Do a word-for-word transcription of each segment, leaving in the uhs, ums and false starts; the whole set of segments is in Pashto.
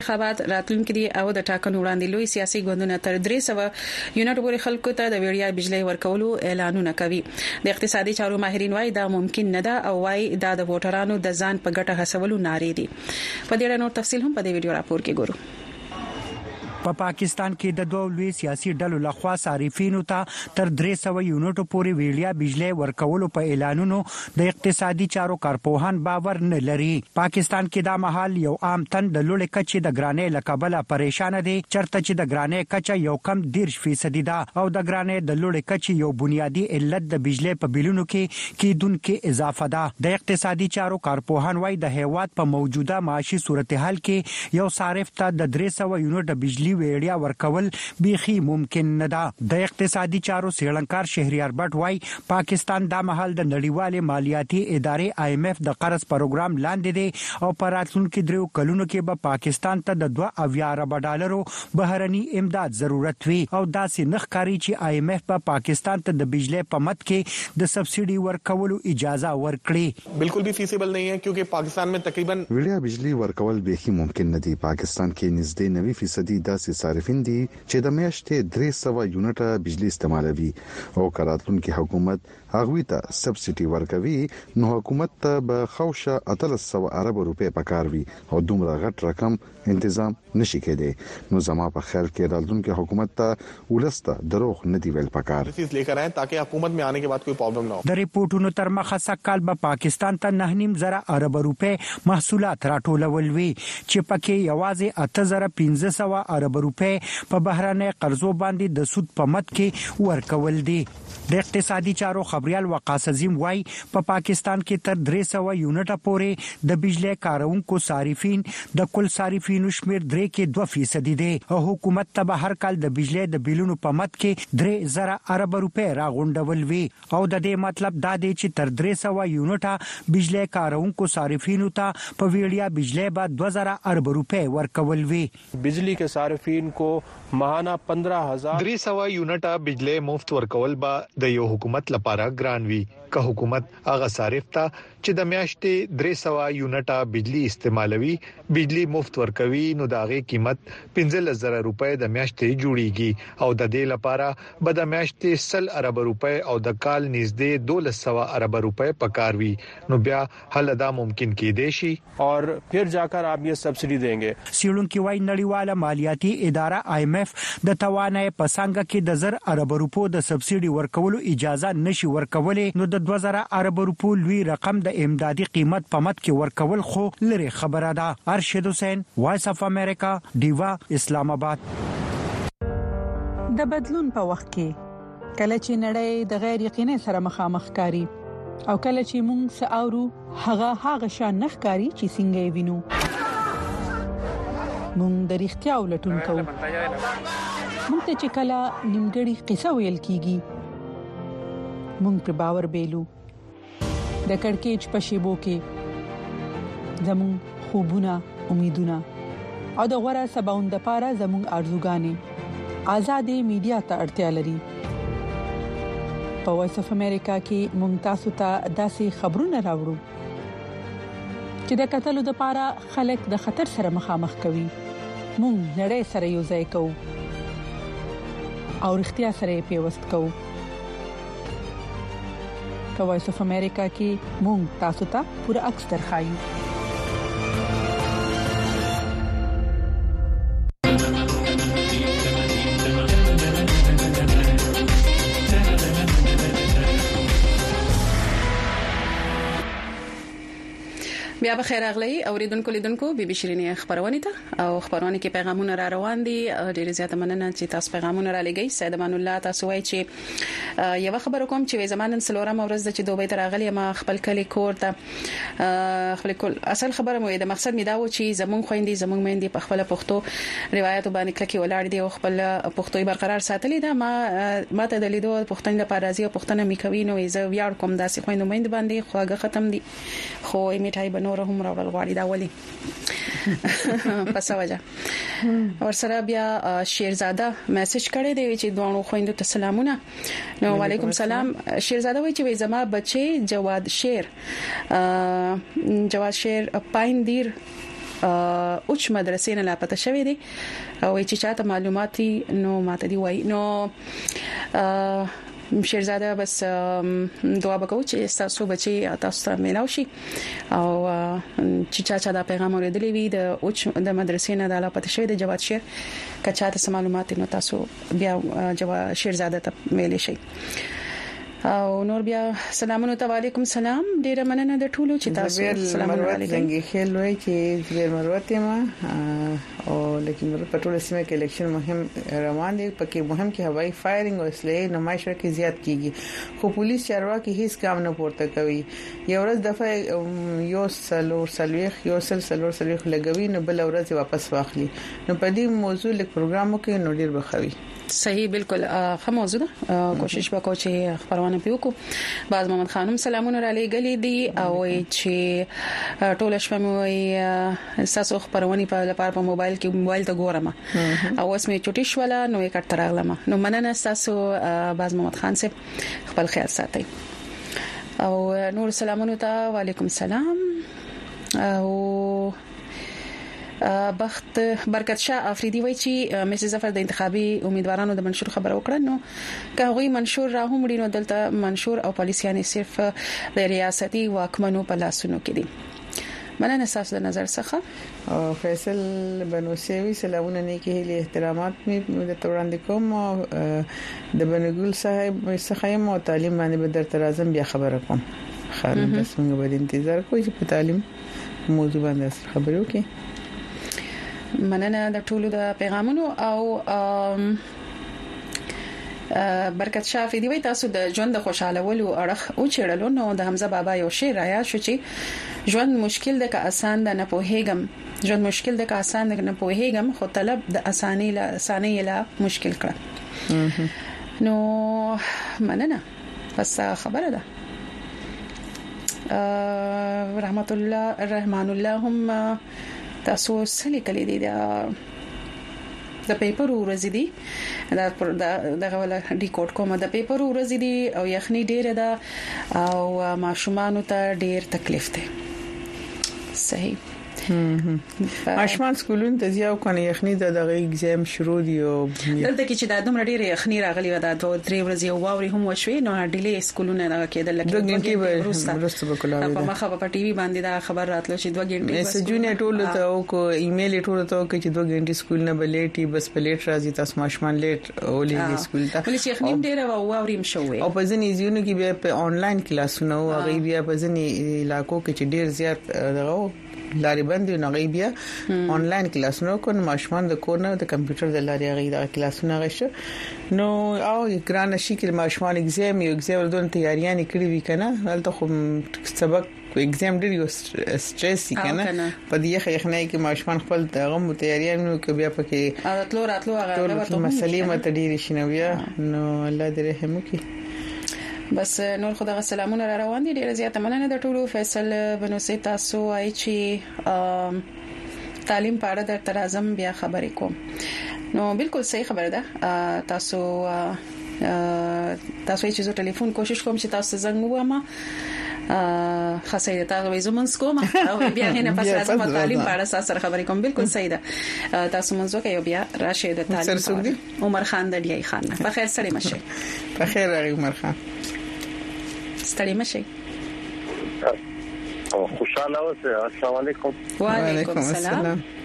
انتخابات راتلونکي دي او د ټاکنو وړاندې لوی سیاسي ګوندونه تر درې سوه یونټ پورې خلکو ته د ویړیا بجلی ورکولو اعلانونه کوي. د اقتصادي چارو ماهرین وايي دا ممکن نه ده او وايي دا د ووټرانو د ځان په ګټه هڅولو نارې دي. په دې اړه نور تفصیل هم په دې ویډیو راپور کې ګورو. په پا پاکستان کې د دوه لوی سیاسي ډلو لخوا صارفینو ته تر درې سوه یونټو پورې ویړیا بجلی ورکولو په اعلانونو د اقتصادي چارو کارپوهان باور نه لري. پاکستان کې دا مهال یو عام تن د لوړ کچې د ګرانۍ لکبله پریشان دي، چرته چې د ګرانۍ کچه یو کم ډیر فیصد ده او د ګرانۍ د لوړ کچې یو بنیادی علت د بجلی په بیلونو کې کیدونکو اضافه ده. د اقتصادي چارو کارپوهان وايي د هیواد په موجوده معاشي صورتحال کې یو صارف ته د درې سوه یونټ بجلی ویړیا ورکول بيخي ممکن نه ده. د اقتصادي چارو سیړنکار شهریار بټ وايي پاکستان د مهال د نړیوالې مالیاتي ادارې آی ایم ایف د قرض پروګرام لاندې دی او په راتلونکو دریو کلونو کې به پاکستان ته د دوه اویا ارب ډالرو بهرني امداد ضرورت وي او داسې نخکاری چې آی ایم ایف په پاکستان ته د بجلی په مد کې د سبسيډي ورکولو اجازه ورکړي. بالکل भी فیزیبل नहीं है क्योंकि पाकिस्तान में तकरीबन ویړیا بجلی ورکول بيخي ممکن نه دی. پاکستان کې نږدې نوي فیصدي داسې صارفین دي چې د میاشتې درې سوه یونټه بجلی استعمالوي او کاراتونکو حکومت هغوی ته سبسيډي ورکوي نو حکومت ته به خوشه اتلس سوه ارب روپے پکاروي او دومره غټ رقم تنظیم نشي کېدی. نو زما په خیال کې راتلونکو حکومت ته ولسته دروغ نه دی ویل پکار چیز لیکر آئے تاکہ حکومت میں آنے کے بعد کوئی پرابلم نہ ہو. د ریپورتونو تر مخه سکهال به پاکستان ته نه نیم زره ارب روپے محصولات راټولول وی چې پکې یوازې اته زره پنځه سوه ارب روپے په بهرانه قرضو باندې د سود په مد کې ورکول دي. د اقتصادي چارو خبريال وقاص عظیم وايي په پا پاکستان کې تر درې سوه یونټه پورې د بجلی کارونکو صارفین د کل صارفینو شمیر درې کې دوه فیصد دي او حکومت ته به هر کال د بجلی د بیلونو په مد کې درې زره ارب روپے راغونډول وي او د دې مطلب دا دی چې تر درې سوه یونټه بجلی کارونکو صارفینو ته په ویړیا بجلی به دوه زره ارب روپے ورکول وي. बिजली के सार्फिन को माहाना पंद्रह हजार درې سوه یونټه بجلی مفت ورکول به د یو حکومت لپاره ګران وي. که حکومت هغه صارف ته چې د میاشتې درې سوه یونټه بجلی استعمالوي بجلی مفت ورکوي نو د هغه قیمت پنځه زره روپے د میاشتې جوړیږي او د دې لپاره به د میاشتې سل ارب روپے او د کال نږدې دولس سوه ارب روپے پکاروي نو بیا حل دا ممکن کېدی شي और फिर जाकर आप ये सब्सिडी देंगे. سیړونکو وايي نړیواله مالیاتي اداره آی ایم ایف د توانای په څنګه کې د زر ارب روپو د سبسيډي ورکولو اجازه نشي ورکولې نو د دوه زره ارب روپو لوی رقم د امدادي قیمت په مد کې ورکول خو لري خبره ده. ارشد حسین وایس اف امریکا دیوا اسلام آباد. د بدلون په وخت کې کله چې نړۍ د غیر یقیني سره مخامخ کاری او کله چې موږ ساورو هغه هغه شان نخکاری چې څنګه وینو موږ د اړتیا ولټون کوو. موږ ته چې کله نیمګړی قصه ویل کیږي موږ پر باور بیلو. د کڑکېچ په شیبو کې زموږ خوبونه امیدونه او د غوړه سباوند لپاره زموږ ارزوګانې آزادې میډیا ته اړتیا لري. په وایس اف امریکا کې موږ تاسو ته داسې خبرونه راوړو چې د قتلو لپاره خلک د خطر سره مخامخ کوي. موږ نړۍ سره یو ځای کوو او اړتیا سره پیوست کوو. په وایس اف امریکا کې مونږ تاسو ته پوره عکس درخایو. بیا به خیر اغلی اوریدونکو لیدونکو بي بي شيرینی خبرونه ته او خبرونه کې پیغامونه را روان دي. ډېر زیات مننه چې تاسو پیغامونه را لګی. سید امان الله تاسو وایي چې یو خبر کوم چې زمانن سلورم ورځ د چې دوبه تر اغلی ما خپل کلی کور ته خپل کول اصل خبره مو د مقصد می دا و چې زمون خويندې زمون مېندې په خپل پښتو روایت باندې کلکی ولاړ دي او خپل پښتو برقرار ساتلې ده. ما ماته د لیدو پښتون لپاره راځي او پښتنه می کوي نو زه ویاړ کوم داسې خويندې مېند باندې خواږه ختم دي خو میټای بنور هم راول غواړي دا ولي پس وجه اور سره بیا شیرزاده میسج کړی دی چې دوه خويندو ته سلامونه. نو وعلیکم سلام. شیرزاده وایي چې زما بچي جواد شیر جواد شیر پاین دیر اوچ مدرسې نه لاپته شوې دي او چې چاته معلوماتي نو ماته دی وای نو شیرزاده بس دعا وکړو چې تاسو بچي تاسو ته ملاوي شي او چې چا چا دا پیغام اوریدلی وي د اوچ د مدرسې نه د لاپته شوې د جواد شیر کچاته معلومات نو تاسو بیا جواد شیرزاده ته ملي شي او نور بیا سلامونه علیکم سلام ډیره مننه د ټولو چې تاسو سلامونه علیکم څنګه خیر وای چې زیر مروته ما او لیکن په ټول سیمه کې الیکشن مهم روان دي پکې مهم کې هوایي فایرینګ او اسلحې نمایش کې زیات کیږي خو پولیس چارواکي هیڅ کام نه پورته کوي یو ورځ دفعه یو سلور سلويخ یو سل سلور سلويخ لګوي نو بل ورځ واپس واخلي نو په دې موضوع لیک پروګرامو کې نو ډیر بخوي صحیح بالکل خه موضوع ده کوشش وکړو چې خبرونه پیوکو باز محمد خانم سلامونه را لېګلې دي او چې ټول شپه مې تاسو خبرونه په لپاره په موبایل کې موبایل ته ګورم او اوس مې چټي شوله نو یې کټ راغلم نو مننه تاسو باز محمد خان صاحب خپل خیال ساتئ او نور سلامونه ته وعلیکم السلام او بخت برکت شاه افریدي وایي چې مسز ظفر د انتخابي امیدوارانو د منشور خبر وکړه نو که هغوی منشور راهمړي نو دلته منشور او پالیسيانې صرف د ریاستي واکمنو په لاسونو کې دي مننه تاسو د نظر څخه او فیصل بنوسیوي سلامونه نیکی هلي احترامات می د توراند کوم د بنګول صاحب څخه مو تعلیم باندې به در ترازم بیا خبره کوم خالد بس موږ به انتظار کوو چې په تعلیم موضوع باندې خبرو کې مننه د ټولو د پیغامونو او برکت شاه دی وای تاسو د ژوند خوشاله ولو اړه او چړلو نو د حمزه بابا یو شعر رایا شو چې ژوند مشکل ده که آسان ده نه پوهېږم ژوند مشکل ده که آسان ده نه پوهېږم خو طلب د اسانۍ لا اسانۍ لا مشکل کړه نو مننه پس خبره ده رحمت الله الرحمن الله هم تاسو سلی کلی دي د پیپر ورځ دي دا دغه ولا ریکورډ کوم د پیپر ورځ دي او یخني ډیره ده او ماشومان ته ډیر تکلیف ده صحیح ماشومان سکولون ته ځاو کنه یخني د دغه ایگزام شروع دی او دلته کې چې د دومره ډیره یخني راغلی و دا دوه درې ورځې او واوري هم وشوي نو ډیلې سکولونه دا کېدل لکه دوه غنټې ورسته وکړل په مخه په ټي وي باندې دا خبر راتلو چې دوه غنټې بس سجونه ټول ته او کو ایمیل ټول ته چې دوه غنټې سکول نه بلیټي بس پلیټ راځي تاسو ماشومان لیټ اولې سکول ته ولې چې یخني ډیره و واوري هم شوي او په ځینې ځینو کې بیا په انلاین کلاسونه او هغه بیا په ځینې علاقو کې چې ډیر زیات دغه لاري باندې نه غيبیا انلاین کلاسونه کوي ماشومان د کور نه د کمپیوټر د لاري غي د کلاسونه غشه نو او ګران شي کې ماشومان ایگزام یو ایگزام دون تیاریاں کړې وی کنه هلته خو سبق ایگزام ډیر یو سټریس کنه په دې خیخنه کې ماشومان خپل دغه تیاریاں نو کې بیا پکې راتلو راتلو هغه ورته مسلې مت ډیر شنو بیا نو الله دې رحم وکړي بس نور خدای سلامونه را روان دي ډیر زیات مننه د ټولو فیصل بنوسي تاسو آی چې تعلیم په اړه د ترازم بیا خبرې کوم نو بالکل صحیح خبره ده تاسو تاسو چې زو ټلیفون کوشش کوم چې تاسو زنګ ووامه خاصه تاسو زمونږ کوم او بیا نه پس راځم تعلیم په اړه سره خبرې کوم بالکل صحیح ده تاسو منځو کې بیا راشد تعلیم عمر خان د لیای خان په خیر سره مشه په خیر عمر خان ستړي مشه او خوشاله اوسه السلام علیکم وعلیکم السلام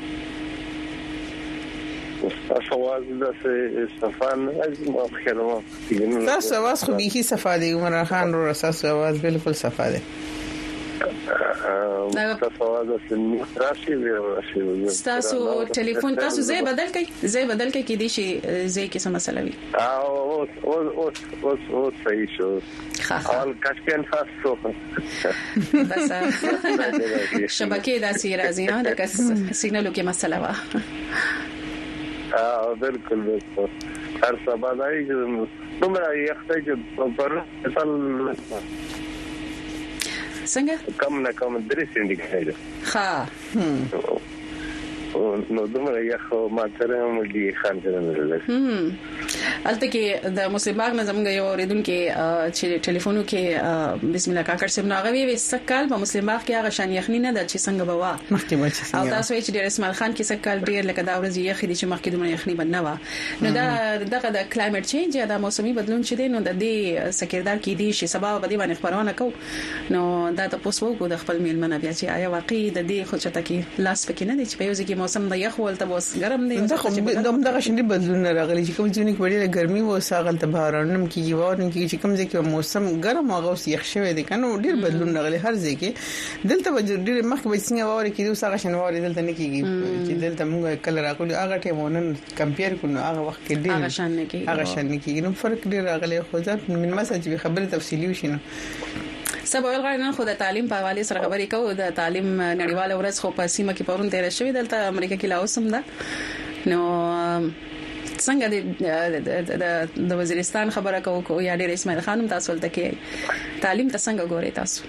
تاسو واز د استفان لازم اخرو تاسو واز خو به صفه دی عمر خان رو اساس واز بالکل صفه دی تاسو واز د راشي راشي تاسو ټلیفون تاسو زې بدل کړئ زې بدل کړئ کې دي شي زې کې څه مسله وي او او او او او صحیح شو اول کاشکن تاسو بس شبکه داسې راځي نه د سیګنالو کې مسله وا اه بالکل بالکل هر سبا دای نو مې یخته چې پر مثال څنګه کم نه کم درې سنټیګریډ ها نو دومره یخ ماتره هم دی خان کړل هم البته کې د مسلم باغ نظم غو اوریدونکو چې ټلیفونو کې بسم الله کاکړ سم ناغوي وسکل په مسلم باغ کې هغه شان یخنی نه د چې څنګه بوا مخکې مچ او تاسو چې ډیر اسماعیل خان کې سکل ډیر لکه دا ورځ یخ دي چې مخکې دومره یخنی بنه و نو دا دغه د کلایمټ چینج یا د موسمي بدلون چې دی نو د دې سکیردار کې دي چې سبا به باندې خبرونه کو نو دا تاسو وګورئ د خپل میلمنه بیا چې آیا واقعي د دې خو چته کې لاس پکې نه دي چې په یو ځکه موسم د یخ ولته بوس ګرم دی دا خو دغه شنه بدلون راغلي چې کوم ځینې وړي ګرمي و ساغل ته بهارانم کیږي وانه کیږي چې کوم ځکه موسم ګرم او غوس یخ شوی دی کنه ډیر بدلون راغلي هر ځکه دلته ډیر مخکې به څنګه واره کیدو ساغه شنواري دلته نه کیږي چې دلته موږ کله راغلي هغه ټیمونن کمپیر کړو هغه وخت کې ډیر هغه شان نه کیږي هغه شان نه کیږي نو فرق ډیر راغلي خو ځکه من مسج به خبره تفصیلی وشینو سبا ول غواړم خو د تعلیم په حواله سره خبرې کوو د تعلیم نړیواله ورځ خو په سیمه کې پرون تیر شوې دلته امریکا کې لاوسم ده نو څنګه د د وزیرستان خبره کوو یا ډېر اسماعیل خانم تاسو ولته کې تعلیم ته څنګه ګورئ تاسو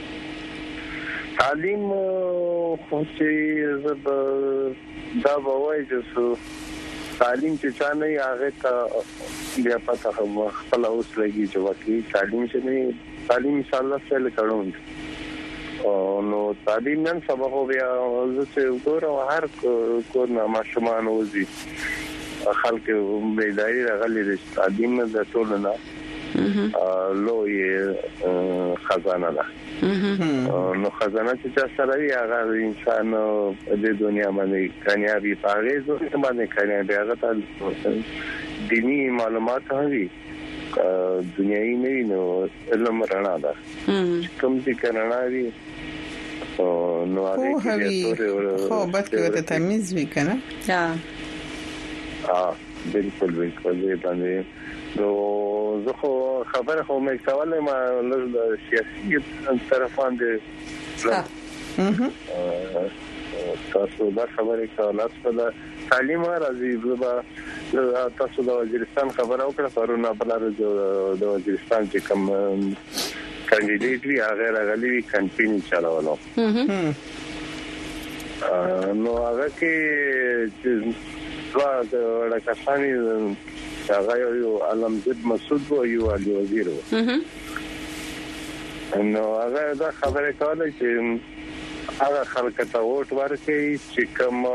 تعلیم خو چې زب دا وایي چې تعلیم چې چا نه هغه ته بیا پته خپل اوس لګي چې واقعي تعلیم چې نه تعلیم ان شاء الله سره کړو او نو تعلیم نن سبا خو بیا چې وګورو هر کو نه ماشومان وځي خلک بیداری راغلي د تعلیم د ټول نه لوی خزانه ده نو خزانه چې سره وي هغه انسان د دنیا باندې کامیابی پاره زو باندې کامیابی هغه دینی معلومات هوي دنیاي نه نو علم رڼا ده کوم چې رڼا وي نو هغه کې خو بد کې ته تمیز وی کنه ها اه بالکل بالکل دې باندې نو زه خو خبره خو مې کوله ما له سیاسي طرفان دي تاسو دا خبره کوله چې تعلیم راځي زبا تاسو د وزیرستان خبره وکړه پرونه بل د وزیرستان چې کوم کاندیدټ وی هغه راغلی کمپاین چلاولو نو هغه کې وا د کسانی هغه یو علمزد مسعود او یو علي وزیر نو هغه دا خبره کوله چې هغه خلک ته ووټ ورکړي چې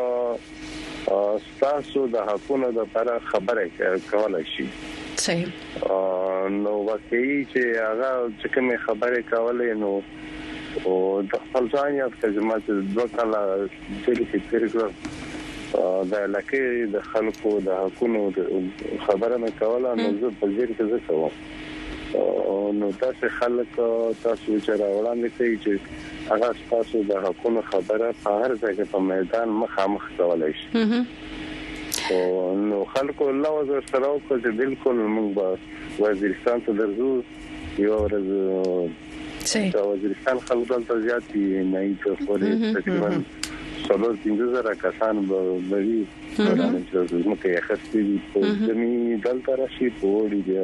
کوم تاسو د حقونو د لپاره خبره کولای شي صحیح نو واقعي چې هغه چې کوم خبره کولای نو او د خپل ځان یاد کړم چې دوه کاله چې فکر کړم دا لکه د خلکو د حقونو خبره نه کوله نو زه په ځیر کې زه کوم نو تاسو خلک تاسو چې راوړاندې کوي چې هغه تاسو د حقونو خبره په هر ځای په میدان مخامخ کولای شي او نو خلکو الله وزر سره او چې بالکل موږ به وزیرستان ته درځو یو ورځ چې وزیرستان خلکو ته زیات نه یې په تقریبا څلور پنځه زره کسان به وي چې موږ یې خستې په زمي دلته راشي په وړي دی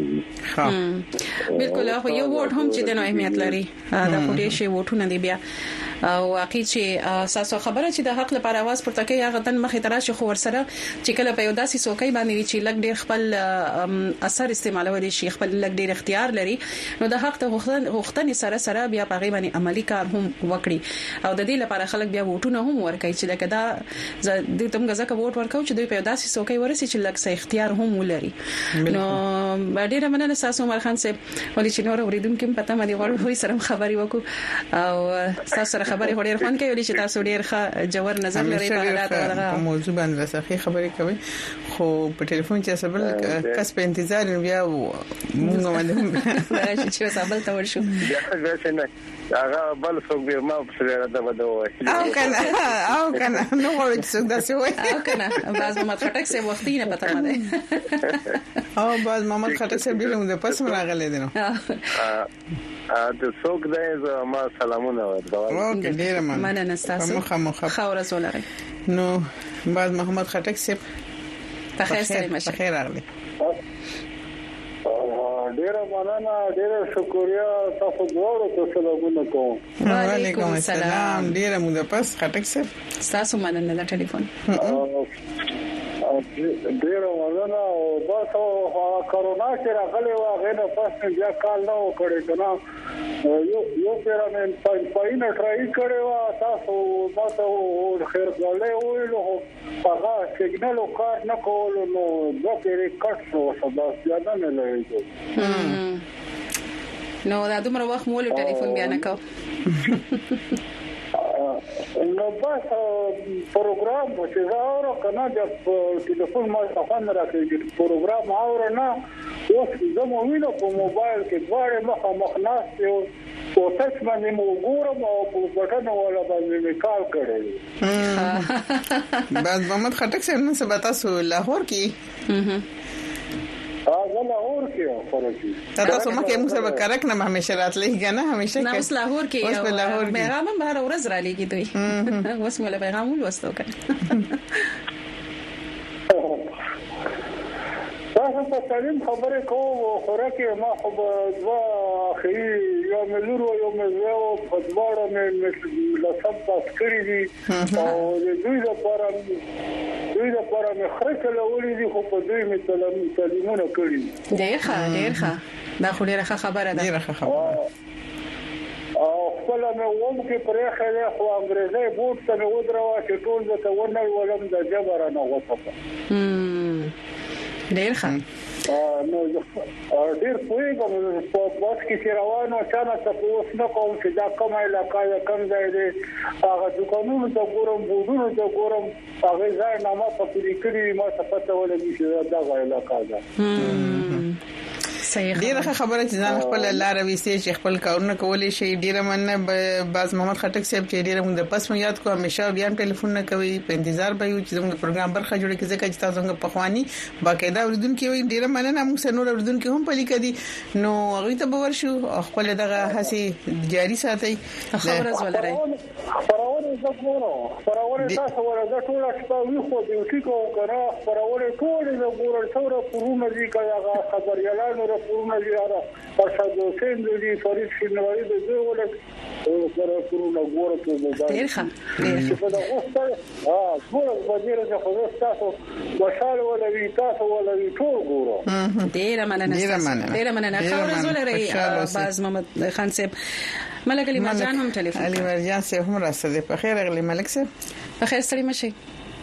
راځي بالکل خو یو ووټ هم چې د نو اهمیت لري دا خو دې شی ووټونه دی بیا او واقعي چې اساسو خبره چې د حق لپاره आवाज پورته کوي هغه تن مخې تراشي خو ورسره چې کله په یو داسې سوکۍ باندې چې لګ ډېر خپل اثر استعمالوي شي خپل لګ ډېر اختیار لري نو د حق ته غوښتنې سره سره بیا په غي باندې عملی کار هم وکړي او د دې لپاره خلک بیا ووټونه هم ورکوي چې لکه دا د تم غزا کا ووټ ورکو چې دوی په داسې سوکۍ ورسي چې لکه سې اختیار هم ولري نو ډېر مننه تاسو عمر خان صاحب ولې چې نور اوریدونکو پته مې ور وې سره خبري وکړو او تاسو سره خبرې وړي خوان کوي چې تاسو ډېر ښه جوړ نظر لري په حالات په موضوع باندې صحیح خبرې کوي خو په ټلیفون چې سبل کس په انتظار بیا موږ باندې راځي چې سبل ته ورشو بیا څنګه هغه بل څوک به ما په سره راځه بده او کنه او کنه نو ورته څوک داسې وایي او کنه باز محمد خټک سه وختي نه پته مده او باز محمد خټک سه بیرون د پس راغلی دی نو ا د څوک دی ما سلامونه ورته او ډیر مننه تاسو مخه مخه خاور سولره نو باز محمد خټک سه په خیر سره مشه خیر راغلی ډیر مننه ډیر شکریا تاسو ډوړو ته سلامونه کوم وعلیکم السلام ډیر موږ پس خټک سر تاسو مننه د ټلیفون ډیر مننه او بس کرونا چې راغلی و هغه نه پس بیا کال نه وکړي کنه یو یو پیرامن پاین ټرای کړي و تاسو تاسو خیر غلې ویلو هغه سیګنال او کار نه کول نو دا پیری کټ شو سبا زیاده نه لګي نو دا دومره وخت مول ټلیفون بیا نه کو نو بس پروګرام چې زاوره کنه د ټلیفون ما څخه راکړي پروګرام اور نه اوس زموږ وینو په موبایل کې ډوړې مخه مخناس یو او تاسو باندې موږ او په بټن ولا باندې کار کړی بعد محمد خټک سره نن سبا تاسو لاهور کې هغه لاهور کې فرقي تاسو مکه موږ سره کرک نه همیشه راتلې کنه همیشه کې اوس لاهور کې اوس په لاهور کې پیغام بهر ورځ را لګي دوی اوس مولا پیغام ولوستو کنه تاسو په تعلیم خبره کوو خوراکي ما خو دوا اخري یو مزور او یو مزو په دواړو مې لسب تاس کړی دي او د دوی لپاره دوی لپاره مې خرڅ لولې دي خو په دوی مې تعلیمونه کړی ډېر ښه ډېر ښه دا خو ډېر ښه خبره ده ډېر ښه خبره او خپل مې ووم کې پرې خلې خو انګريزي بوت ته ودروا چې ټول ته ونه ولم د جبر نه وڅپه ډېر ښه نو ډېر پوهیږم په وخت کې چې روانو چانه تاسو نه کوم چې دا کومه علاقه یا کوم ځای دی هغه دکانونو ته ګورم بوډونو ته ګورم هغه ځای نامه په دې کې ما څه پته ولګي چې دا علاقه ده ډیره خبره چې ځان خپل لار وېستې چې خپل کارونه کولې شي ډیره مننه باز محمد خټک صاحب چې ډیره موږ د پس مو یاد کو همیشه بیا ټلیفون نه کوي په انتظار به یو چې موږ پروګرام برخه جوړ کړي ځکه چې تاسو څنګه په خواني باقاعده اوریدونکو وي ډیره مننه موږ سره نور اوریدونکو هم پلي کړي نو هغه ته به ورشو خپل دغه هسي جاری ساتي خبره ولري خبرونه زګورو خبرونه تاسو ورته ټول شپه وي خو دې ټیکو کرا خبرونه ټول زګورو څوره پرونه دي کله خبريالانو پرونه دي را پښتو سیند دي فرید شنواری د زه ولک او سره پرونه ګوره په موبایل ډیر ښه ډیر ښه دا اوسه اه ګوره وزیر د خو تاسو وشال ولا وی تاسو ولا وی ټول ګوره ډیر مننه ډیر مننه خبره زولري باز محمد خان صاحب ملک علي مرجان هم ټلیفون علي مرجان صاحب هم راستي په خیر اغلی ملک صاحب په خیر ستړي مشي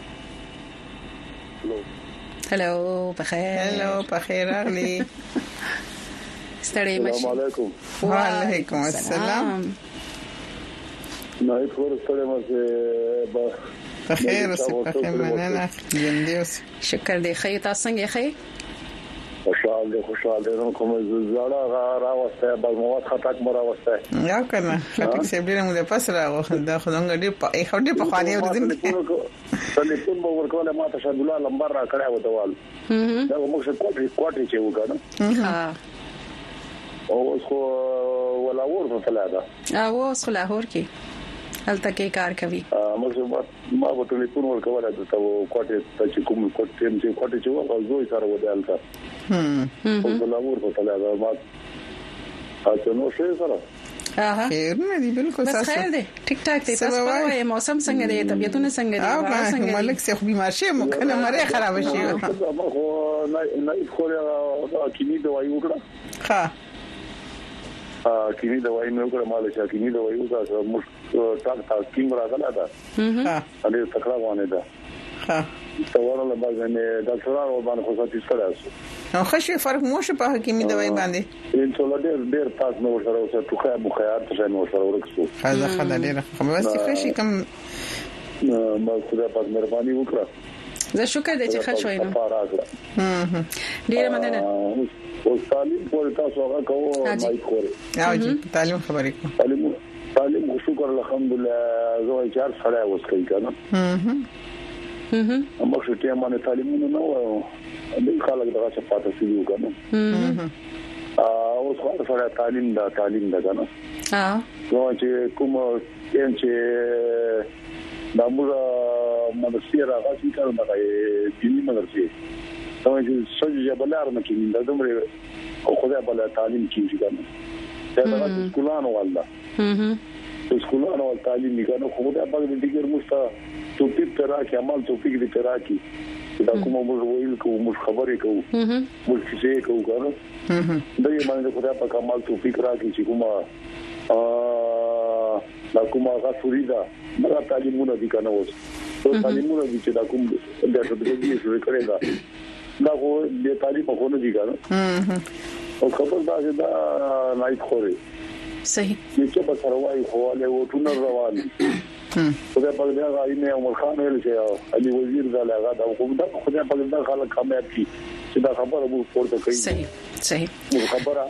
هلو په خیر هلو په خیر اغلی ستړي مشي السلام علیکم وعلیکم السلام نه ټول ستړي مشه په خیر اوسه په خیر مننه ګندیوس شکر دی خیر تاسو څنګه خیر خوشاله خوشاله نو کوم زړه را واسطه بل مواد خطک مرا واسطه یا کنه خطک سیبلینه مو د پس راغو دا خدانګ دی په ای خو دی په خاني ورځین ټلیفون مو ورکول ما ته شادولا لمبر را کړی و دوال دا موږ څه کوټي کوټي چې وکړو ها او خو ولا ورته تلاده او اوس خو لاهور کې هلته کې کار کوي موږ ما په ټلیفون ورکول دا ته کوټه چې کوم کوټه چې کوټه چې وغه زوی سره ودالته هم په لاهور په تلاده ما تاسو نو شي سره اها خیر نه دی بالکل بس خیر دی ټیک ټاک دی تاسو په وای موسم څنګه دی طبيعتونه څنګه دي او ملک څخه بیمار شي مو کنه مری خراب شي ما خو نه نه خو دا کینی دوايي وکړه ها ا کینی دوايي مې وکړه مال چې کینی دوايي وکړه مو ټاک تا کیم راغله دا ها علي تکړه وانه ده ها څوره له باندې دا څوره باندې خو ساتي سره نو خشي فرق مو شو په حکیمي دوايي باندې ان څو ډېر ډېر تاس نو سره اوسه توخه بخار ته نو سره ورکسو خدا خدا ډېر خو بس خشي کم ما خدای پاک مهرباني وکړه زه شکر دې چې ښه شوې نو ډېر مننه او تعلیم پر تاسو هغه کوو مای خوري او جی تعلیم خبرې کو تعلیم تعلیم شکر الحمدلله زه چار سره اوس کوي کنه هم هم موږ ته باندې تعلیمونه نو د خلک دغه څه پاتې شي کنه او خو سره تعلیم دا تعلیم دا کنه ها نو چې کوم چې د موږ مدرسې راغلي کړه دا دیني مدرسې چې سوي جبلار نه کې د دومره او خدای بل تعلیم کیږي کنه دا د سکولانو والله هم سکولانو ول تعلیم میکنه خدای په دې ډیګر مستا توفیق ترا کې عمل توفیق دې ترا کې دا کومه موږ ویل کوو موږ خبرې کوو موږ څه کوو کنه دا یې باندې خدای په عمل توفیق راکړي چې کومه ا دا کومه غفوریدا دا تعلیمونه دي کنه اوس ټول تعلیمونه دي چې دا کوم د دې شروع کړی دا دا خو د تعلیم په خونه دي کنه او خبر دا چې دا نایټ خوري صحیح چې په سروای خو له وټونه روان خدای په دې هغه ایمه عمر خان ویل چې علي وزیر دا لغا دا خو دا خدای په دې خلک کامیاب کی چې دا خبره مو پورته کوي صحیح صحیح خبره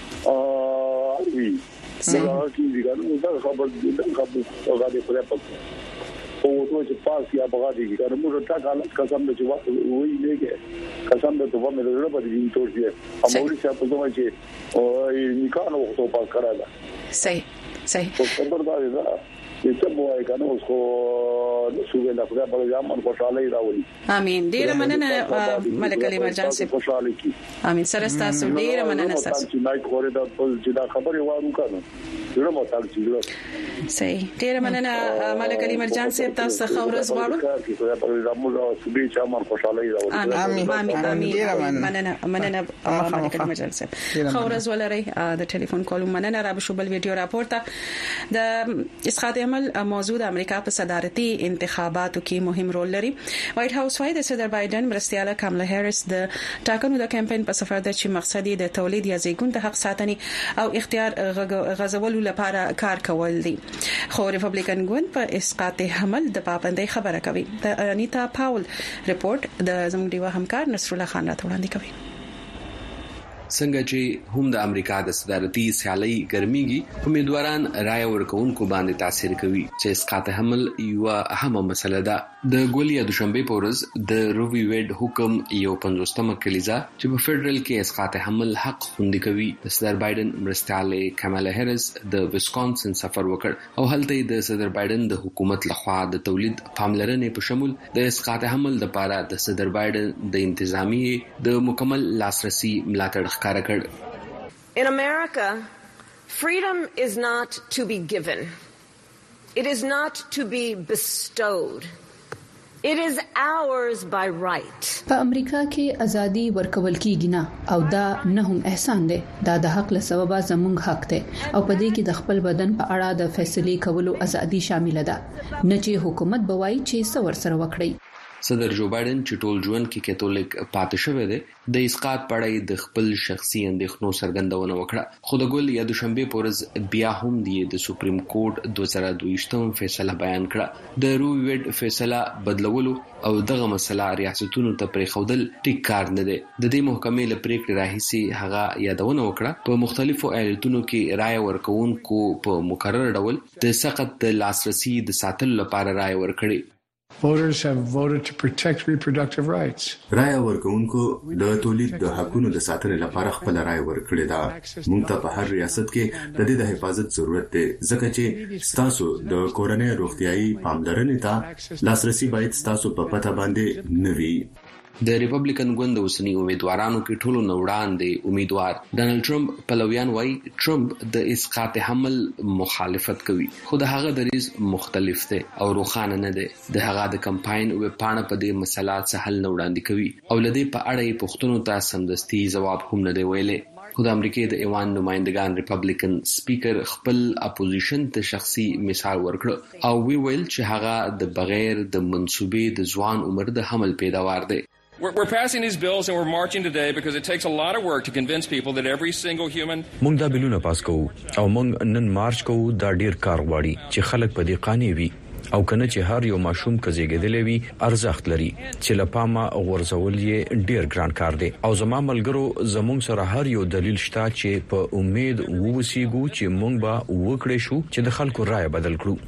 ا وی صحیح کیږي نو دا خبر دا خبر هغه دې خدای په او ټول چې پاس یا بغادي کیږي نو موږ ټاکل قسم دې چې وخت وی لګي قسم دې ته و مې له په دې ټول چې اموري چې په دوه چې او نکانو وخت په کړه صحیح صحیح خبر دا دی چې په وای کنه اوس خو سوګه لا خدای په ځامن خوشاله راولي امين ډیر مننه ملک علي مرجان سي خوشاله کی امين سره تاسو ډیر مننه تاسو چې نایټ خوري دا چې دا خبره وارو کنه ډیر مو تاسو چې صحیح ډیر مننه ملک علي مرجان سي تاسو خورز غواړو خدای په ځامن او سوګه چې امر خوشاله راولي امين امين امين مننه مننه ملک علي مرجان سي خورز ولري د ټلیفون کول مننه را بشو بل ویډیو راپورټه د اسقاط عمل موضوع د امریکا په صدارتي انتخاباتو کې مهم رول لري. وایټ هاوس وايي د صدر بایدن مرستياله کاملا هریس د ټاکنو د کمپاین په سفر د چې مقصد د تولید یا زیګون د حق ساتنې او اختیار غزولو لپاره کار کول دي. خو ریپبلیکن ګوند په اسقاط عمل د پابندۍ خبره کوي. د انیتا پاول ریپورت د زموږ دیو همکار نصر الله خان راته وړاندې کوي. څنګه چې هم د امریکا د صدارتي سیالي ګرميږي امیدواران رائے ورکوونکو باندې تاثیر کوي چې اسقاط عمل یو اهمه مسله ده. د ګولیا دوشنبه پورز د رووی ویډ حکم یو پنځوستمه کلیزه چې په فدرال کې اسقاط عمل حق خوندي کوي. د صدر بایدن مرستياله کاملا هریس د ویسکونسن سفر وکړ او هلته د صدر بایدن د حکومت لخوا د تولید پاملرنې په شمول د اسقاط عمل لپاره د صدر بایدن د انتظامی د مکمل لاسرسي ملاتړ In America, freedom is not to be given. It is not to be bestowed. It is ours by right. په امریکا کې ازادي ورکول کیږي نه او دا نه هم احسان دی. دا د حق له سببه زموږ حق دی او په دې کې د خپل بدن په اړه د فیصلې کولو ازادي شامل ده. نه چې حکومت بوای چې څه ور سره وکړي. صدر جو بایدن چې ټول ژوند کې کاتولیک پاتې شوی دی د اسقاط پړای د خپل شخصي اندېښنو څرګندونه وکړه. خو د ګول یا دوشنبه پورز بیا هم دی د سپریم کورټ دوه زره دوه فیصله بیان کړه. د رووی ویډ فیصله بدلولو او دغه مسله ریاستونو ته پریښودل ټیک کار نه دی. د دې محکمې له پریکړې راهیسي هغه یادونه وکړه په مختلفو ایالتونو کې رائے ورکوونکو په مکرر ډول د سخت لاسرسي د ساتلو لپاره رائے ورکړي. Voters have voted to protect reproductive rights. رائے ورکوونکو د تولید د حقونو د ساتنې لپاره خپل رائے ورکړی دا. موږ ته په هر ریاست کې د دې د حفاظت ضرورت دی ځکه چې ستاسو د کورنۍ روغتيایي پاملرنې ته لاسرسي باید ستاسو په پته باندې نه وي. د ریپبلیکن ګوند اوسنی امیدوارانو کې ټولو نوړاندې امیدوار ډانلډ ټرمپ پلویان وایي ټرمپ د اسقاط عمل مخالفت کوي خو د هغه دریز مختلف دی او روښانه نه دی. د هغه د کمپاین وب پاڼه په دې مسله څه حل نه وړاندې کوي او لدې په اړه یې پښتنو ته سمدستي جواب هم نه دی ویلي. خو د امریکای د ایوان نمائندگان ریپبلیکن سپیکر خپل اپوزیشن ته شخصي مثال ورکړ او وی ویل چې هغه د بغیر د منسوبې د ځوان عمر د حمل پیداوار دی. We're, we're passing these bills and we're marching today because it takes a lot of work to convince people that every single human مونږ دا بلونه پاس کوو او مونږ نن مارچ کوو دا ډیر کار غواړي چې خلک په دې قانع وي او کنه چې هر یو ماشوم کزیګدلې وي ارزښت لري چې لپامه غورځول یې ډیر ګران کار دی او زما ملګرو زموږ سره هر یو دلیل شته چې په امید ووسیګو چې مونږ به وکړې شو چې د خلکو رائے بدل کړو.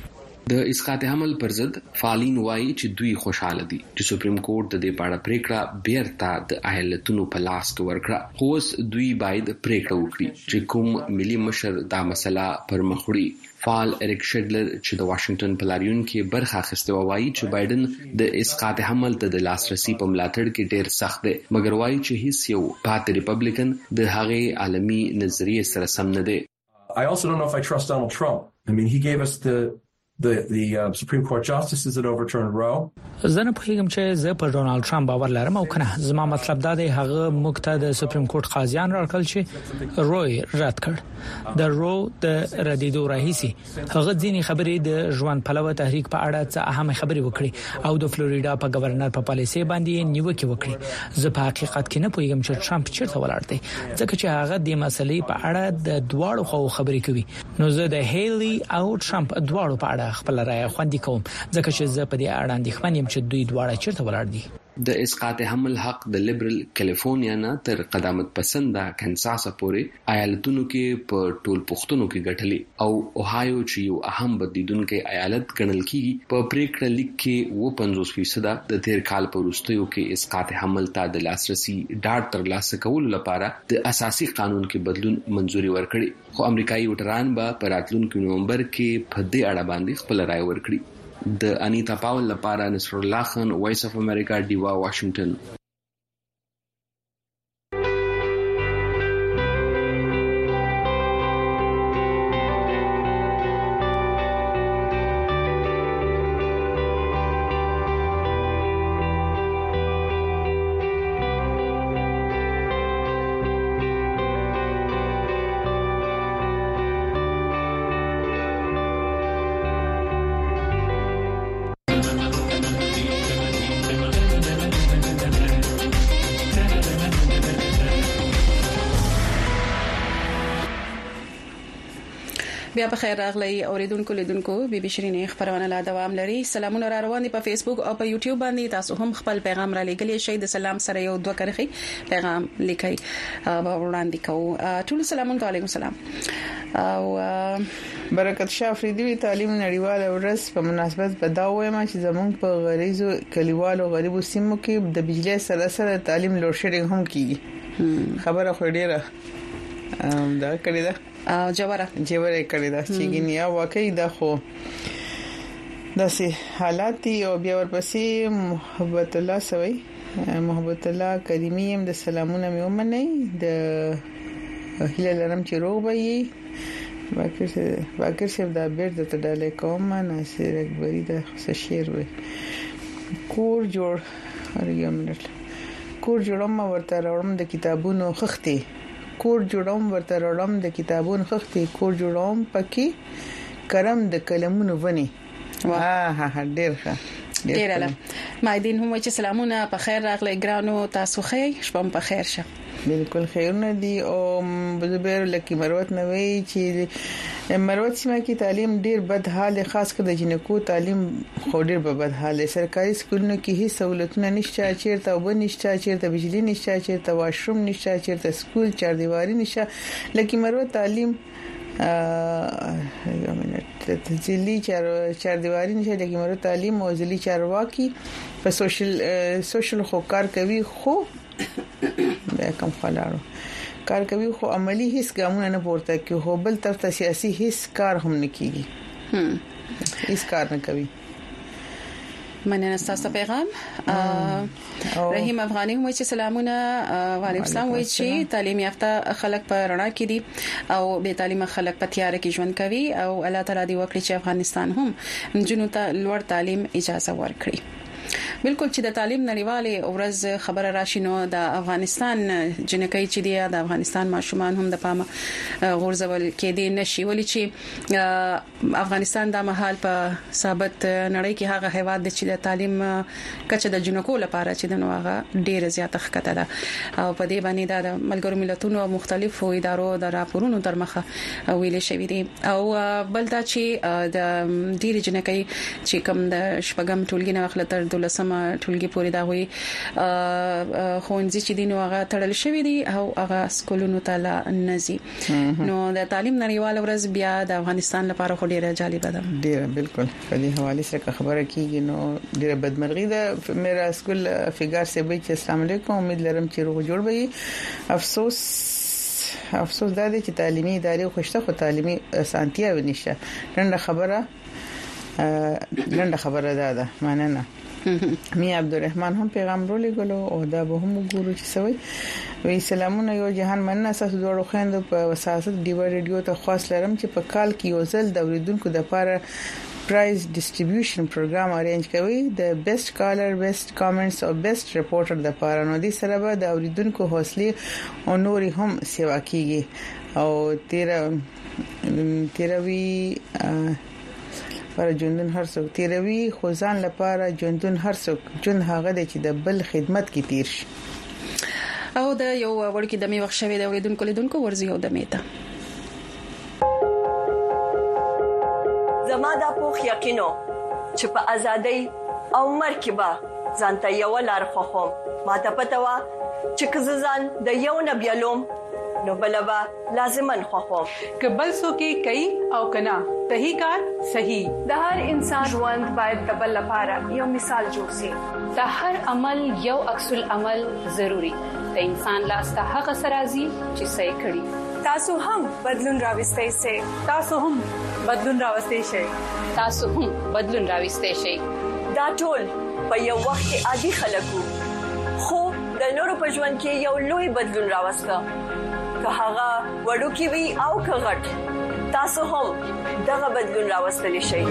د اسقاط حمل پر ضد فعالین وایي چې دوی خوشاله دي چې سپریم کورټ د دې په اړه پریکړه بیرته د ایالتونو په لاس کې ورکړه. خو اوس دوی باید پریکړه وکړي چې کوم ملي مشر دا مسله پر مخ وړي. فعال اریک شډلر چې د واشنگټن په لاریون کې برخه اخیسته وایي چې بایدن د اسقاط حمل ته د لاسرسي په ملاتړ کې ډېر سخت دی، مګر وایي چې هیڅ یو پاتې ریپبلیکن د هغې عالمي نظریې سره سم نه دی. I also don't know if I trust Donald Trump. I mean, he gave us the the the uh, Supreme Court justices that overturned Roe. زه نه پوهیږم چې زه پر ډونالد ټرمپ باور لرم او کنه. زما مطلب دا دی هغه موږ ته د سپریم کورټ قاضیان راکړل چې روي رد کړ. د رو د ردیدو راهیسي هغه ځینی خبرې د ژوند پلوه تحریک په اړه څه اهم خبرې وکړي او د فلوریدا په گورنر په پالیسي باندې نیوکه وکړي. زه په حقیقت کې نه پوهیږم چې ټرمپ چیرته ولاړ دی ځکه چې هغه د مسلې په اړه د دواړو خو خبرې کوي. نو زه د هیلی او ټرمپ دواړو په اړه خپل رائے خوندي کوم ځکه چې زه په دې اړه اندېښمن یم چې دوی دواړه چیرته ولاړ دي. د اسقاط حمل حق د لیبرل کالیفورنیا نه تر قدامت پسنده کنساس پورې ایالتونو کې په ټول پښتونو کې ګټلې او اوهایو چې یو اهم بدلیدونکو ایالت ګڼل کیږي په پریکړه لیک کې و پنځوس فیصد د تیر کال په وروستیو کې اسقاط حمل ته د لاسرسي ډاډ تر لاسه کولو لپاره د اساسي قانون کې بدلون منځوري ورکړي. خو امریکایي وټران به په راتلونکي نومبر کې په دې اړه باندې خپل رائے ورکړي. د انیتا پاول لپاره نصر الله خان، وایس اف امریکا، ډیوا، واشنگټن. بیا په خیر راغلی اوریدونکو لیدونکو بي بي شيرين خبرونه لا دوام لري. سلامونه را روان دي په فیسبوک او په یوټیوب باندې. تاسو هم خپل پیغام را لګلی شئ. د سلام سره یو دوه کرخي پیغام لیکي به وړاندې کوو. ټول سلامونه علیکم السلام او برکت شاه افریدی تعلیم نړیواله ورځ په مناسبت بداوي ما چې زمونږ په غریزو کلیوالو غریبو سیمو کې د بجلی سره سره تعلیم لوډ شیډینګ هم کیږي. خبره خو ډیره دا کړی ده او جواره جواره کړی دا چې ګنیا واقعي دا خو داسې حالات او بیا ورپسې محبت الله سوي محبت الله کریمی هم د سلامونه مې ومني د هیله لرم چې روغ وي. باکر باکر شه دا بیرته تډاله کوم ناصر اکبری د خصشیر وي کور جوړ اړیمنل کور جوړم ورته راوړم د کتابونو خختي کور جوړوم ورته راوړم د کتابونو خختي کور جوړوم پکې کرم د کلمونو ونی. واه ها ډیر ښه ډیر اله. مایدین هم چې سلامونه په خیر راغلی ګرانو. تاسو خیر شپم په خیر شه. بالکل خیرونه دي او بزبر لکه مروت نه وی چې مروت سیمه کې تعلیم ډیر بد حال خاص کر د جنکو تعلیم خو ډیر په بد حال. سرکاري سکولونو کې هیڅ سہولتونه نشته، چیرته وب نشته، چیرته بجلی نشته، چیرته واشروم نشته، چیرته سکول چاردیواری نشته. لکه مروت تعلیم یو منټ ځلی چار چاردیواری نشته. لکه مروت تعلیم او ځلی چارواکي په سوشل سوشل خو کار کوي خو به کوم خلاړو کار کوي خو عملی هیڅ ګامونه نه پورته کوي. خو بل طرف ته سیاسي هیڅ کار هم نه کیږي. هم هیڅ کار نه کوي. مننه تاسو پیغام. رحیم افغانی هم چې سلامونه وعلیکم السلام وایي چې تعلیم یافته خلک په رڼا کې دي او بے تعلیمه خلک په تیاره کې ژوند کوي او الله تعالی دې وکړي چې افغانستان هم جنونو ته لوړ تعلیم اجازه ورکړي. بالکل چې د تعلیم نړیوالې ورځ خبره راشي نو د افغانستان جنکۍ چې دی د افغانستان ماشومان هم د پامه غورځول کېدي نشي ولې چې افغانستان د مهال په ثابت نړۍ کې هغه هیواد دی چې د تعلیم کچه د جنکو لپاره چې د نوغه ډیره زیاته ښکته ده او په دې باندې د ملګرو ملتونو مختلفو ادارو د راپورونو تر مخه ویل شوی دي او بل دا چې د ډیره جنکۍ چې کوم د شپږم ټولګي نه خپل تر اتلسمه ټولګي پورې دا وي خونځي چې دین هغه تړل شوی دی او هغه سکولونو ته لا نزي نو د تعلیم نړیوال ورځ بیا د افغانستان لپاره خو ډیره جالب ده. ډیره بالکل په دې حواله سره خبره کیږي نو ډیره بدمرغي ده. میرا سکول فګار سے به چې السلام علیکم امید لرم چې روغ جوړ وي. افسوس افسوس دا دی چې تعلیمي ادارې خوشته خو تعلیمي سانتیا ونیشه. نن خبره نن خبره ده ده مننه. می عبدالرحمن هم پیغام رو لګلو او دا به هم ګورو چې سوي وی سلامونه یو جهان مننه تاسو دوړو خويندو په وساست دیو ریډیو ته خاص لرم چې په کال کې یو ځل د اوریدونکو د لپاره پرایز ډیسټریبیوشن پروګرام ارینج کوي د بیسټ کالر بیسټ کامنټس او بیسټ ریپورټر د لپاره. نو دې سره به د اوریدونکو حوصله او نوري هم سیوا کیږي او تیرا تیروي پر جوندن هر څوک تیروي خوځان لپاره جوندن هر څوک جون هغه د چې د بل خدمت کې تیر شي او د یو ورکی د می وخت شوی د اوریدونکو لیدونکو ورزي او د میته زما د پوخ یقینو چې په ازادۍ او مرکبه ځانته یو لار خوخم ما ته پته وا چې کززان د یو نبیلوم نو بلبا لازمن خوخم کبل سو کې کوي او کنا صحیح کار صحیح د هر انسان ژوند باید د بل لپاره یو مثال جوړ شي. د هر عمل یو عکس العمل ضروری د انسان لاسته هغه سرازي چې صحیح کړي. تاسو هم بدلون راوستئ شئ تاسو هم بدلون راوستئ شئ تاسو هم بدلون راوستئ شئ. دا ټول په یو وخت کې عادي خلکو خو د نورو په ژوند کې یو لوی بدلون راوسته که هغه وړوکی وي او که غټ تاسو هم دغه بدلون راوستلی شئ.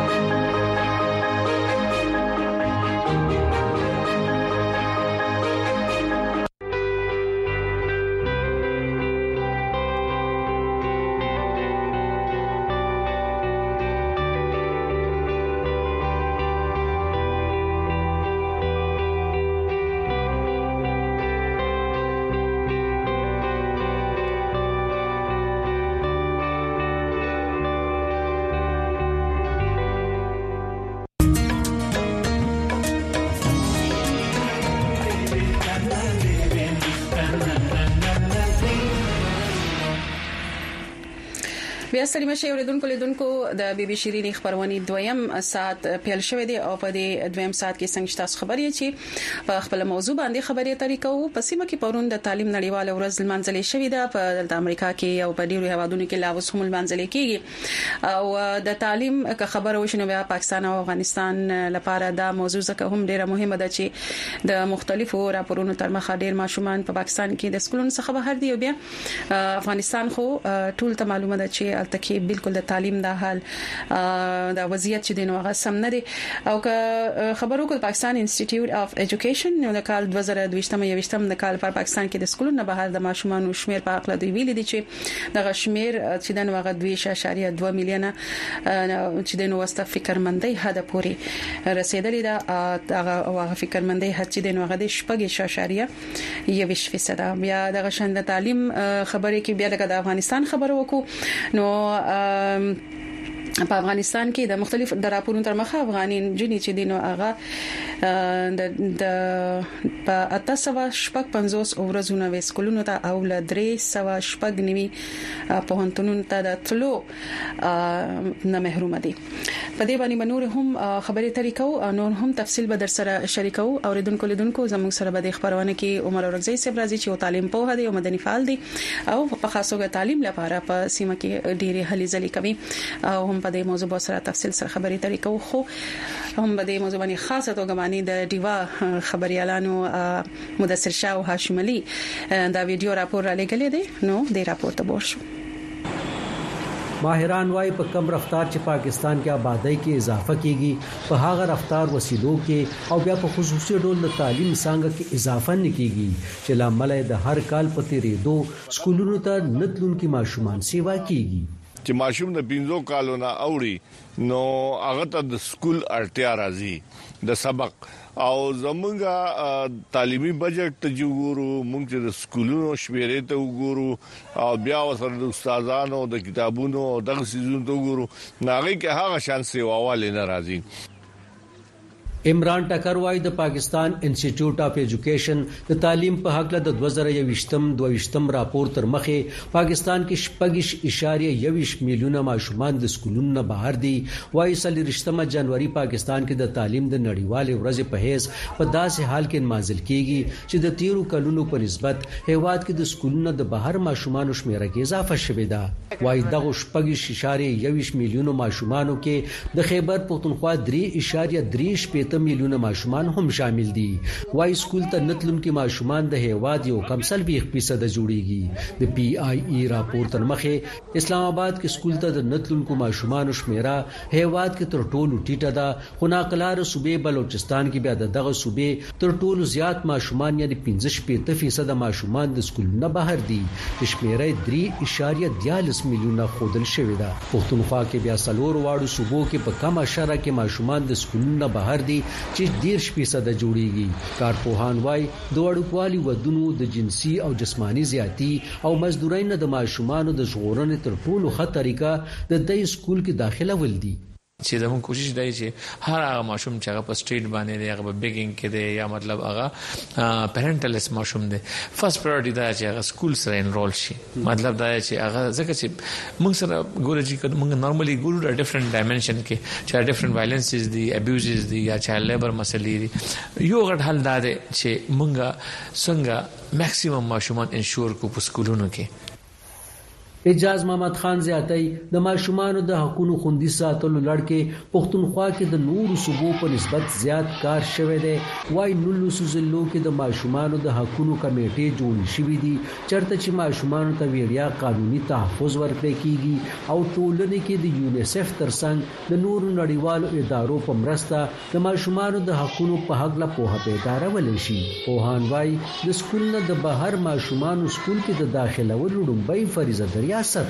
بیا سلام شي اوریدونکو لیدونکو د بي بي شيرين خبرونه دویم ساعت پیل شوې دي او په دې دویم ساعت کې څنګه تاسو خبرې چې په خپل موضوع باندې خبرې طریقو په سیمه کې پرون د تعلیم نړیواله ورځ منځلې شوې ده په د امریکا کې او په ډیرو هوادونو کې لا اوس هم منځلې کېږي او د تعلیم که خبره وشنو بیا پاکستان او افغانستان لپاره دا موضوع ځکه هم ډیره مهمه ده چې د مختلفو راپورونو تر مخه ډیر ماشومان په پاکستان کې د سکولونو څخه بهر دي او بیا افغانستان خو ټول ته معلومه ده چې البته بالکل د تعلیم د حال د وضعیت چې دینو هغه سم نه دي او که خبرو کو پاکستان انسټیټیوټ اف ایجوکیشن نو د کال دوه زره دوه یم د کال پر پاکستان کې د سکولونو بهر د ماشومان شمیر په اړه دوی ویلي دي چې د شمیر چې د نوغه دوه اعشاریه دوه میلیونه چې د نو واست فکرمندۍ هدا پوری رسیدلې ده هغه فکرمندۍ هڅه چې د نوغه د شپږ اعشاریه یو فیصد بیا د غشند تعلیم خبرې کې بیا د افغانستان خبرو وکړو نو په افغانستان کې د مختلف راپورونو تر مخه افغانین جنې چې دینو هغه د د په اتاسو شپږ پنځوس ورځونه وسکولونو ته او ل درې سو شپږ نیوي په هنتونو ته د تلو نه محروم دي. په دې باندې منور هم خبرې طریقو نور هم تفصیل به در سره شریکو اوریدونکو لیدونکو زموږ سره به د خبرونه کې عمر اورګزی صاحب راځي چې تعلیم په هدي او مدني فعال دي او په خاصه تعلیم لپاره په سیمه کې ډېری هلي ځلې کوي او هم په دې موضوع سره تفصیل سره خبرې طریقو خو هم په دې موضوع باندې خاصه توګه باندې د دیوا خبريالانو مدثر شاه او هاشم علي دا ویډیو راپور را لګلې دي نو د راپور ته ورشو. ماهران وايي په کم رفتار چې پاکستان کې آبادی کې اضافه کیږي په هغه رفتار وسیلو کې او بیا په خصوصي ډول د تعلیم څنګه کې اضافه نه کیږي چې لامل د هر کال په تیریدو سکولونو ته نتلون کې ماشومان سیوا کیږي چې ماشوم د پینځو کالو نه اوړي نو هغه ته د سکول اړتیا راځي د سبق او زمونږه تعلیمي بجټ ته جوړو مونږ د سکولونو شمیرې ته وګورو او بیا وسره د استادانو د کتابونو او دغه سيزونو ته وګورو ناغي کې هغه شان سیواواله نه راځي. عمران ټکر وايي د پاکستان انسټیټیوټ اف ایجوکیشن د تعلیم په حق له د دوه زره یوویشتم دویشتم راپور تر مخه پاکستان کې شپږ اشاریه یوویش میلیونه ماشومان د سکولونو بهر دي. وايي څلورشتمه جنوري پاکستان کې د تعلیم د نړیوال ورځ په هیڅ په داسې حال کې مازل کیږي چې د تیرو کلونو په نسبت هیواد کې د سکولونو د بهر ماشومان شمیره کې اضافه شوې ده. وايي دغه شپږ اشاریه یوویش میلیونه ماشومانو کې د خیبر پختونخوا درې اشاریه درې شپږ میلیونه ماشومان هم شامل دي. وايي سکول ته نتلونکي ماشومان د هیواد یو کم سل بیخ فیصد جوړيږي. د پی آی ای راپور تر مخه اسلام آباد کې سکول ته د نتلونکو ماشومان شمیره هیواد کې تر ټولو ټیټه ده، خو ناقلار صوبې بلوچستان کې بیا دغه صوبې تر ټولو زیات ماشومان یعنی پنځه شپږ فیصد ماشومان د سکولونو بهر دي. شمیره درې اشاریه دیالس میلیونه خودل شوې ده. پښتونخوا کې بیا څلور واړو صوبو کې په کم اشاره کې ماشومان د سکولونو بهر دي چې ډیر فیصد جوړيږي. کارپوهان وايي د وړوکوالي ودونو د جنسي او جسماني زیاتی او مزدورۍ نه د ماشومان د ژغورنې تر ټولو ښه طریقه د دې سکول کې داخله ول دي. چې زموږ کوشش دی چې هر هغه ماشوم چې هغه په سټریټ باندې دی، هغه په بیګینګ کې دی، یا مطلب هغه پیرنټلس ماشوم دی، فرست پرایورټي دا چې هغه سکول سره انرول شي. مطلب دا چې هغه ځکه چې موږ سره ګورو چې موږ نارملی ګورو د ډیفرنٹ ډایمنشن کې چې ډیفرنٹ وایلنسز دي، ابیوزز دي، یا چایلډ لیبر مسلې دي. یو غټ حل دا دی چې موږ څنګه میکسیمم ماشومان انشور کو په سکولونو کې. اجاز محمد خان زیاتای د ماشومان د حقوقو خوندي ساتلو لړ کې پښتونخوا کې د نورو صوبو په نسبت زیات کار شوی دی. وايي نولو سوزلو کې د ماشومان د حقوقو کمیټې جوړ شوې دي چرته چې ماشومان ته ویړیا قانوني تحفظ ورکړي کیږي او ټولنې کې د یونیسف ترڅنګ د نورو نړیوالو ادارو په مرسته د ماشومان د حقوقو په حق لا پوهه پیدارول شي. پوهان وايي د سکول نه د بهر ماشومان سکول کې د داخله ولړو لومبۍ فریضه دریا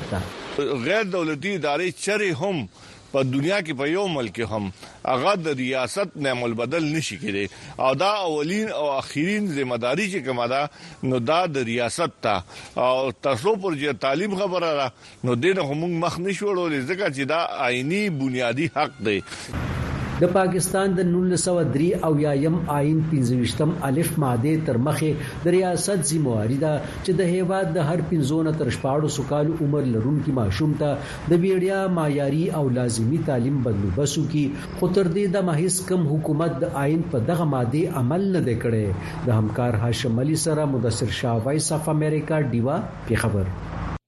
غیر دولتي ادارې چرې هم په دنیا کې په یو ملک هم هغه د ریاست نعم البدل نشي کېږي او دا اولین او اخیرین ذمہ داری چې کومه ده نو دا د ریاست ته او تاسو پر چې تعلیم خبره را نو دغه هم مخ نشو وړول ځکه چې دا آئینی بنیادی حق دی. د پاکستان د نولس سوه درې او یایم آئین پنځويشتم الف ماده تر مخه د ریاست ذمہواری ده چې د هیواد د هر پنځونه تر شپږو کالو عمر لرونکي ماشوم ته د ویډیا معیاري او لازمی تعلیم بندوبست کی. خو تر دې د محیث کم حکومت د آئین په دغه ماده عمل نه کړي. د همکار هاشم علي سره مدثر شاه وایس اف امریکا دیوا په خبر.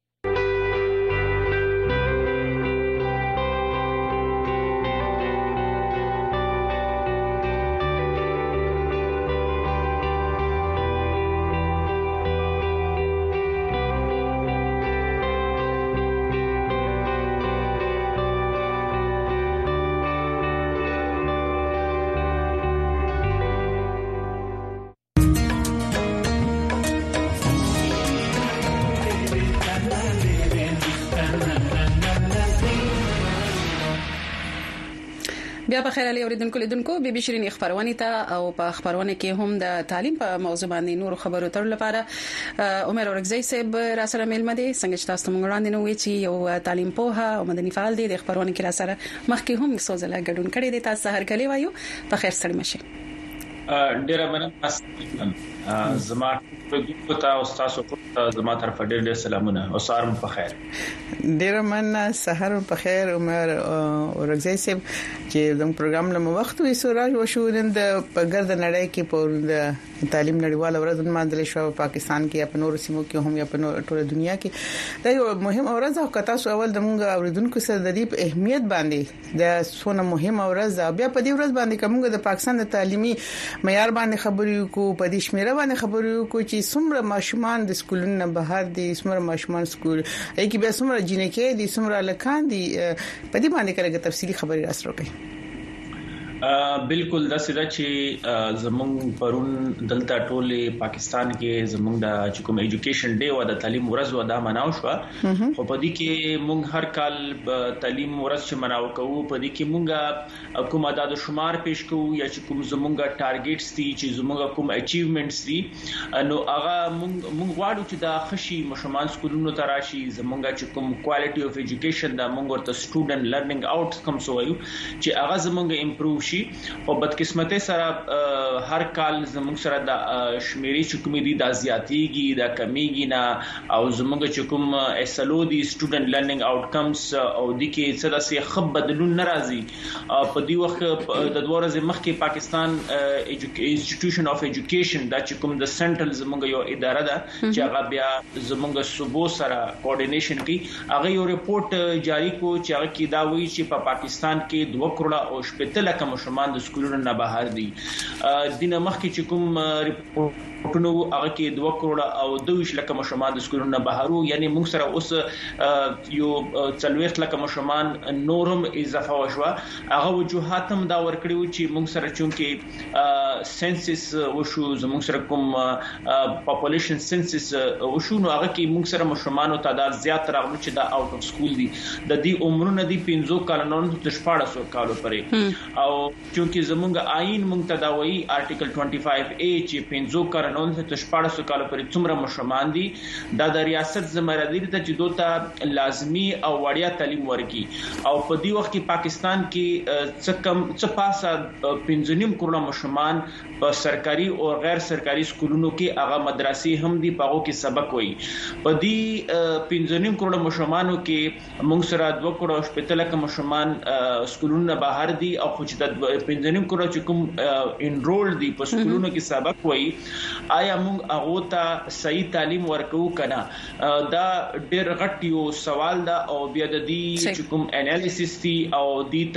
بیا په خیر علي اوریدونکو لیدونکو بي بي شيرين خبرونه ته او په خبرونه کې هم د تعلیم په موضوع باندې نور خبرو تر لپاره عمر اورګزی صاحب را سره مل مده څنګه تاسو موږ وړاندې نو وی چې یو تعلیم پوها او مدني فعال دي د خبرونه کې را سره مخکې هم سوزله ګډون کړي دي. تاسو هر کلی وایو په خیر سره مشه ډیره مننه زما په تاسو تاسو ته زما طرف ډیر ډیر سلامونه او سهار په خیر. ډیره مننه سهار په خیر عمر اورګزی صاحب چې د پروګرام له وخت وې سوراج وشو د پګر د نړۍ کې په د تعلیم نړیواله ورځ ماندل شو پاکستان کې په نورو سیمو کې هم یا په ټوله دنیا کې دا یو مهم ورځ او کتا سو اول د موږ اوریدونکو سره د دې اهمیت باندې د سونه مهم ورځ بیا په دې ورځ باندې کومه د پاکستان د تعلیمي معیار باندې خبرې کو په دې شمیره باندې خبرې کو چې څومره ماشومان د سکولونو بهر دي څومره ماشومان سکول ای کی به څومره جنکې دي څومره لکان دي په دې باندې کله تفصیلی خبرې راس راکړي. بالکل دا سده چې زمون پرون دلته ټوله پاکستان کې زمون د کوم ایجوکیشن ډے او د تعلیم ورځ و دا مناو شو خو په دې کې مونږ هر کال تعلیم ورځ چې مناو کوو په دې کې مونږ کوم عدد شمار پیش کوو یا چې کوم زمونږ ټارګټس دي چې زمونږ کوم اچیومنټس دي نو هغه مونږ مونږ واړو چې دا خشي مشمان سکولونو ته راشي زمونږ چې کوم کوالټي اف ایجوکیشن دا مونږ ورته سټوډنټ لرنینګ آوټکمز وایو چې هغه زمونږ امپروو شي او بدقسمتۍ سره هر کال زموږ سره د شمیري چکمې دي د زیاتېږي د کمیږي نه او زموږ چکم اس ال او دي سټوډنټ لرنینګ آوټکمز او د کې څه داسې خب بدلون ناراضي په دې وخت د دوه ورځې مخکې پاکستان انسټیټیوشن اف ایجوکیشن دا چکم د سنټرل زموږ یو اداره ده چې هغه بیا زموږ صوبو سره کوارډینیشن کوي هغه یو ریپورت جاری کو چې هغه کې دا وایي چې په پاکستان کې دوه کروڑه او شپږ لک ماشومان د سکولونو نه بهر دي دینه مخکې چې کوم ریپورتونو هغه کې دوه کروڑه او دوه لک ماشومان د سکولونو نه بهرو یعنی موږ سره اوس یو څلوېښت لک ماشومان نورم اضافه وشوه هغه وجوهات هم دا ورکړي چې موږ سره چونکې سنسس وشو زموږ سره کوم پاپولیشن سنسس وشو نو هغه کې موږ سره ماشومان تعداد زیات راغلي چې دا آوټ اف سکول دي د دې عمرونه دي پنځو کالونو ته شپږ سوه کالو پرې او چونکه زمونږ آئین مونږ تداوی آرټیکل پنځه ویشت اے چې پنځو کالونو ته شپږ سوه کالو پرې څومره مشرمان دي دا د ریاست ذمہواری ده چې دوته لازمی او وړیا تعلیم ورکړي او په دې وخت کې پاکستان کې څه کم څه پاسه پنځه نیم کروڑه مشرمان په سرکاري او غیر سرکاري سکولونو کې هغه مدرسې هم دي په هغه کې سبق وایي په دې پنځه نیم کروڑه مشرمانو کې موږ سره دوه کروڑه شپږ لک مشرمان سکولونو بهر دي او خو چې د پنځه نیم کروڑه چې کوم انرول دي په سکولونو کې سبق وایي آیا موږ هغه ته صحیح تعلیم ورکو کنه دا ډېر غټ یو سوال ده او بیا د دې چې کوم انالیسس دي او د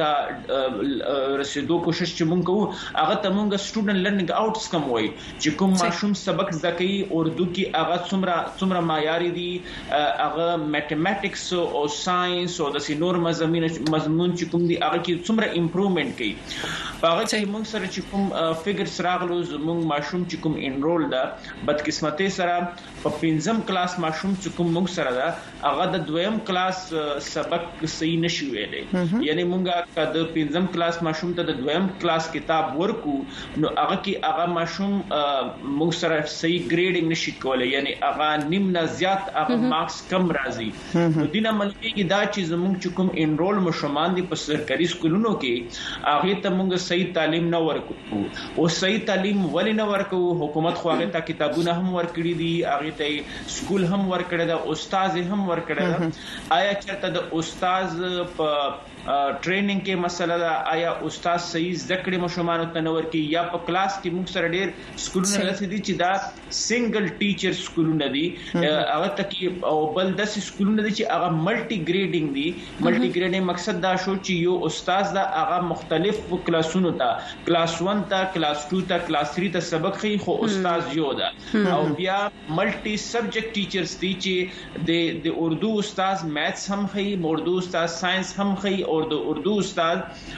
تا رسیدو کوشش چې موږ کوو هغه ته موږ سټوډنټ لرنینګ آوټس کم وایي چې کوم ماشوم سبق زده کوي اردو کې هغه څومره څومره معیاري دي هغه میتھمیټکس او ساينس او د سینور مضامین مضمون چې کوم دي هغه کې څومره امپروومنت کوي هغه چې موږ سره چې کوم فګرز راغلو زموږ ماشوم چې کوم انرول ده بدقسمتۍ سره په پنځم کلاس ماشوم چې کوم موږ سره ده هغه د دویم کلاس سبق صحیح نشي ویلي یعنی موږ د پنځم کلاس ماشوم ته د دویم کلاس کتاب ورکو نو هغه کې هغه ماشوم موږ سره صحیح ګریډینګ نشي کولای یعنی هغه نیم نه زیات هغه مارکس کم راځي نو دینه ملګری دا چې زموږ چې کوم انرول مشرمان دي په سرکاري سکولونو کې هغه ته موږ صحیح تعلیم نه ورکو او صحیح تعلیم ولې نه ورکو حکومت خو هغه ته کتابونه هم ورکړي دي هغه ته سکول هم ورکړي دا استاد هم ورکړي دا آیا چرته د استاد په ټریننګ کې مسله ده آیا استاد صحیح ذکر مشرمان ته نور کې یا په کلاس کې موږ سره ډېر سکولونه لسی دي چې دا سنگل ټیچر سکولونه دي هغه تکي او بل د سکولونه دي چې هغه ملټي ګریډینګ دي ملټي ګریډینګ مقصد دا شو چې یو استاد دا هغه مختلف کلاسونو ته کلاس ون ته کلاس ټو ته کلاس تھری ته سبق خي خو استاد یو ده او بیا ملټي سبجیکټ ټیچرز دي چې د د اردو استاد میثس هم خي اردو استاد ساينس هم خي اور د اردو استاد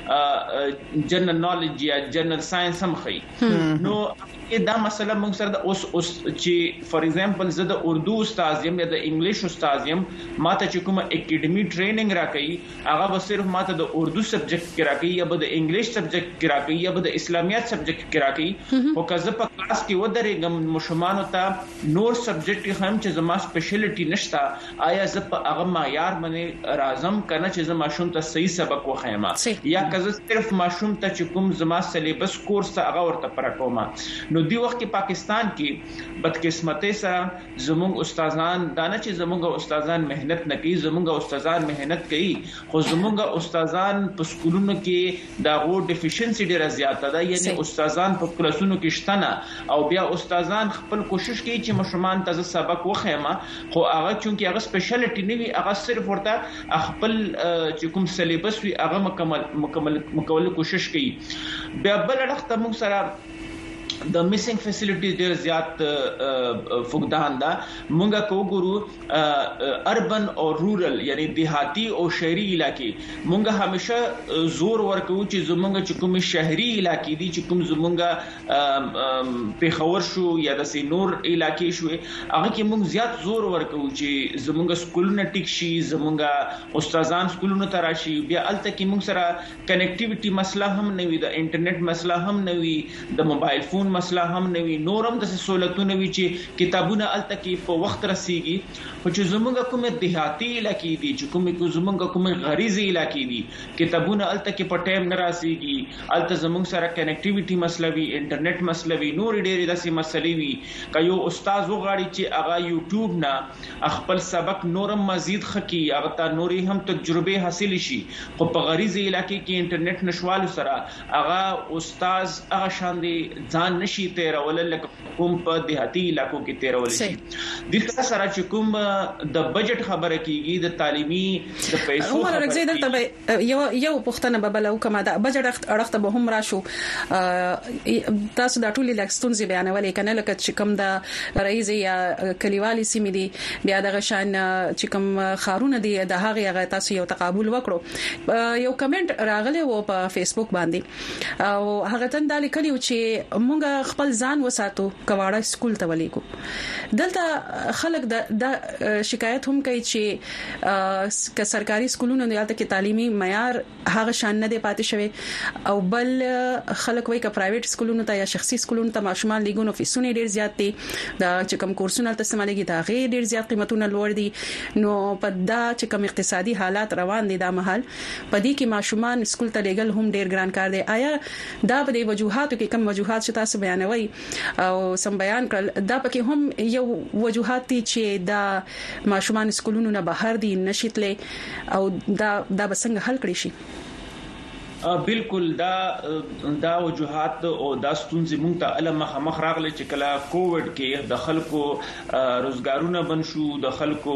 جنرال نالج یا جنرال ساينس هم خي نو دا مسله موږ سره د اوس اوس چې فار ایگزامپل زه د اردو استاد یم یا د انګلیش استاد یم ماته چې کومه اکیډمي ټریننګ راکړي هغه به صرف ماته د اردو سبجیکټ کې راکړي یا به د انګلیش سبجیکټ کې راکړي یا به د اسلامیات سبجیکټ کې راکړي او که زه په کلاس کې ودرېږم مشرانو ته نور سبجیکټ هم چې زما سپیشلیټي نشته آیا زه په هغه معیار باندې راځم کنه چې زما ماشوم ته صحیح سبق وخایم یا که زه صرف ماشوم ته چې کوم زما سلیبس کورس ته هغه ورته پراکوم نو دی وخت کې پاکستان کې بدقسمتۍ سره زموږ استادان دانه چې زموږ استادان مهنت نه کوي زموږ استادان مهنت کوي خو زموږ استادان په سکولونو کې دا غو ډیفیشنسي ډیره زیاته ده یعنی استادان په کلاسونو کې شتنه او بیا استادان خپل کوشش کوي چې مشرمان ته سبق وخیمه خو هغه چونکی هغه سپیشلیټی نه وي هغه صرف ورته خپل چې کوم سلیبس وي هغه مکمل مکمل مکمل کوشش کوي بیا بل وخت موږ سره د میسنګ فیسیلیټیز ډیر زیات فقدان ده مونږه کو ګورو اربن او رورل یعنی دیهاتی او شهري علاقې مونږه همیشه زور ورکو چې زمونږ چې کوم شهري علاقې دي چې کوم زمونږه پیښور شو یا د سینور علاقې شو هغه کې مونږ زیات زور ورکو چې زمونږ سکولونه ټیک شي زمونږه استادان سکولونو ته راشي بیا الته کې مونږ سره کنیکټیویټي مسله هم نه وي د انټرنیټ مسله هم نه وي د موبایل فون مسله هم نه وي نورم د سہولتونو وی چې کتابونه الته کې په وخت رسیږي خو چې زمونږ کومه دیهاتي علاقې دي چې کومه زمونږ کومه غریزي علاقې دي کتابونه الته کې په ټایم نه راسيږي الته زمونږ سره کنیکټیویټي مسلوي انټرنیټ مسلوي نور ډېرې داسې مسلې وي که یو استاد وغواړي چې هغه یوټیوب نه خپل سبق نورم مزید خکې هغه ته نورې هم تجربه حاصل شي خو په غریزي علاقې کې انټرنیټ نشوالو سره هغه استاد هغه شان دي ځان نشي تیرول لکه کوم په دیهاتي علاقو کې تیرول شي د تاسو سره چې کوم د بجټ خبره کیږي د تعلیمي د پیسو عمر رګزي دلته یو یو پښتنه ببلو کما د بجټ اړخته به هم راشو تاسو د ټولي لکستونزي بیانولې کنه لکه چې کوم د رئیس یا کلیوالي سیمې دي بیا د غشان چې کوم خارونه دي د هغه هغه تاسو یو تقابل وکړو یو کمنټ راغلی و په فیسبوک باندې او هغه تن د لیکلو چې مونږ خپل ځان وساتو کواړه سکول ته ولیکو دلته خلک د شکایت هم کوي چې ک سرکاري سکولونو نه یاته کې تعلیمي معیار هغه شان نه دی پاتې شوی او بل خلک وایي ک پرایویټ سکولونو ته یا شخصي سکولونو ته ماشومان لیګونو فیسونه ډیر زیات دي دا چې کوم کورسونه تل استعمالېږي دا غیر ډیر زیات قیمتونه لوړ دي نو په دا چې کوم اقتصادي حالات روان دي دا محل په دې کې ماشومان سکول ته لیګل هم ډیر ګران کار دی آیا دا په دې وجوهاتو کې کوم وجوهات چې تاسو بیانوي او سم بیان کړل دا پکې هم یو وجوهات دي چې دا ماشومان سکولونو نه بهر دي نشیتلې او دا دا بسنګ حل کړی شي بالکل دا دا وجوهات او دا ستونزې مونږ ته علم مخ مخ راغلي چې کله کووډ کې د خلکو روزګارونه بند شو د خلکو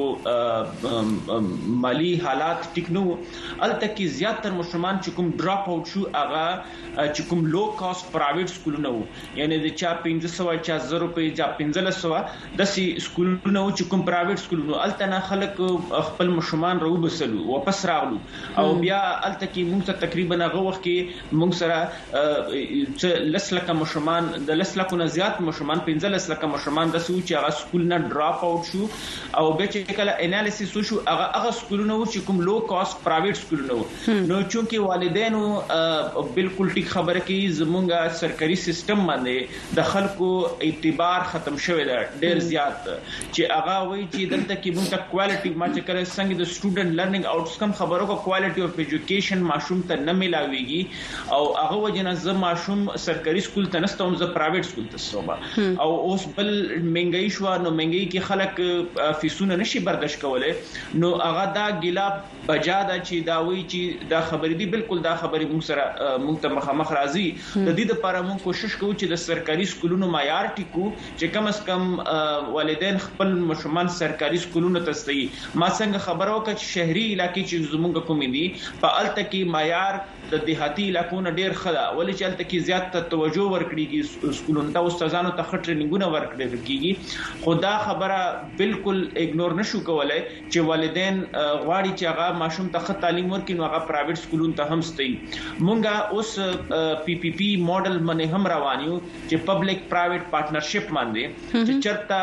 مالی حالات ټیک نو الته کې زیاتره مشرمان چې کوم ډراپ اوټ شو هغه چې کوم لو کاست پرایویټ سکولونه وو یعنی د چا پنځه سوه چا زر روپۍ چا پنځه سوه د سي سکولونه وو چې کوم پرایویټ سکولونه الته نه خلک خپل مشرمان راو بسلو واپس راغلو او بیا الته کې موږ ته تقریبا وخت کې موږ سره چې لسلکه مشرمان د لسلکو نه زیات مشرمان پنځه لسلکه مشرمان د سوچ هغه سکول نه ډراپ اوټ شو او به چې کله انالیسس وشو هغه هغه سکولونه چې کوم لو کاست پرایویټ سکولونه نو چې والدینو بالکل ټیک خبره کوي زمونږه سرکاري سیستم باندې د خلکو اعتبار ختم شوی دی ډیر زیات چې هغه وایي چې دلته کې موږ ته کوالټي ما چې کړه څنګه د سټوډنټ لرنینګ آوټکم خبرو کو کوالټي اف ایجوکیشن ماشوم ته نه ملاوي او هغه وجنه زه ماشوم سرکاري سکول ته نستوم زه پرایویټ سکول ته سوم او اوس بل منګي شو نو منګي کې خلک فیسونه نشي برداشت کولای نو هغه دا ګلا بجا دا چې دا وی چې دا خبرې دي بالکل دا خبرې موږ سره موږ ته مخامخ راځي د دې لپاره موږ کوشش کوو چې د سرکاري سکولونو معیار ټیکو چې کم از کم والدین خپل مشرمان سرکاري سکولونو ته استي ما څنګه خبرو کې چې شهري علاقې چې زموږ کوم دي په الته کې معیار د دیهاتي علاقو نه ډیر خلا ولې چې الته کې زیات توجه ورکړي سکولونو ته استادانو ته خټ ټریننګونه ورکړي کیږي خدا خبره بالکل اګنور نشو کولای چې والدین غواړي چې هغه ماشوم ته ښه تعلیم ورکړي نو هغه پرایویټ سکولونو ته هم ستي مونږه اوس پی پی پی ماډل باندې هم روانیو چې پبلک پرایویټ پارټنرشپ باندې چې چرته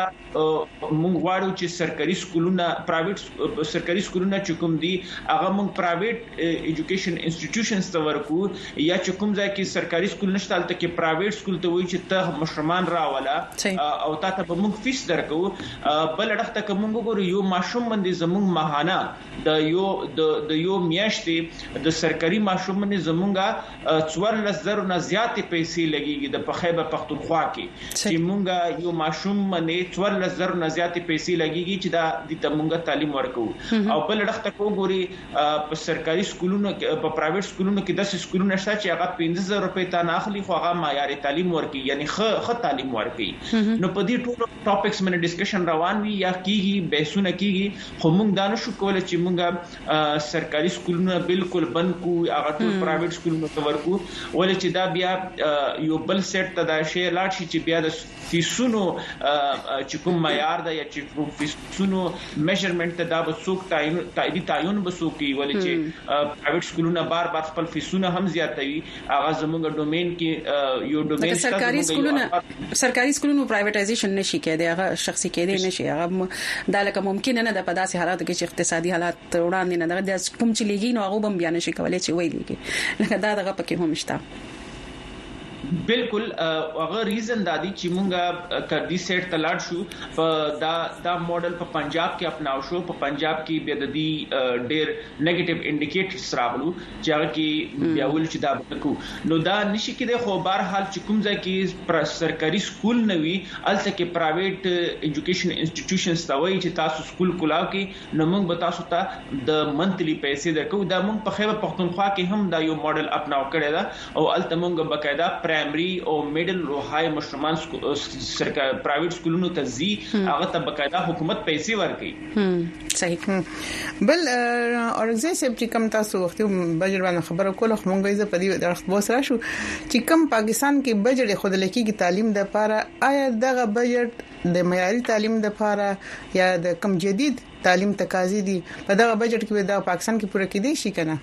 مونږ غواړو چې سرکاري سکولونه پرایویټ سرکاري سکولونه چې کوم دي هغه مونږ پرایویټ ایجوکیشن انسټیټیوشنز ته ورکو یا چې کوم ځای کې سرکاري سکول نشته البته کې پرایویټ سکول ته وایي چې ته مشرمان راولا او تاسو به موږ فیس درکو بل اړخته کوم وګورو یو ماشوم باندې زموږ ماهانه د یو د یو میاشتې د سرکاري ماشوم باندې زموږه څوارلس زره نه زیات پیسې لګيږي د خیبر پختونخوا کې چې موږ یو ماشوم باندې څوارلس زره نه زیات پیسې لګيږي چې دا د موږ تعلیم ورکو او بل اړخته وګوري په سرکاري سکولونو کې په پرایویټ سکولونو کې د سکولونو شته چې هغه پنځه زره روپۍ ته نه اخلي خو هغه معیاري تعلیم ورکوي یعنی ښه ښه تعلیم ورکوي نو په دې ټولو ټاپکس باندې ډسکشن روان وي یا کیږي بحثونه کیږي خو موږ دا نشو کولای چې موږ سرکاري سکولونه بالکل بند کو هغه ټول پرایویټ سکولونو ته ورکو ولې چې دا بیا یو بل سیټ ته دا شی لاړ شي چې بیا د فیسونو چې کوم معیار دا یا چې کوم فیسونو میجرمنټ ته دا به څوک تعین تایید تعین به څوک کوي ولې چې پرایویټ سکولونه بار بار خپل فیسونه هم زیاتوي هغه زموږ ډومین کې یو ډومین سرکاري سکولونه سرکاري سکولونو پرایویټایزیشن نشي کېدی هغه شخصي کېدی نشي هغه دا لکه ممکن نه د پداسي حالاتو کې چې اقتصادي حالات وړاندې نه د کوم چې لګي نو هغه هم بیان شي کولای چې ویلېږي لکه دا دغه پکې هم شته بالکل هغه ریزن دادی چې مونږه کردي سیټ تلاړ شو په دا دا ماډل په پنجاب کې اپناو شو په پنجاب کې بیا د دې ډېر نیگیټیو انډیکیټرز راغلو چې هغه کې بیا ول چې دا بکو نو دا نشي کېده خو بهر حال چې کوم ځای کې سرکاري سکول نه وي الته کې پرایویټ ایجوکیشن انسټیټیوشنز تا وایي چې تاسو سکول کولاو کې نو مونږ به تاسو ته د منتلی پیسې درکو دا مونږ په خیبر پختونخوا کې هم دا یو ماډل اپناو کړی دا او الته مونږ بقاعده پرایمري او میډل او های مشرومان سرکاري پرایویټ سکولونو ته زی هغه ته بقاعده حکومت پیسې ورکړي صحیح بل اورګزای سب چې کوم تاسو وخت بجټ باندې خبره کوله مونږ یې په دې درخت بوسره شو چې کوم پاکستان کې بجټ خود لکېږي تعلیم د لپاره آیا دغه بجټ د معیاري تعلیم د لپاره یا د کم جدید تعلیم تقاضې دي په دغه بجټ کې د پاکستان کې پوره کېدی شي کنه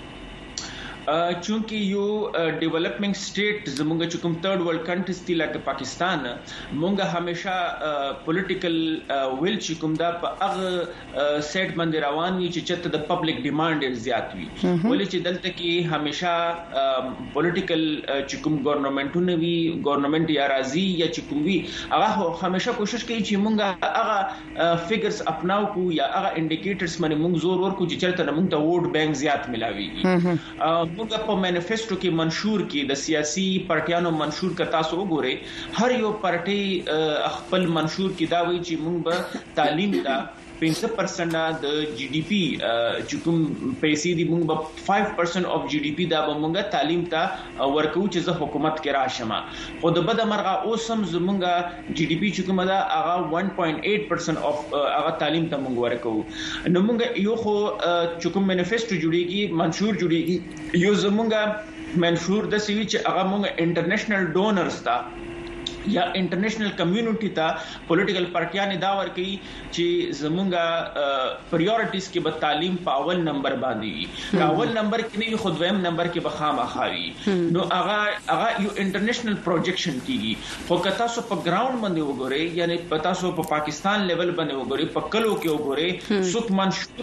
چونکی یو ډیولپمنٹ سټیټ زمونږ چې کوم تھرد ورلد کنټریز دي لکه پاکستان مونږه همیشه پولیټیکل ویل چې کوم دا په هغه سیټ باندې روان وي چې چته د پبلک ډیماند ډیر زیات وي ولې چې دلته کې همیشه پولیټیکل چې کوم ګورنمنټونه وي ګورنمنټ یا راضي یا چې کوم وي هغه همیشه کوشش کوي چې مونږه هغه فګرز اپناو کو یا هغه انډیکیټرز باندې مونږ زور ورکو چې چرته مونږ ته ووټ بانک زیات ملاويږي موږ په مانیفیسټو کې منشور کې د سیاسي پارټیانو منشور کا تاسو وګورئ هر یو پارټي خپل منشور کې دا وایي چې موږ به تعلیم ته پنځه پرسنټ د جی ډی پی چې کوم پیسې دي موږ به پنځه پرسنټ اف جی ډی پی دا به موږ تعلیم ته ورکو چې زه حکومت کې راشم خو د بده مرغه اوسم زمونږه جی ډی پی چې کومه دا هغه one point eight percent اف هغه تعلیم ته موږ ورکو نو موږ یو خو چې کوم مانیفیسټو جوړیږي منشور جوړیږي یو زمونږه منشور د سوي چې هغه موږ انټرنیشنل ډونرز تا یا انټرنیشنل کمیونټی ته پولیټیکل پارټیانه دا ورکي چې زمونږه پریورټیز کې به تعلیم په اول نمبر باندې وي اول نمبر کې نه خود ویم نمبر کې به خامخاوي نو هغه هغه یو انټرنیشنل پروجیکشن کیږي خو که تاسو په ګراوند باندې وګورئ یعنی په تاسو په پاکستان لیول باندې وګورئ په کلو کې وګورئ څوک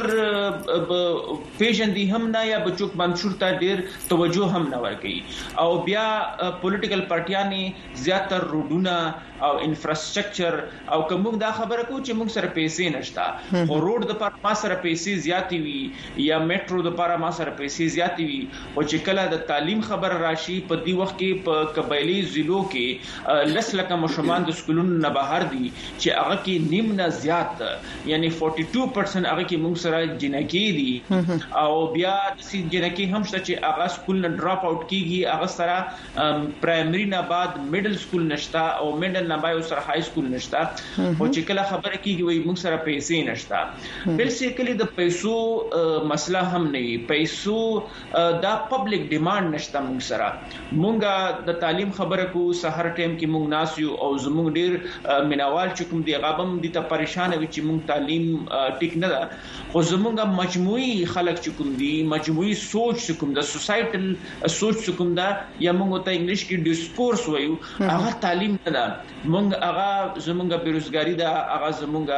منشور پیژن دي هم نه یا بچوک منشور ته ډیر توجه هم نه ورکي او بیا پولیټیکل پارټیانه زیاتره روډونه او انفراستراکچر او کوم دا خبره کو چې موږ سره پیسې نشته او روډ د پر ما سره پیسې زیاتې وي یا میټرو د پر ما سره پیسې زیاتې وي او چې کله د تعلیم خبر راشي په دی وخت کې په قبایلی ضلعو کې لس لکه مشرمان د سکولونو نه بهر دي چې هغه کې نیم نه زیات یعنی بیا بیا پرسنټ هغه کې موږ سره جنکی دي او بیا د سي جنکی هم شته چې هغه سکول نه ډراپ اوټ کیږي هغه سره پرایمري نه بعد میډل سکول نشته او میډل نه بای سره های سکول نشته او چې کله خبره کیږي وای موږ سره پیسې نشته بیسیکلی د پیسو مسله هم نه وي پیسو دا پبلک ډیماند نشته موږ سره موږ د تعلیم خبره کو سحر ټیم کې موږ ناس یو او زموږ ډیر مینوال چې کوم دی غابم دي ته پریشان وي چې موږ تعلیم ټیک نه ده خو زموږ مجموعي خلک چې کوم دي مجموعي سوچ چې کوم د سوسایټل سوچ چې کوم دا یا موږ ته انګلیش کې ډیسکورس وایو هغه تعلیم نه ده مونږ هغه زمونږه بیروزګاری ده هغه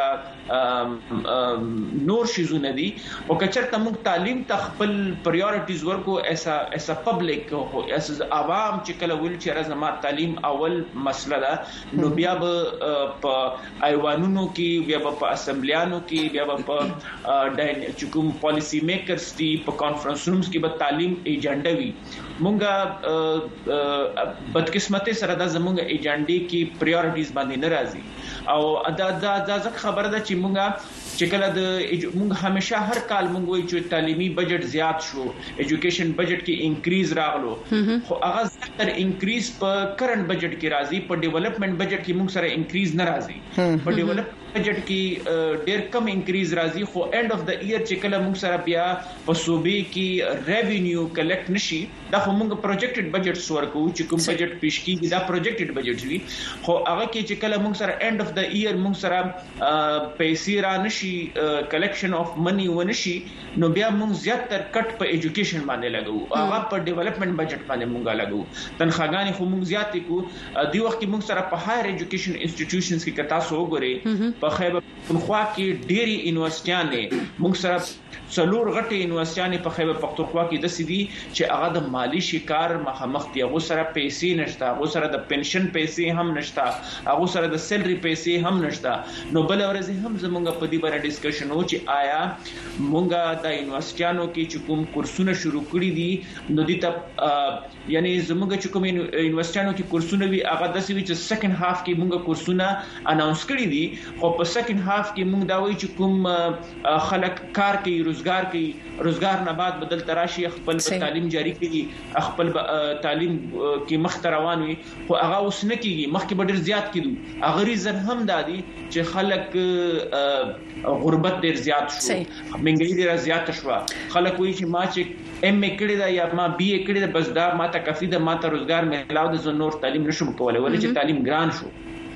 زمونږه نور شیزونه دي او کچرته مونږ تعلیم ته خپل پریورټیز ورکو ایسا ایسا پبلک او ایسا عوام چې کله ویل چې راځه تعلیم اول مسله ده نو بیا به په ایوانونو کې بیا به په اسمبلیانو کې بیا به په چې کوم پالیسی میکرز دي په کانفرنس رومز کې به تعلیم ایجنډا وي مونږه بدقسمتي سره د زمونږه ایجنډي کې پریورټیز باندې ناراضي او دا دا دا خبره ده چې مونږه چې کله د مونږ همیشه هر کال مونږ وایو چې تعلیمي بجټ زیات شو ایجوکیشن بجټ کې انکریز راغلو خو هغه زیاتره انکریز په کرنٹ بجټ کې راځي په ډیولپمنٹ بجټ کې مونږ سره انکریز نه راځي په ډیولپمنٹ بجټ کې ډېر کم انکریز راځي خو اینڈ اف د ایئر چې کله موږ سره بیا په صوبې کې ریوینیو کلیکټ نشي دا خو موږ پروجیکټډ بجټ ورکو چې کوم بجټ پیش کیږي دا پروجیکټډ بجټ وي خو هغه کې چې کله موږ سره اینڈ اف د ایئر موږ سره پیسې را نشي کلیکشن اف منی ونشي نو بیا موږ زیاتره کټ په ایجوکیشن باندې لګو هغه په ډیولپمنٹ بجټ باندې موږ لګو تنخواګانې خو موږ زیاتې کو دی وخت کې موږ سره په هایر ایجوکیشن انسټیټیوشنز کې کتا سو وګوري په خیبر پختونخوا کې ډېری یونیورسيټیانه موږ سره څلور غټي یونیورسيټیانه په خیبر پختونخوا کې د سيدي چې هغه د مالی شکار مخامخ دي. هغه سره پیسې نشته، هغه سره د پنشن پیسې هم نشته، هغه سره د سیلري پیسې هم نشته. نو بل ورځ هم زموږ په دې باندې ډیسکشن و چې آیا موږ د یونیورسيټیانو کې چې کوم کورسونه شروع کړی دي نو د ته یعنی زموږ چې کوم یونیورسيټیانو کې کورسونه وی هغه د سوي چې سیکنډ هاف کې موږ کورسونه اناونس کړی دي، خو په سیکنډ هاف کې موږ دا وایي چې کوم خلک کار کوي، روزګار کوي، روزګار نه بعد بدل تراشي، خپل تعلیم جاری کوي، خپل تعلیم کې مخ ته روان وي، خو هغه اوس نه کیږي. مخکې به ډیر زیات کیدو. هغه ریزن هم دادي چې خلک غربت ډیر زیات شو، منګړي ډیر زیات شو. خلک وایي چې ما چې ایم ای کړی دا یا ما بی ای کړی دا بس دا ما ته کافي ده، ما ته روزګار ملاو د زنور تعلیم نشم کولای ولې چې تعلیم ګران شو.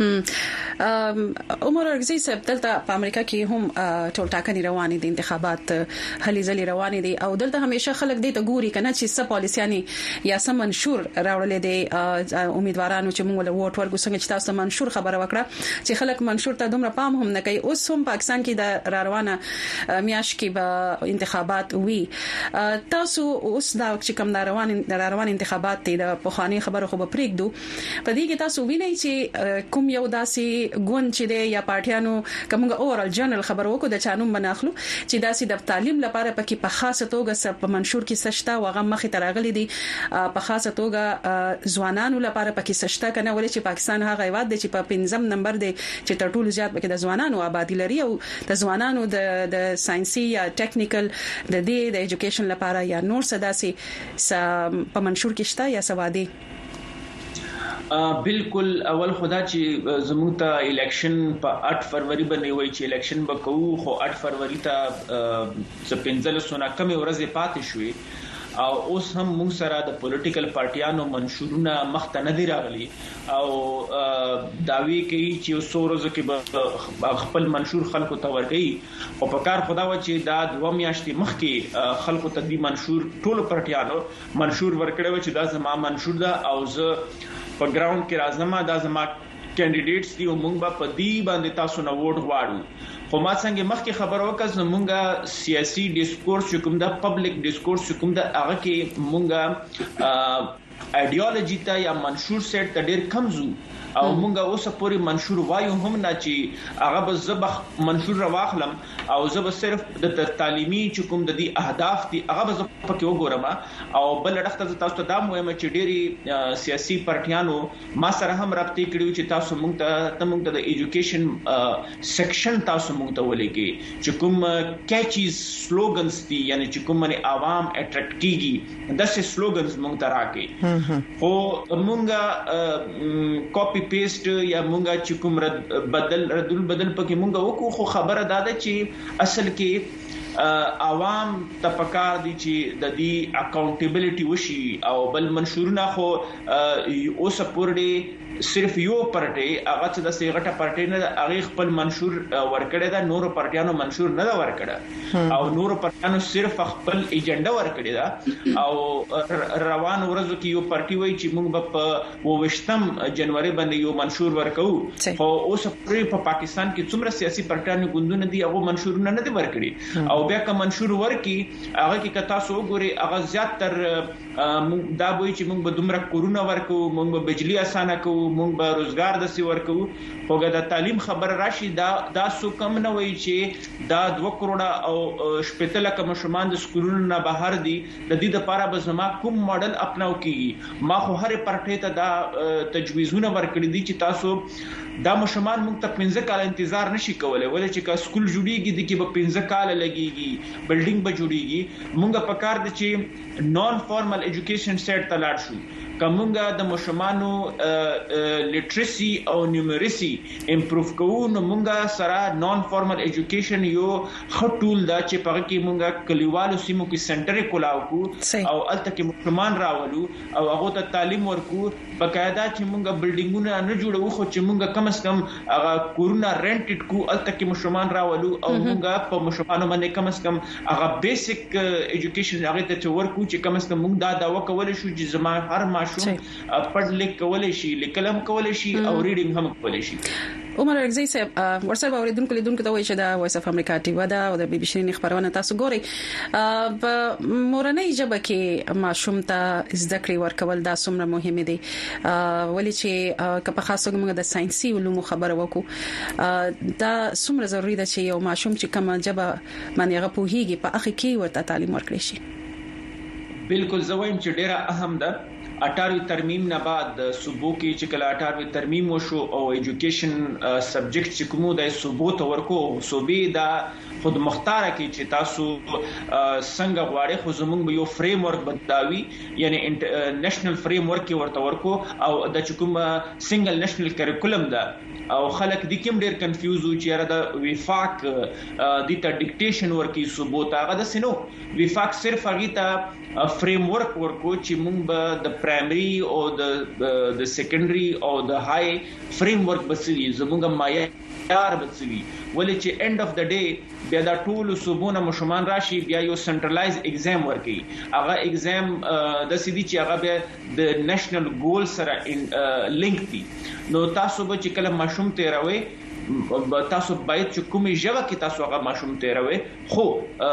عمر ارغزي صاحب دلته په امریکا کې هم ټول ټاکنې روانې دي، انتخابات هلي ځلې روانې دي او دلته همیشه خلک دې ته ګوري کنه چې څه پالیسياني یا سم منشور راوړل دي. امیدوارانو چې موږ له ووټ ورکو څنګه چې تاسو منشور خبره وکړه چې خلک منشور ته دومره پام هم نه کوي. اوس هم پاکستان کې د را روانه میاش کې به انتخابات وي. تاسو اوس دا چې کوم دا روان را روان انتخابات دي د پخوانی خبره خو به پریږدو، په دې کې تاسو وینئ چې کوم یو داسې ګوند چې دی یا پارټیانو کومه اورال جنرال خبر وکړو د چانوم بناخلو چې داسې د تعلیم لپاره پکې په خاصه توګه په منشور کې سشتا وغه مخې ترغلي دي، په خاصه توګه ځوانانو لپاره پکې سشتا کنه ولې چې پاکستان هغه هیواد دی چې په پنځم نمبر دی چې تر ټولو زیات پکې د ځوانانو آبادی لري او د ځوانانو د د ساينسي یا ټیکنیکل د دې د ایجوکیشن لپاره یا نور څه داسې په منشور کې شته یا سوادي. بالکل اول خدا چې زموږ ته الیکشن په اټ فروری باندې وای چې الیکشن به کوو، خو اټ فروری ته سپینځل سونه کمی ورځې پاتې شوې او اوس هم موږ سره د پولیټیکل پارټیانو منشورونه مخته نه دی راغلي او داوی کوي چې سورزو کې به خپل منشور خلکو ته ورکړي. او په کار خدا و چې دا دوه میاشتې مخکې خلکو ته دی منشور ټول پارټیانو منشور ورکړي و چې دا زما منشور ده او زه په ګراوند کې راځم، دا زما کینډیډیټس دي او موږ به په دې باندې تاسو نه ووټ غواړو. خو ما څنګه مخکې خبر وکړ زمونږه سیاسي ډیسکورس چې کوم دا پبلک ډیسکورس چې کوم دا هغه کې مونږه ایډیالوژي ته یا منشور سیټ ته ډیر کمزو او مونږه اوسه پوری منشور وایو هم نه چې هغه به زبخ منشور راوخلم او زب صرف د تعلیمي چې کوم د دې اهداف دي هغه به پکې وګورم. او بل وخت تاسو ته دا مهمه چې ډيري سیاسي پارټیانو ما سره هم رابطه کړیو چې تاسو مونږ ته ته مونږ ته د ایجوکیشن سیکشن تاسو مونږ ته ولېږي چې کوم کیچي سلوګنز دي یعنی چې کوم باندې عوام اټریکټ کیږي داسې سلوګنز مونږ ته راکې. خو مونږه کاپی پیسټ یا مونږه چې کوم رد بدل ردل بدل پکې مونږه وکړو، خو خبره دا ده چې اصل کې عوام تفکر دي چې د دې اکاونټیبিলিټي وشي او بل منشورونه خو اوس پورې صرف یو پارټي هغه چې د سیغټه پارټي نه هغه خپل منشور ورکړی دا، نور پارټیانو منشور نه ورکړی او نور پارټیانو صرف خپل ایجنډا ورکړی دا. او روان ورځو کې یو پارټي وایي چې موږ په وشتم جنوري باندې یو منشور ورکو، خو اوس پرې په پاکستان کې څومره سیاسي پارټیانو ګوندونه دي هغه منشورونه نه دي ورکړي او بیا کوم منشور ورکي هغه کې کتا سو ګوري هغه زیات تر دا وایي چې موږ به دومره کورونا ورکو، موږ به بجلی اسانه کوو، موږ به روزګار د سی ورکو. هوګه د تعلیم خبر راشي دا دا سو کم نه وایي چې دا دوه کروڑه او شپږ لک مشرمان د سکولونو نه بهر دي، د دې لپاره به زما کوم ماډل اپناو کیږي. ما خو هر پارټي ته دا تجویزونه ورکړي دي چې تاسو دا مشرمان موږ ته پنځه کال انتظار نشي کولای ولې چې کا سکول جوړیږي د کې به پنځه کال لګيږي، بلډینګ به جوړیږي. موږ په کار دي چې نون فارمل ایجوکیشن سیټ ته لاړ شو، کومګه د مشرمانو لیټریسي او نیومریسي امپروف کوو نو موږ سره نون فارمل ایجوکیشن یو خټول دا چې په کې موږ کلیوالو سیمو کې سنټر کولاو کو او الته کې مشرمان راولو او هغه ته تعلیم ورکو. بقاعده چې موږ بلډینګونه نه جوړو خو چې موږ کم از کم هغه کورونا رینټډ کو الته کې مشرمان راولو او موږ په مشرانو باندې کم از کم هغه بیسیک ایجوکیشن هغه ته ورکو چې کم از کم موږ دا دا وکول شو چې زما هر ماشوم پړ لیک کولای شي، لیکلم کولای شي او ریډینګ هم کولای شي. عمر رګزی صاحب ورسره اوریدونکو لیدونکو ته وایي چې دا وایس اف امریکا ټي وی دا او د بي بي سي خبرونه تاسو ګوري په مورنۍ ژبه کې ماشوم ته زده کړې ورکول دا څومره مهم دي ولې چې په خاصه موږ د ساينسي علومو خبره وکړو دا څومره ضروری ده چې یو ماشوم چې کومه ژبه باندې هغه پوهیږي په اخر کې ورته تعلیم ورکړي شي بالکل زویم چې ډیره اهم ده اٹھارہویں ترمیم نه بعد صوبو کې چې کله اٹھارہویں ترمیم وشو او ایجوکیشن سبجیکټ چې کومو د صوبو ته ورکو صوبې دا خود مختاره کې چې تاسو څنګه غواړئ خو زموږ یو فریم ورک بداوي یعنی نېشنل فریم ورک ورته ورکو او د کوم سنگل نېشنل کریکولم دا او خلک د کوم ډیر کنفیوز و چې را د وفاق د ته ډیکټیشن ورکی صوبو ته غدا سينو وفاق صرف هغه ته فریم ورک ورکو چې موږ به د پرایمري او د د سیکنډري او د های فریم ورک بسوي زموږ معیار بسوي ولې چې اند اف د ډے بیا دا ټول صوبونه مشمان راشي بیا یو سنټرلایز ایگزام ورکي هغه ایگزام د سيدي چې هغه به د نېشنل ګول سره لینک دي نو تاسو به چې کله مشوم تیروي تاسو باید چې کومې ژبه کې تاسو هغه ماشوم تیروي خو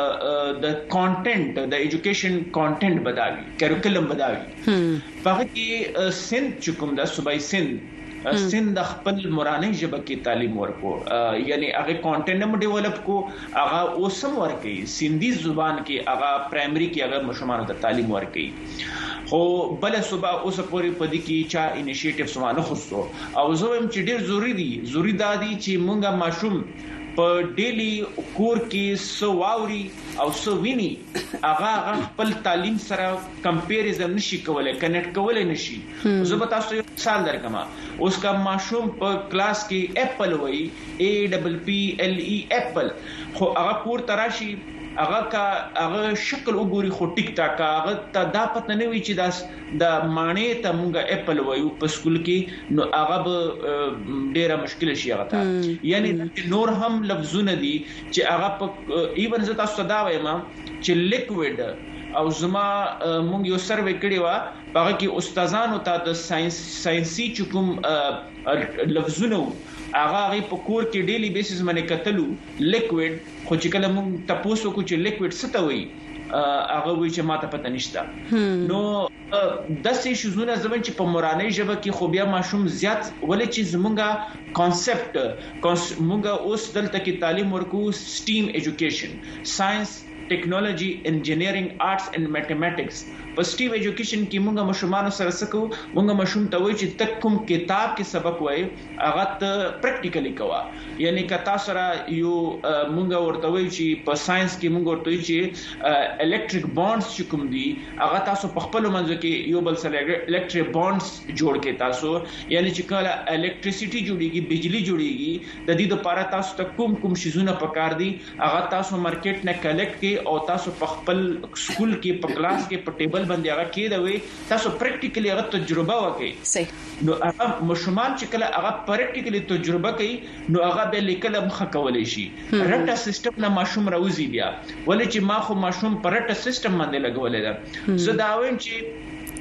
د کانټینټ د ایجوکیشن کانټینټ بداوي کریکولم بداوي په کې سند چې کوم د صوبای سند سند خپل مورانه ژبه کې تعلیم ورکو یعنی هغه کانټینټ هم ډیولپ کو هغه اوسم ورکي سندي زبان کې هغه پرایمري کې هغه مشمانو ته تعلیم ورکي خو بل صوبه اوس پورې پدې کې چا انیشیټیو سمانه خصو او زویم چې ډیر ضروری دي ضروری دادي چې مونږه ماشوم په ډیلی کور کې سو واوري او سو ویني هغه خپل تعلیم سره کمپیریزن نشي کولای کنیکټ کولای نشي زه به تاسو یو مثال درکم اوس کا ماشوم په کلاس کې اپل وای ا ډبل پی ال ای اپل خو هغه کور تراشي هغه کا هغه شکل وګوري خو ټیک ټاک هغه ته دا پته نه وی چې داس د معنی ته مونږه اپل وایو په سکول کې نو هغه به ډیره مشکل شي هغه ته یعنی نور هم لفظونه دي چې هغه په ایون زتا صدا وایم چې لیکوډ او زما مونږ یو سروې کړی و هغه کې استادانو ته د ساينس ساينسي چکم لفظونه هغه غي په کور کې ډیلی بیسس باندې کتلو لیکوډ خو چې کله موږ تاسو کو چې لیکوډ څه ته وایي هغه وایي چې ماته پته نشته نو د سې شوزونه زمون چې په مورانه ژبه کې خو بیا ماشوم زیات ولې چې زمونږه کانسپټ مونږه اوس دلته کې تعلیم ورکو سټیم ایجوکیشن ساينس ټیکنالوژي انجینیرینګ آرټس اینڈ میتھمیټکس په سټیم ایجوکیشن کې مونږه مشمانو سره سکو مونږه مشوم ته وایي چې تک کوم کتاب کې سبق وایي هغه ته پریکټیکلی کوا یعنی کتا سره یو مونږه ورته وایي چې په ساينس کې مونږ ورته وایي چې الکتریک بانډز چې کوم دي هغه تاسو په خپل منځ کې یو بل سره الکتریک بانډز جوړ کې تاسو یعنی چې کله الکتریسيټي جوړيږي بجلی جوړيږي د دې لپاره تاسو ته کوم کوم شیزونه پکار دي هغه تاسو مارکیټ نه کلیکټ کې او تاسو په خپل سکول کې په کلاس کې په ټیبل باندې هغه کې دا وي تاسو پریکټیکلی هغه تجربه وکړئ صحیح نو هغه مشمال چې کله هغه پریکټیکلی تجربه کوي نو هغه به لیکل مخه کولای شي رټا سیستم نه ماشوم راوځي بیا ولې چې ما خو ماشوم پر رټا سیستم باندې لګولې ده زه دا وایم چې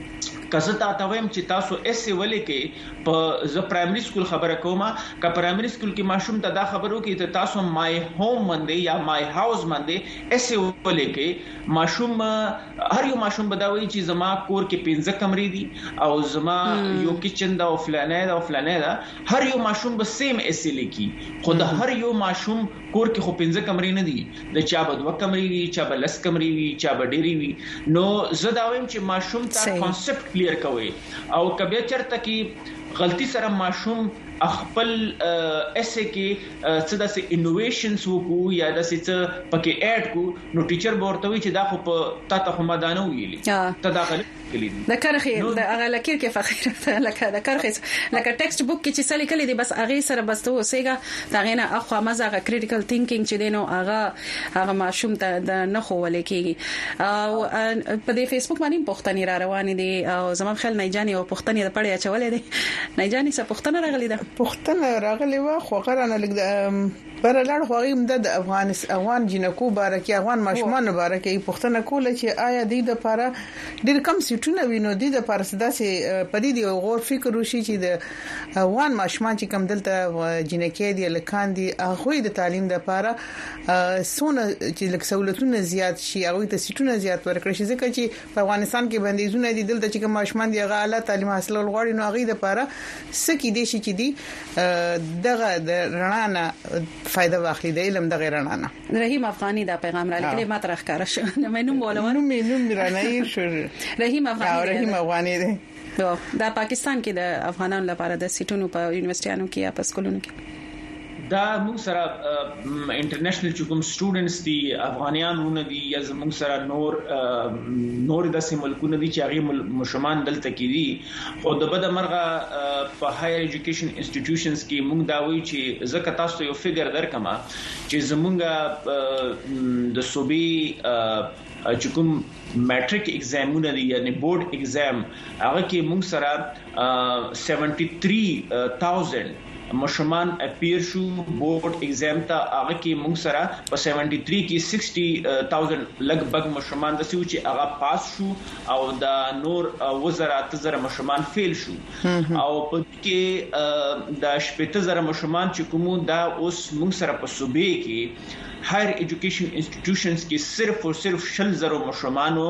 کزه تا ته ویم چې تاسو اس سی ولې کې په ز پرایمري سکول خبره کومه ک پرایمري سکول کې ماشوم ته دا خبرو کې ته تاسو مای هوم باندې یا مای هاوس باندې اس سی ولې کې ماشوم هر یو ماشوم بداوي چې زما کور کې پنځه کمرې دي او زما یو کچن دا او فلانه دا او فلانه دا هر یو ماشوم به سیم اس سی لیکي خو د هر یو ماشوم کور کې خو پنځه کمرې نه دي د چا به دوه کمرې وي چا به لس کمرې وي چا به ډېری وي نو زه دا وایم چې ماشوم ته کانسپټ کلیر کوي او کبه چرته کې غلطی سره ماشوم خپل ایسه کې څه داسې انوویشنز وکړو یا داسې څه پکې اډ کو نو ټیچر ورته وی چې دا خو په تا ته هم دانه ویلي ته دا غلط کړی د کرخي د هغه لکیر کې فخر لکه د کرخي لکه ټیکسټ بوک کې چې څه لیکل دي بس هغه سره بس ته اوسېګا دا غینه اخو مزه کریټیکل ثینکینګ چې دینو هغه هغه ماشوم ته د نخو ولیکي او په دې فیسبوک باندې پښتني را روان دي او زمون خل نه جاني او پښتني د پړې اچولې دي نه جاني څه پښتنه راغلي ده پښتنه راغلي وا خو غرانه لګ پر لاړ خوغیم د افغانستان افغان جنکو بارکه افغان ماشومان بارکه پښتنه کوله چې آیا د دې لپاره ډېر کم سیټونه وینو د دې لپاره سداسې پدې دی غور فکر وشي چې د افغان ماشومان چې کم دلته جنکې دي لکان دي هغه د تعلیم لپاره سونه چې لک سہولتونه زیات شي هغه ته سیټونه زیات ورکړي شي ځکه چې په افغانستان کې بندیزونه دي دلته چې ماشومان دی هغه اعلی تعلیم حاصل غواړي نو هغه لپاره سکه دي شي چې دي دغه د رڼا نه فائدہ واخلي د علم د غیرانه نه رحیم افغانی دا پیغام را لګلې ما تر ښکارا شو نو مینو مولونه مینو میرانه شو رحیم افغانی رحیم افغانی دی دا پاکستان کې د افغانانو لپاره د سیټونو په یونیورسيټانو کې یا په سکولونو کې دا موږ سره انټرنیشنل چې کوم سټوډنټس دي افغانانونه دي یا موږ سره نور نور د سیملکونه دي چې هغه مشمان دلته کې دي خو د بده مرغه په هایر ایجوکیشن انسټیټیوشنز کې موږ دا وایي چې زکه تاسو یو فګر درکما چې زمونږ د صوبې چې کوم میټریک ایگزامونه دي یعنی بورډ ایگزام هغه کې موږ سره سیونټي تھری ہزار مشمان اپیر شو بورډ ایگزام ته هغه کې موږ سره په سیونټي تھری کې سکسٹی ہزار لګبګ مشمان د سوي چې هغه پاس شو او د نور وزارت زره مشمان فیل شو او په کې د شپږ زره مشمان چې کوم دا اوس موږ سره په صوبې کې هایر ایجوکیشن انسټیټیوشنز کې صرف او صرف شل زره مشمانو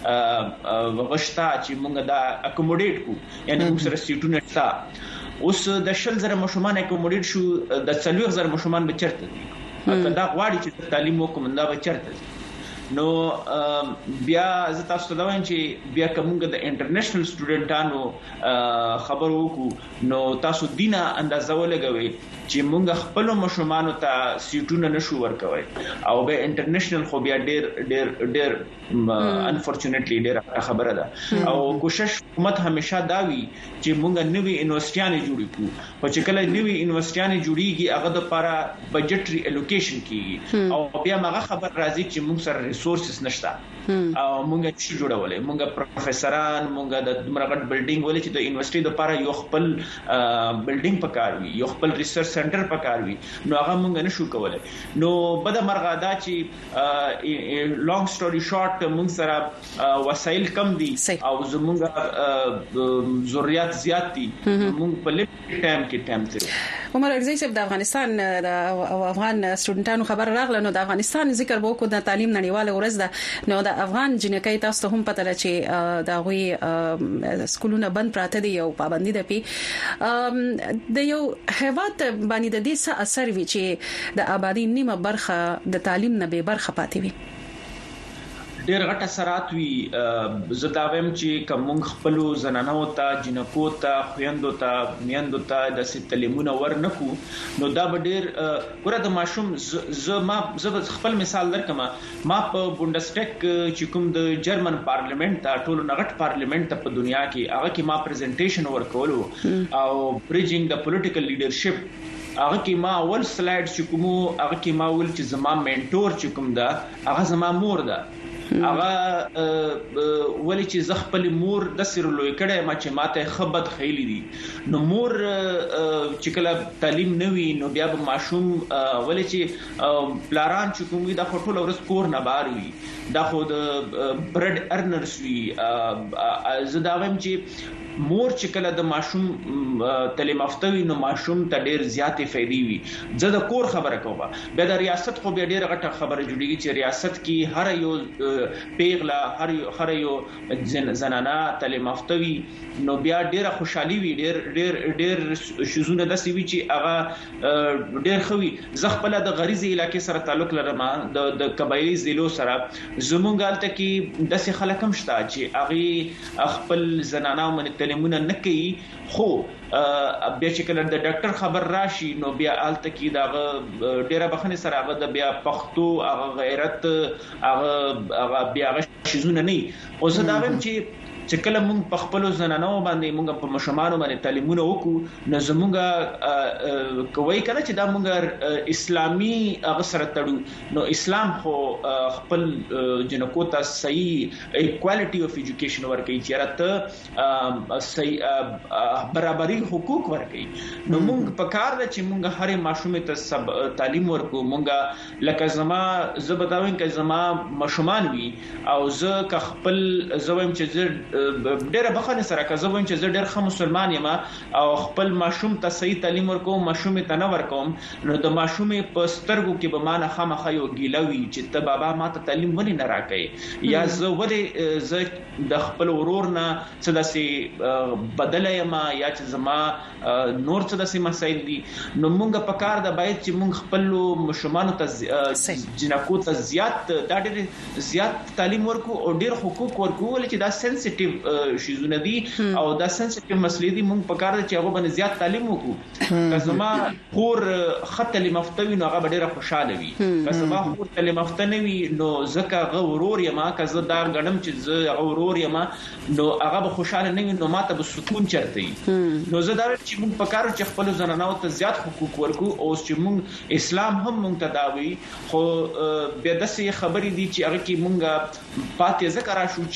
غشتا چې موږ دا اکوموډیټ کو یعنی موږ سره سیټونه شتا اوس د شل زره مشمان اکوموډیټ شو د څلور زره مشمان به چرته دي کله غواړي چې تعلیم وکوم دا به چرته دي نو بیا زه تاسو ته وایم چې بیا کومګه د انټرنیشنل سټوډنټانو خبر وکړو نو تاسو دینه اندازه ولګوي چې موږ خپل مشمانو ته سیټونه نشو ورکوي او به انټرنیشنل خو بیا ډېر ډېر ډېر انفورچونټلی ډېر خبره ده او کوشش حکومت همیشه دا وی چې موږ نوې یونیورسيټیانه جوړې کړو په چې کله نوې یونیورسيټیانه جوړیږي هغه د لپاره بجټري الوکیشن کیږي او بیا هغه خبر راځي چې موږ سره ریسورسز نشته او موږ چې جوړولې موږ پروفیسوران موږ د دمرغټ بلډینګ ولې چې د یونیورسيټي لپاره یو خپل بلډینګ پکاروي یو خپل ریسرچ سنټر پکاروي نو هغه موږ نشو کولای نو بده مرغه دا چې لانګ سټوري شارټ موږ سره وسایل کم دي او زموږ ضرورت زیات دي موږ په لږ ټایم کې ټایم تیرو عمر ارزي صاحب د افغانستان او افغان سټوډنټانو خبر راغله نو د افغانستان ذکر وکړو د تعلیم نړیواله ورځ ده نو د افغان جنکۍ تاسو هم پته لري چې دا غوي سکولونه بند پراته دي او پابندي ده پی د یو هیواد باندې د دې څه اثر وی چې د آبادی نیمه برخه د تعلیم نه به برخه پاتې وي ډېر غټ اثرات وی زداویم چې کوم خپل زنانو ته جنکو ته خويندو ته میندو ته د تعلیمونه ورنکو نو دا به ډېر ګوره د ماشوم ز ما ز خپل مثال درکم ما په بونډسټیک چې کوم د جرمن پارلیمنت ته ټول نغټ پارلیمنت ته په دنیا کې هغه کې ما پریزنټیشن ورکولو او بریجینګ د پولیټیکل لیډرشپ هغه کې ما اول سلایډ چې کوم هغه کې ما ول چې زما منټور چې کوم دا هغه زما مور ده هغه ولې چې ز خپل مور د سر لوي کړه ما چې ماته خبرت خېلی دي نو مور چې کله تعلیم نوي نو بیا به ماشوم ولې چې پلاران چې کوم دا خټول ورس کور نه بار وي دا خو د برډ ارنرز وي زداوم چې مور چې کله د ماشوم تعلیم افتوي نو ماشوم ته ډېر زیاتې فائدې وي زه د کور خبره کوم بیا د ریاست خو بیا ډېر غټه خبره جوړیږي چې ریاست کې هر یو پیغلا هر یو هر یو زنانه تعلیم افتوي نو بیا ډېر خوشحالي وي ډېر ډېر ډېر شوزونه د سوي چې هغه ډېر خوي زه خپل د غریزي علاقې سره تعلق لرم د د قبایلی ضلعو سره زمونږ حالت کې د څه خلک هم شته چې هغه خپل زنانه او تعلیمونه نه کوي خو بیا چې کله د ډاکټر خبر راشي نو بیا آلته کې دا ډیره بخنه سره هغه د بیا پښتو هغه غیرت هغه هغه بیا هغه شیزونه نه او زه دا وایم چې چې کله موږ په خپل زنانو باندې موږ په مشمانو باندې تعلیمونه وکړو نو زموږ کوي کنه چې دا موږ اسلامي هغه سره تړو نو اسلام خو خپل جنکو ته صحیح ایکوالټي اف ایجوکیشن ورکوي چې راته صحیح برابرۍ حقوق ورکوي نو موږ په کار د چې موږ هر ماشومه ته سب تعلیم ورکو موږ لکه زما زبداوین کې زما مشمان وي او زه ک خپل زویم چې زه ډېر بخنه سره ک زویم چې زه ډېر خه مسلمان یم او خپل ماشوم ته صحیح تعلیم ورکوم ماشومه ته نه ورکوم نو د ماشومه په سترګو کې به مان خامخا یو ګیلوي چې ته بابا ماته تعلیم ونی نه راکې یا زه ولې زه د خپل ورور نه څه داسې بدل یم یا چې زما نور څه داسې مسایل دي نو موږ په کار د باید چې موږ خپل مشمانو ته جنکو ته زیات دا ډېر زیات تعلیم ورکو او ډېر حقوق ورکو ولې چې دا سنسټیو شیزونه دي او دا سنسټیو مسلې دي موږ په کار د چې هغه باندې زیات تعلیم وکړو که زما خور خط لمفتوي نو هغه ډېر خوشاله وي که زما خور لمفته نه وي نو زکه غورور یما که زه دا غنم چې زه غورور یما نو هغه به خوشاله نه وي نو ماته به سکون چرته نو زه دا چې موږ په کار چې خپل زنانو ته زیات حقوق ورکو او چې موږ اسلام هم موږ ته داوي خو به داسې خبرې دي چې هغه کې موږ پاتې ذکر راشو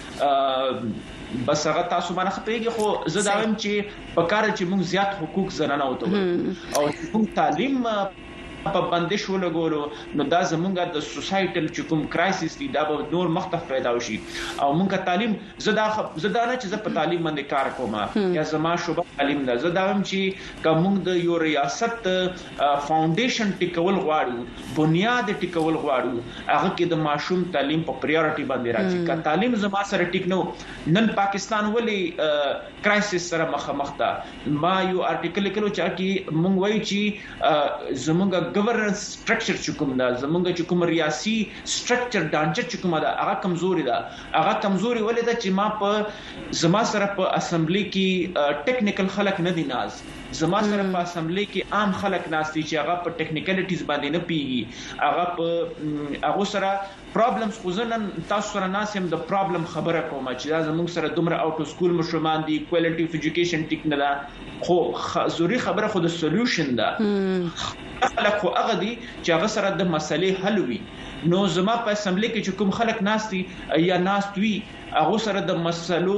چې بس هغه تاسو باندې خپېږي خو زه دا وایم چې په کار چې موږ زیات حقوق زنانو ته ورکو او موږ تعلیم په بندش ولګولو نو دا زمونږه د سوسایټل چې کوم کرایسس دی دا به نور مختلف پیدا وشي او مونږه تعلیم زدا زدا نه چې په تعلیم باندې کار کوم یا زما شوبه تعلیم ده زدا هم چې کوم د یو ریاست فاونډیشن ټیکول غواړو بنیاد ټیکول غواړو هغه کې د ماشوم تعلیم په پریورټي باندې راځي کا تعلیم زما سره ټیک نو نن پاکستان ولی کرایسس سره مخامخ ده ما یو ارټیکل کړو چې مونږ وایو چې زمونږه گورننس سټرکچر چې کوم دا زمونږ چې کوم ریاسي سټرکچر ډانچه چې کوم دا هغه کمزوري ده هغه کمزوري ولې ده چې ما په زما سره په اسمبلی کې ټیکنیکل خلک نه دي ناز زما سره په اسمبلی کې عام خلک ناز دي چې هغه په ټیکنیکلیټیز باندې نه پیږي هغه په هغه سره پرابلمز خو زنن تاسو سره ناسم د پرابلم خبره کوم چې دا زموږ سره دومره اوټو سکول مشرومان دي کوالټي اف ایجوکیشن ټیک نه ده خو ضروري خبره خو د سولوشن ده خلک خو هغه دي چې هغه سره د مسلې حل وي نو زما په اسمبلی کې چې کوم خلک ناس دي یا ناس وي هغه سره د مسلو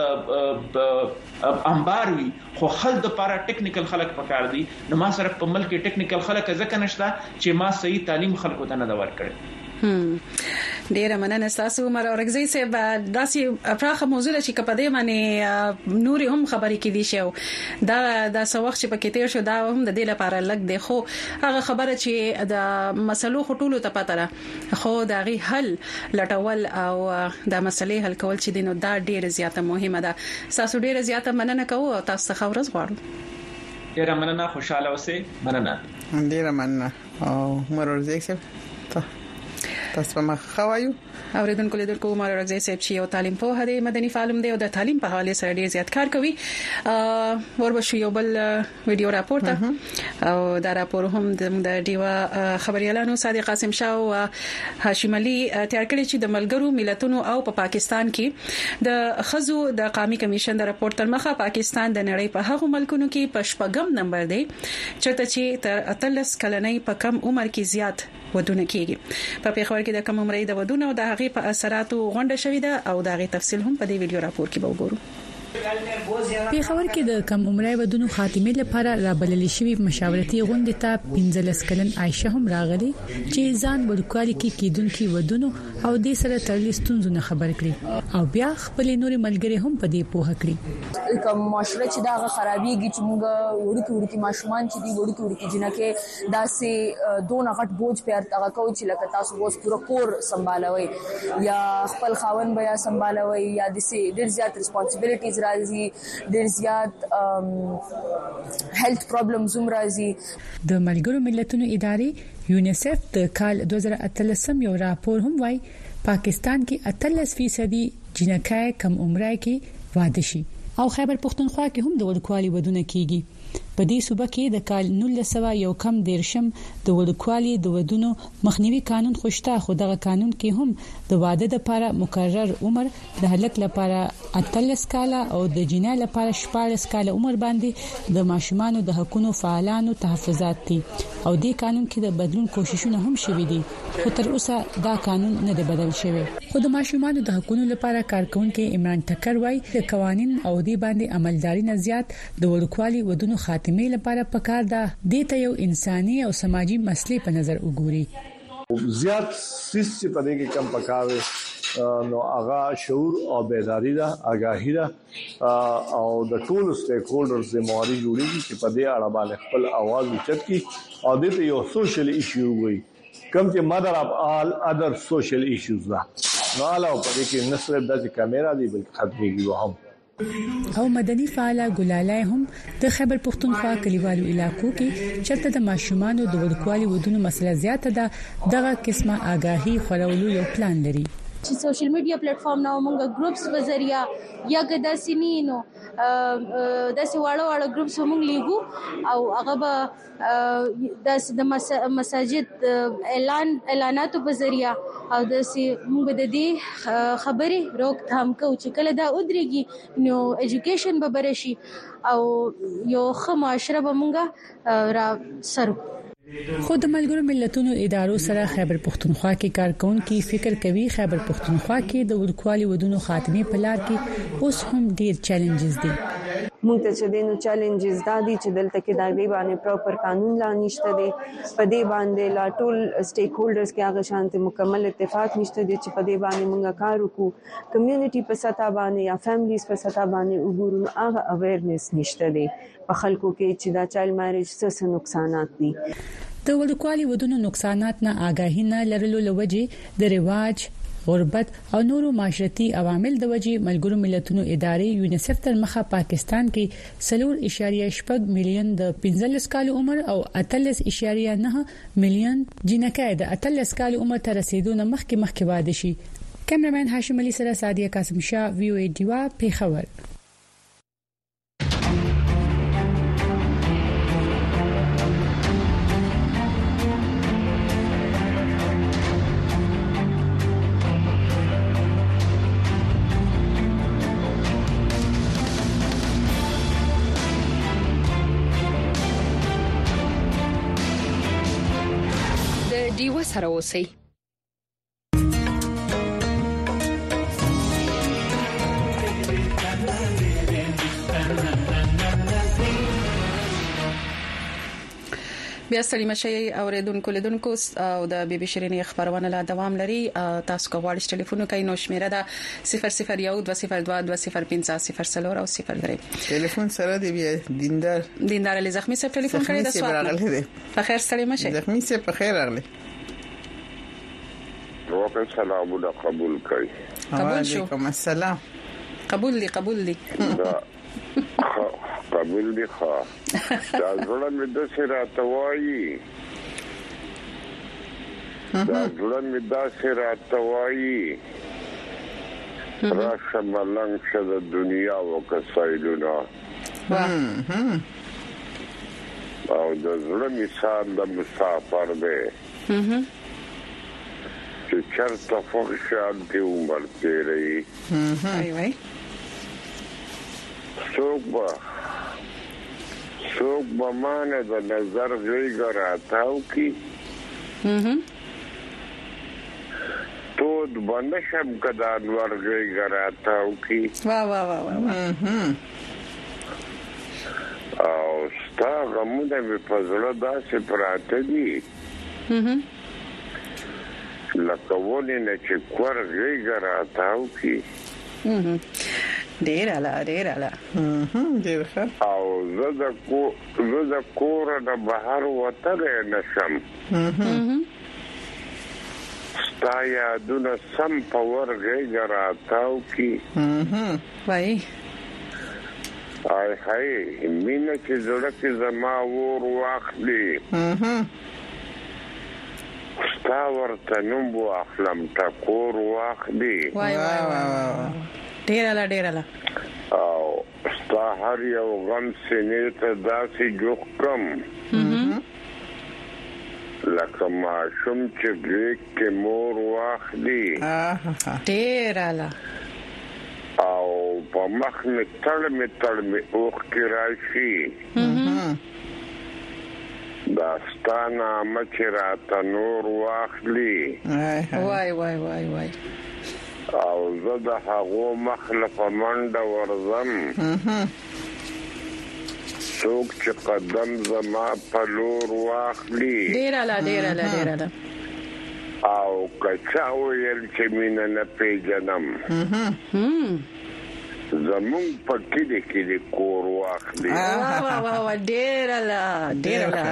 انبار وي خو حل د لپاره ټیکنیکل خلک پکار دي نو ما سره په ملک ټیکنیکل خلک ځکه نشته چې ما صحیح تعلیم خلکو ته نه دا ورکړي ډیره مننه تاسو عمر اورګزی صاحب داسې افراخه موضوع چې کپدې باندې نوري هم خبرې کړي شو دا د سوخ چې پکې تیر شو دا هم د دې لپاره لګ دی خو هغه خبره چې د مسلو خټولو ته پته ده خو دا غي حل لټول او د مسلې حل کول چې دینو دا ډیره زیاته مهمه ده تاسو ډیره زیاته مننه کوو تاسو څخه ورځ غواړم ډیره مننه خوشاله اوسئ مننه ډیره مننه او عمر اورګزی صاحب تاسو ما خوایو اوریدونکو لیدونکو عمر اورګزی صاحب چې یو تعلیم په هدي مدني فعالم دی او د تعلیم په حواله سره ډیر زیات کار کوي وربشو یو بل ویډیو راپور ته او دا راپور هم د دیوا خبريالانو صادق قاسم شاه او هاشم علي تیار کړی چې د ملګرو ملتونو او په پاکستان کې د خزو د قومي کمیشن د راپور تر مخه پاکستان د نړۍ په هغو ملکونو کې په شپږم نمبر دی چې چې تر اتلس کلنۍ په کم عمر کې زیات ودونه کېږي په پیښور کې د کم عمرۍ د ودونه او د هغې په اثراتو غونډه شوې ده او دا غي تفصیل هم په دې ویډیو راپور کې به وګورو پیښور کې د کم عمرۍ ودونو خاتمه لپاره رابلل شوی مشاورتي غونډه ته پنځلس کلن عائشه هم راغلي چې ځان ورکوالي کې کېدونکو ودونو او د سره تړلې ستونزو خبر کړي او بیا خپل نوري ملګری هم په دې پوهه کړي کوم معاشره چې دا خرابېږي چې موږ وړوکی وړوکی ماشومان چې دی وړوکی وړوکی جنکه داسې دون غټ بوج پر تاګه کوي چې لکه تاسو ووس پورا کور سمبالوي یا خپل خاون بیا سمبالوي یا د سي ډیر زیات ریسپانسیبিলিټیز راځي ډیر زیات هیلث پرابلمز هم راځي د ملګرو ملتونو ادارې یونیسف د کال دوه زره اتلسم یو راپور هم وايي پاکستان کې اتلس فیصد جنکای کم عمرای کې واده شي او خیبر پختونخوا کې هم د ورکوالي ودونه کیږي په دې صوبه کې د کال نولس سوه یو کم دیرشم د وړوکوالي د ودونو مخنیوي قانون خوشته، خو دغه قانون کې هم د واده لپاره مقرر عمر د هلک لپاره اتلس کاله او د جنۍ لپاره شپږ کاله عمر باندې د ماشومانو د حقوقو فعالانو تحفظات دي او دې قانون کې د بدلون کوششونه هم شوي دي، خو تر اوسه دا قانون نه دی بدل شوی. خو د ماشومانو د حقوقو لپاره کارکونکو عمران ټکر وايي د قوانين او دې باندې عملداري نه زیات د وړوکوالي ودونو خاتمه لپاره پکار ده د ته یو انساني او سماجی مسلې په نظر وګوري. زیات سیس چې په دې کې کم پکاوي نو هغه شعور او بیداری ده، آگاهی ده او د ټول سټیک هولډرز د مواري جوړیږي چې په دې اړه باندې خپل आवाज اوچت کی او د دې یو سوشل ایشو وي کوم چې مدر اف آل ادر سوشل ایشوز ده. نو علاوه په دې کې نسل د کیمرا دی بلکې ختميږي هم. او مدني فعال ګلالای هم د خیبر پختونخوا کلیوالو علاقو کې چرته د ماشومانو د وړوکوالي ودونو مسله زیاته ده دغه قسمه آگاهی خورولو یو پلان لري. چې سوشل میډیا پلیټ فارم نو موږ ګروپس په ذریعہ یا ګدا سینینو د سیواړو واړو ګروپس موږ لیګو او هغه به د مساجد اعلان اعلاناتو په ذریعہ او د موږ د دې خبرې روکثام کو چې کله دا ودرېږي نو اډوکیشن به برشي او یو ښه معاشره به موږ را سره. خو د ملګرو ملتونو ادارو سره خیبر پختونخوا کې کارکونکو فکر کوي خیبر پختونخوا کې د وړوکوالي ودونو خاتمه په لار کې اوس هم ډیر چیلنجز دي. موږ ته چې دینو چیلنجز دا دي چې دلته کې دا دی باندې پراپر قانون لا نشته دی، په دې باندې لا ټول سټیک هولډرز کې هغه شانته مکمل اتفاق نشته دی چې په دې باندې موږ کار وکړو. کمیونټي په سطح باندې یا فیملیز په سطح باندې وګورو هغه اویرنس نشته دی په خلکو کې چې دا چایلډ میریج څه نقصانات دي. د وړوکوالي ودونو نقصانات نه آگاهی نه لرلو لوجه د رواج، غربت او نورو معاشرتي عوامل د وجې ملګرو ملتونو ادارې یونیسف تر مخه پاکستان کې سلور اشاریه شپږ میلیون د پنځلس کال عمر او اتلس اشاریه نه میلیون جنکۍ د اتلس کال عمر تر رسیدو نه مخکې مخکې واده شي. کیمرمن هاشم علي سره سادیه قاسم شاه، وی او ای دیوا، پیښور. دیو سره اوسئ. بیا ستړي مشي اوریدونکو لیدونکو او د بي بي شيرينې خبرونه لا دوام لري. تاسو کولی شئ ټلیفون وکړئ، نو شمیره ده صفر صفر یو دوه صفر دوه دوه صفر پنځه صفر څلور او صفر درې. ټلیفون سره دی بیا دیندار دیندار علي زخمي صاحب ټلیفون کړی د سوال. په خیر ستړي مشي. زخمي صاحب په خیر راغلی. وعلیکم السلام او قبول کړئ. قبول شو. وعلیکم السلام. قبول دي قبول دي. قبول دي ښه. دا ځوړم د سره توایي. دا ځوړم د سره توایي. راشه ملنګ شه د دنیا وکسایلونه. او د ځوړم مثال د مسافر دی. چې چرته فخشان دی عمر تیری. وای وای. څوک څوک به مانه د نظر غوږ راتاو کی تود باندې شم کدا انور غوږ راتاو کی وا وا وا وا او ستا غمونه په زړه داسې پراته دي لکه ونه نه چې کور غوږ راتاو کی ډیر اعلی ډیر اعلی ډیر ښه. او زه د کو زه د کور نه بهر وته نشم. ستا یادونه سم په ورغې راتاو کی. وای آی هاي مینه چې زړه کې زما ور واخلي. ستا ورته نوم واخلم تا کور واخلي. وای وای وای ډیر اعلی ډیر اعلی. او هر یو غم سینې ته داسې جوخ کم لکه ماشوم چې ګریک کې مور واخلي ډېر اعلی او په مخ می تړ می تړ می اوخ کې راشي داستانه مچرا تنور واخلي وای وای وای وای او زه د هغو مخلف منډه ورځم څوک چې قدم زما په لور واخلي ډېر اعلی ډېر اعلی ډېر اعلی او کچا ویل چې مینه نه پیژنم زمون په کې دې کې دې کور واخلي واه واه واه ډېر اعلی ډېر اعلی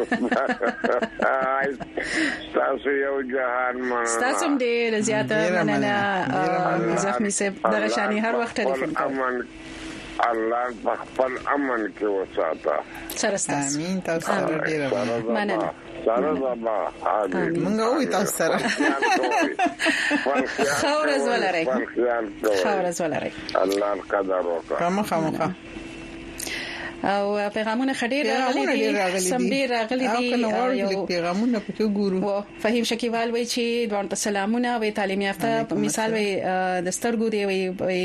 تاسو یو جهان مننه تاسو ډېر زیاته مننه زخمي سه دغه شانی هر وخت ټلیفون کوي الله خپل امن کې وساته سره امين تاسو ډېر مننه سره زما موږ وې تاسو سره خورز ولري خورز ولري الله قدر وکړه خامخا مخه او پیغامونه خډیر راغلي دي سم ډیر راغلي دي یو پیغامونه پکې ګورو فهیم شکیوال وای چې دوه سلامونه وای تعلیم یافته مثال وای د سترګو دی وای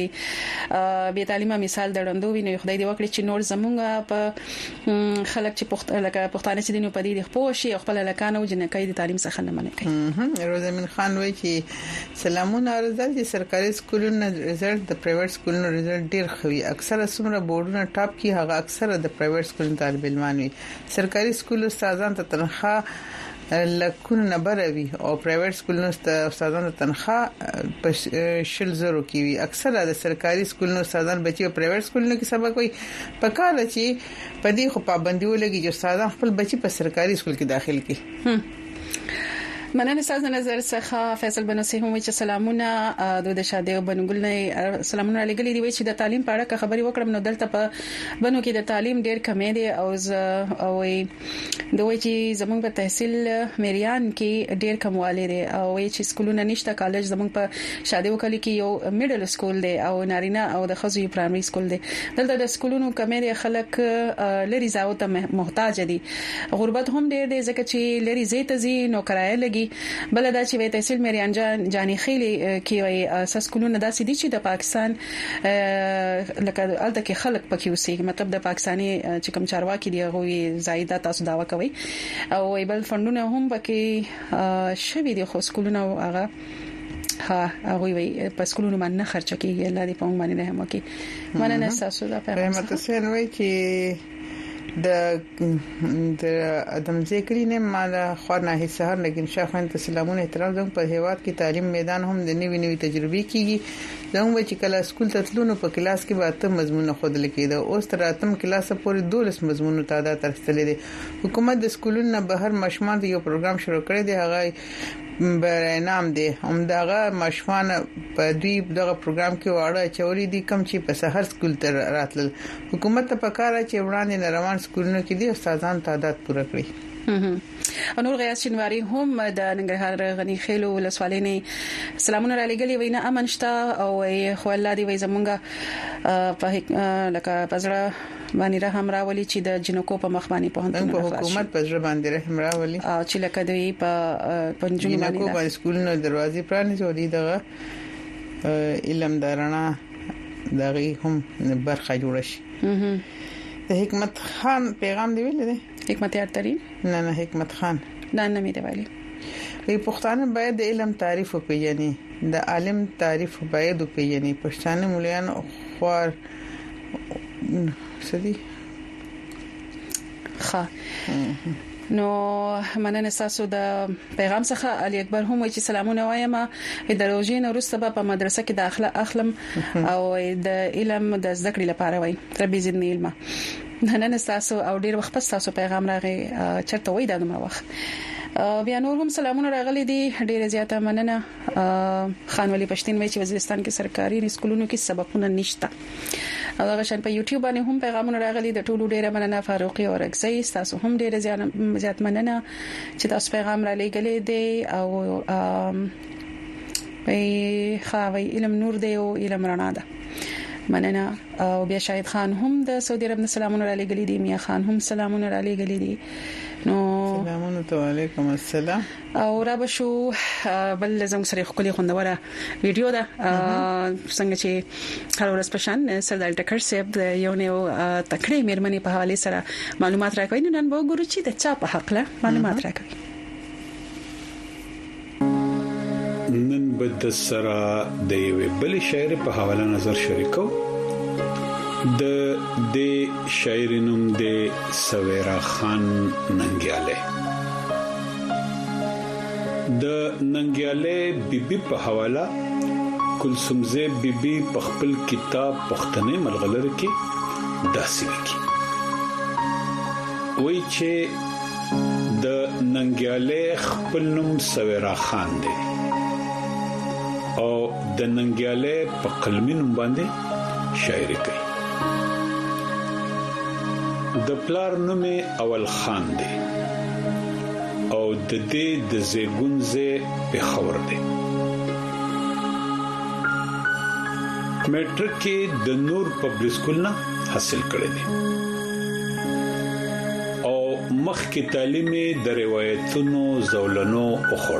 به تعلیمه مثال درندو ویني خدای دې وکړي چې نور زمونږ په خلک چې پخت لکه پښتانه چې دینو پدې د خپوشي خپل لکانو جنکې د تعلیم څخه نه منې کوي روزمن خان وای چې سلامونه ارزل چې سرکاري سکولونو رزلټ د پرایویټ سکولونو رزلټ ډیر خوي اکثره سمره بورډونه ټاپ کی هغه اکثر د پرایویټ سکول طالب علمان وي سرکاري سکول استادان ته تنخواه لکونه نه بروي او پرایویټ سکولونو استادانو تنخواه په شل زرو کې وي اکثره د سرکاري سکولونو استادان بچي په پرایویټ سکولونو کې سبق وي په کال چې په دې خو پابندي ولګي چې استادان خپل بچي په سرکاري سکول کې داخل کړي مننه تاسو نظر څخه فیصل بنسي هم چې سلامونه د شاده بنګل نه سلامونه لګلې دی چې د تعلیم په اړه خبري وکړم نو دلته په بنو کې د تعلیم ډیر کمې دی او او دوی چې زمونږ په تحصیل مریان کې ډیر کمواله دی او چې سکولونه نشته کالج زمونږ په شاده وکړي کې یو میډل سکول دی او نارینه او د خزو پرایمري سکول دی دلته د سکولونو کمې دی خلک لري زاو ته محتاج دي غربت هم ډیر دی ځکه چې لري زیته زی نو کرایه لګي بل دا چې وې تحصیل مریان جاني خېلي کې وي اساس کولونه داسې دي چې د پاکستان لکه الته کې خلک پکې اوسي مطلب د پاکستاني چې کوم چارواکي دی غوي زائده تاسو داوا کوي او بل فندونه هم پکې شوي دي خو سکولونه هغه ها هغه وي په سکولونو باندې خرچ کیږي الله دې په موږ باندې رحم وکړي مننه تاسو دا رحمت حسین وای چې د د ادم ذکر نه مال خو نه هي سحر لیکن شاخان ته سلامونه احترام زم په هیواد کې تعلیم میدان هم د نوې نوې تجربې کیږي زموږ چې کله سکول ته تلونو په کلاس کې به ته مضمون خود لیکيده اوس تر اتم کلاس پورې دولس مضمون تعداد ترستلې دي حکومت د سکولونو بهر مشمال یو پروګرام شروع کړی دی هغه برنامه دی هم دغه مشمان په دوی دغه پروګرام کې واړه چوري دي کم چې په سحر سکول ته راتل حکومت ته پکاره چې وړاندې روان سکولونو کې دي استادان تعداد پوره کړي انور غیاث شنواری هم د ننګرهار غنی خېلو ولسوالینې سلامونه را لګلې وینا امن شته او خو الله دې وي زمونږه په لکه پزړه باندې رحم راولي چې د جنکو په مخ باندې په هنتونه حکومت پزړه باندې رحم راولي او چې لکه دوی په پنځونی باندې جنکو باندې سکولونو دروازې پرانیزو دي دغه علم دارنا دغه هم برخه جوړ شي د حکمت خان پیغام دی ویل دی حکمت یارترین نه نه حکمت خان نه نه مې دی ویلي وی پښتانه باید د علم تعریف وپیژني د عالم تعریف باید وپیژني پښتانه مليان خوار سدي ښه نو مننه تاسو د پیغام څخه علي اکبر هم چې سلامونه وایم د روزین وروسته په مدرسه کې داخله اخلم او د علم د زده کړې لپاره وای ربي زدنی علم مننه تاسو او ډیر وخت تاسو پیغام راغی چرته وای دا نو وخت بیا نور هم سلامونه راغلي دي ډیره زیاته مننه خان ولی پښتين مې چې وزیرستان کې سرکاري سکولونو کې سبقونه نشته او هغه شان په یوټیوب باندې هم پیغامونه راغلي د ټولو ډیره مننه فاروقي او رګزي تاسو هم ډیره زیات مننه چې تاسو پیغام را لېګلې دي او وي خاوي علم نور دی او علم رڼا ده مننه. او بیا شاهد خان هم د سعودي عرب سلامونه علی غلی دی، میا خان هم سلامونه علی غلی دی. نو سلامونه علیکم السلام. او را بشو بل لازم سره خولي خوندوره ویډیو ده څنګه چې هر ورځ پشان سردار ټکر صاحب د یو نه تکړه مېرمنې په حواله سره معلومات راکوي. نن به وګورو چې د چا په حق له معلومات راکوي. نن بد سره د یو بل شاعر په حواله نظر شریکو. د د شاعرینوم د سویرا خان ننګیاله. د ننګیاله بیبي په حواله کلثومزه بیبي په خپل کتاب پښتنې ملغلره کې داسې لیکي وایي چې د ننګیاله خپل نوم سویرا خان دی او د ننګیاله په قلمي نوم باندې شاعري کوي. د پلار نوم اول خان دی او د دې د زیګونځه په خبر دی. میټرک کې د نور پبلک سکول نه حاصل کړی دی او مخکې تعلیم د روایتونو زولنو او خور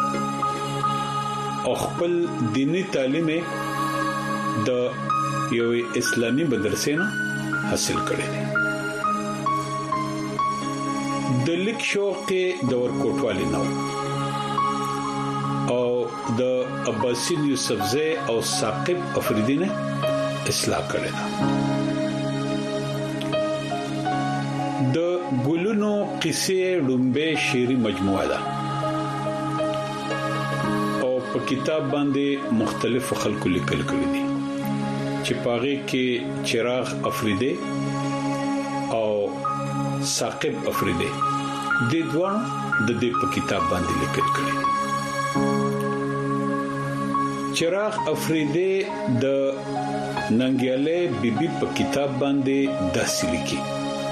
او خپل دینی تعلیم د یو اسلامي مدرسې نه حاصل کړی دی. د لیک شوق د ورکوټوالي نو او د عباسین یوسفزی او ثاقب افریدی نه اصلاح کړی دا. د ګلونو قصې لومبه شعري مجموعه ده او په کتاب باندې مختلف خلکو لیکل کړی دي چې پاغه کې چراغ افریدی او ثاقب افریدی د دوه د دې په کتاب باندې لیکل کړی. چراغ افریدی د ننګیاله بیبي په کتاب باندې داسې لیکي.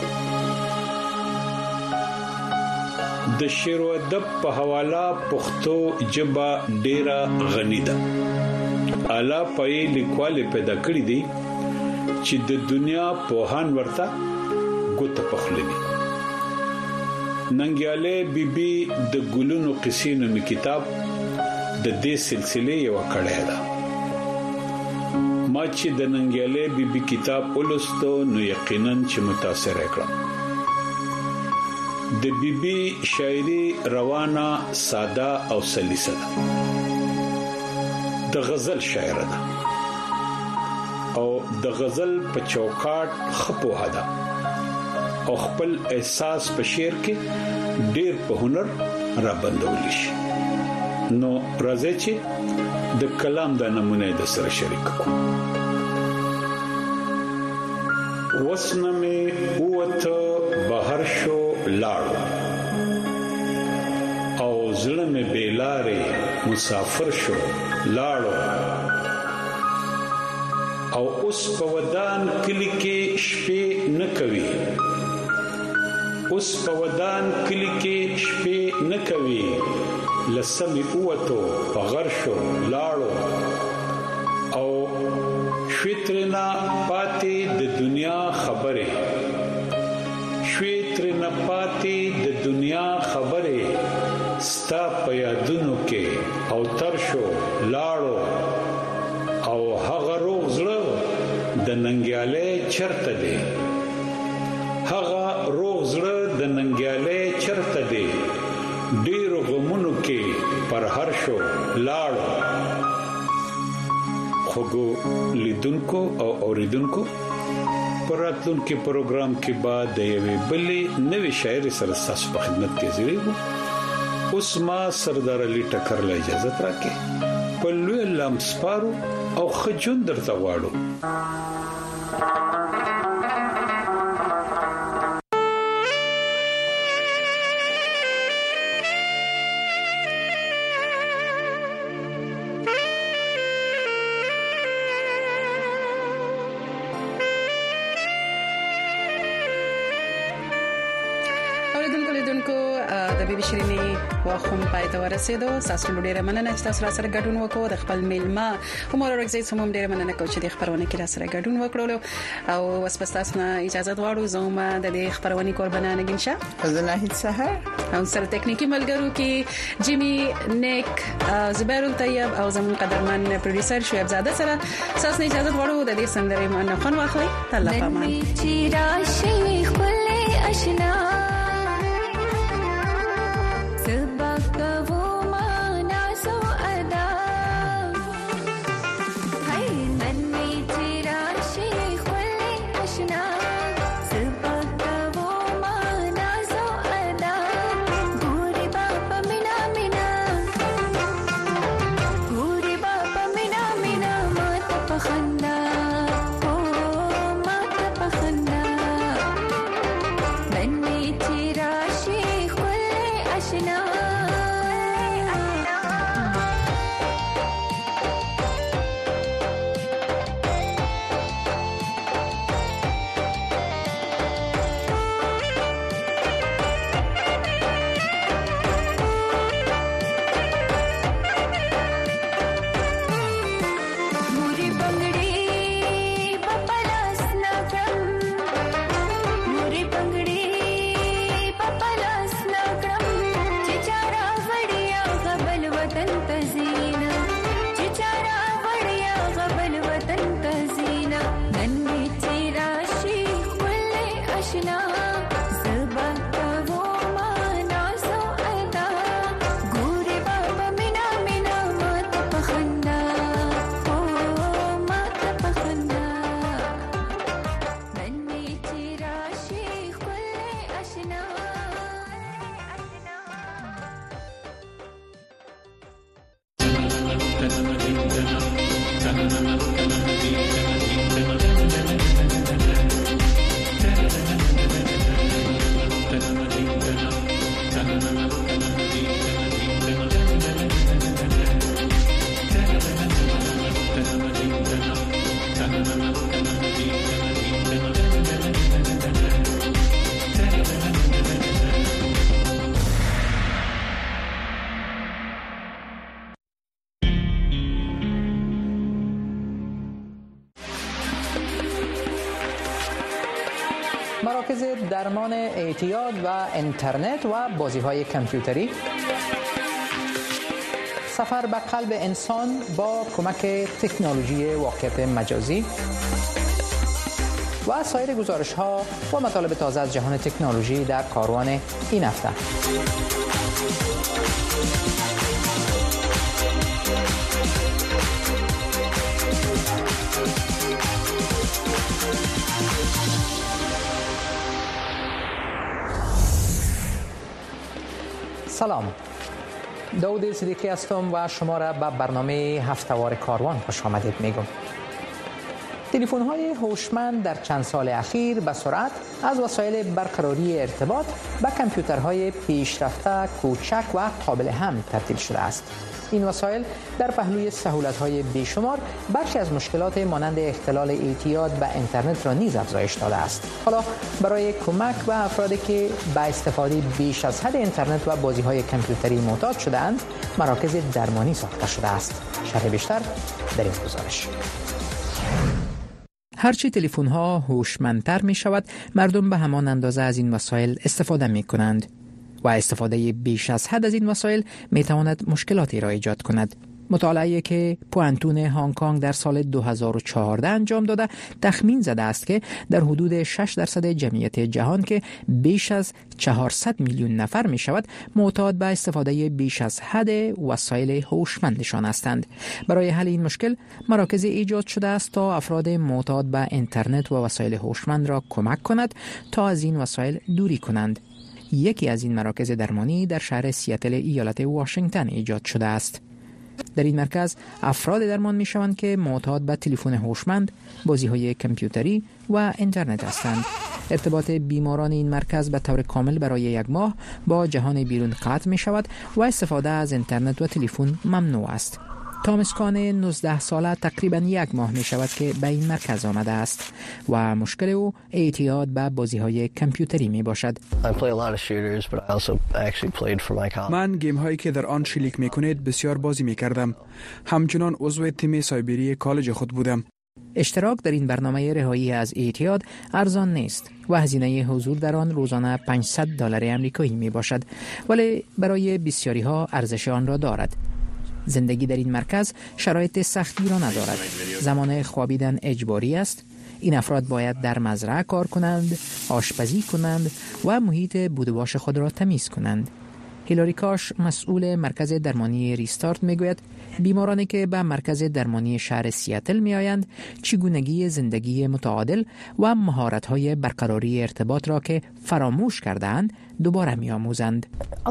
د شعر او ادب په حواله پښتو ژبه ډیره غنی ده. اعلی پای لیکوال پیدا کړی دی چې د دنیا پوهان ورته ګوت پخلی دي. ننګیاله بیبي د ګلونو قصې نومي کتاب د دې سلسله یو کړه ده. ما چې د ننګیاله بیبي کتاب ولستو نو یقینا چې متاثر کړم. د بیبي شاعري روانه ساده او سلیسه ده. د غزل شاعر ده او د غزل په چوکاټ خپوه ده او خپل احساس په شعر کې ډېر په هنر را بندول شي. نو راځي چې د کلام د نمونه د سره شریک کوم. وسنمه اوته بهر شو لاړو او ظلم بیلاره مسافر شو لاړو او اوس په ودان کلی کې شپې نه کوي اوس په ودان کلی کې شپې نه کوي لسمې اوته په غر شو لاړو او شویترنا پاتې د دنیا خبره شویترنا پاتې د دنیا خبره ستا په یادونو کې او تر شو لاړو او هغه روغ زړه د ننګیاله چرته دی هغه روغ زړه د ننګیاله چرته دی ډیر غمونو کې پر هر شو لاړو. خوګو لیدونکو او اوریدونکو پراتون کې پروګرام کې بعد د یوې بلې نوې شاعر سره تاسو په خدمت کې زیریږو. اوس ما سردار علي ټکر له اجازه راکې په لوی لمسپارو او خجون درته غواړو. اوریدونکو لیدونکو د بیبي شيرينې واخون پای ته ورسېدو. تاسو ډیره مننه چې تاسو را سره ګډون وکړو. د خپل میلمه عمر ورکزی سمون ډیره مننه کوم چې د خبرونه کې را سره ګډون وکړو او وسپس تاسو نه اجازه غواړو زموږ د دې خبرونه قربانانه ګنشه. فضل ناهید سحر او سره ټکنیکی ملګرو کې جیمی نیک زبیر الطیب او زموږ قدرمن پروډوسر شعیب زاده سره تاسو نه اجازه غواړو د دې سندرې مننه خون واخلئ. الله پامان. چې راشي خپل آشنا مراکز درمان اعتیاد و اینترنت و بازی‌های کامپیوتری، سفر به قلب انسان با کمک تکنولوژی واقعیت مجازی و سایر گزارش‌ها و مطالب تازه از جهان تکنولوژی در کاروان این هفته. سلام، داود صدیقی هستم و شما را به برنامه هفته‌وار کاروان خوش آمدید میگم. تلفن‌های هوشمند در چند سال اخیر به سرعت از وسایل برقراری ارتباط به کامپیوترهای پیشرفته، کوچک و قابل حمل تبدیل شده است. این وسایل در پهلوی سهولت‌های بیشمار بخشی از مشکلات مانند اختلال اعتیاد به اینترنت را نیز افزایش داده است. حالا برای کمک به افرادی که به استفاده بیش از حد اینترنت و بازی‌های کامپیوتری معتاد شده‌اند، مراکز درمانی ساخته شده است. شرح بیشتر در این گزارش. هرچی تلفن‌ها هوشمندتر می‌شود، مردم به همان اندازه از این وسایل استفاده می‌کنند و استفاده بیش از حد از این وسایل می‌تواند مشکلاتی را ایجاد کند. مطالعه‌ای که پوانتون هنگ کنگ در سال دو هزار و چهارده انجام داده تخمین زده است که در حدود شش درصد جمعیت جهان که بیش از چهارصد میلیون نفر می شود معتاد به استفاده بیش از حد وسایل هوشمندشان هستند. برای حل این مشکل مراکز ایجاد شده است تا افراد معتاد به اینترنت و وسایل هوشمند را کمک کند تا از این وسایل دوری کنند. یکی از این مراکز درمانی در شهر سیاتل ایالت واشنگتن ایجاد شده است. در این مرکز افراد درمان می شوند که معتاد به تلفن هوشمند، بازی‌های کامپیوتری و اینترنت هستند. ارتباط بیماران این مرکز به طور کامل برای یک ماه با جهان بیرون قطع می شود و استفاده از اینترنت و تلفن ممنوع است. تامسکان نوزده ساله تقریبا یک ماه می شود که به این مرکز آمده است و مشکل او اعتیاد به بازی های کامپیوتری می باشد. من گیم هایی که در آن شلیک می کنید بسیار بازی می کردم. همچنان عضو تیم سایبری کالج خود بودم. اشتراک در این برنامه رهایی از اعتیاد ارزان نیست و هزینه حضور در آن روزانه پانصد دلار آمریکایی می باشد، ولی برای بسیاری ها ارزش آن را دارد. زندگی در این مرکز شرایط سختی را ندارد. زمان خوابیدن اجباری است. این افراد باید در مزرعه کار کنند، آشپزی کنند و محیط بودواش خود را تمیز کنند. هیلاری کاش، مسئول مرکز درمانی ریستارت، میگوید بیمارانی که به مرکز درمانی شهر سیاتل می آیند چگونگی زندگی متعادل و مهارت‌های برقراری ارتباط را که فراموش کرده‌اند دوباره می‌آموزند.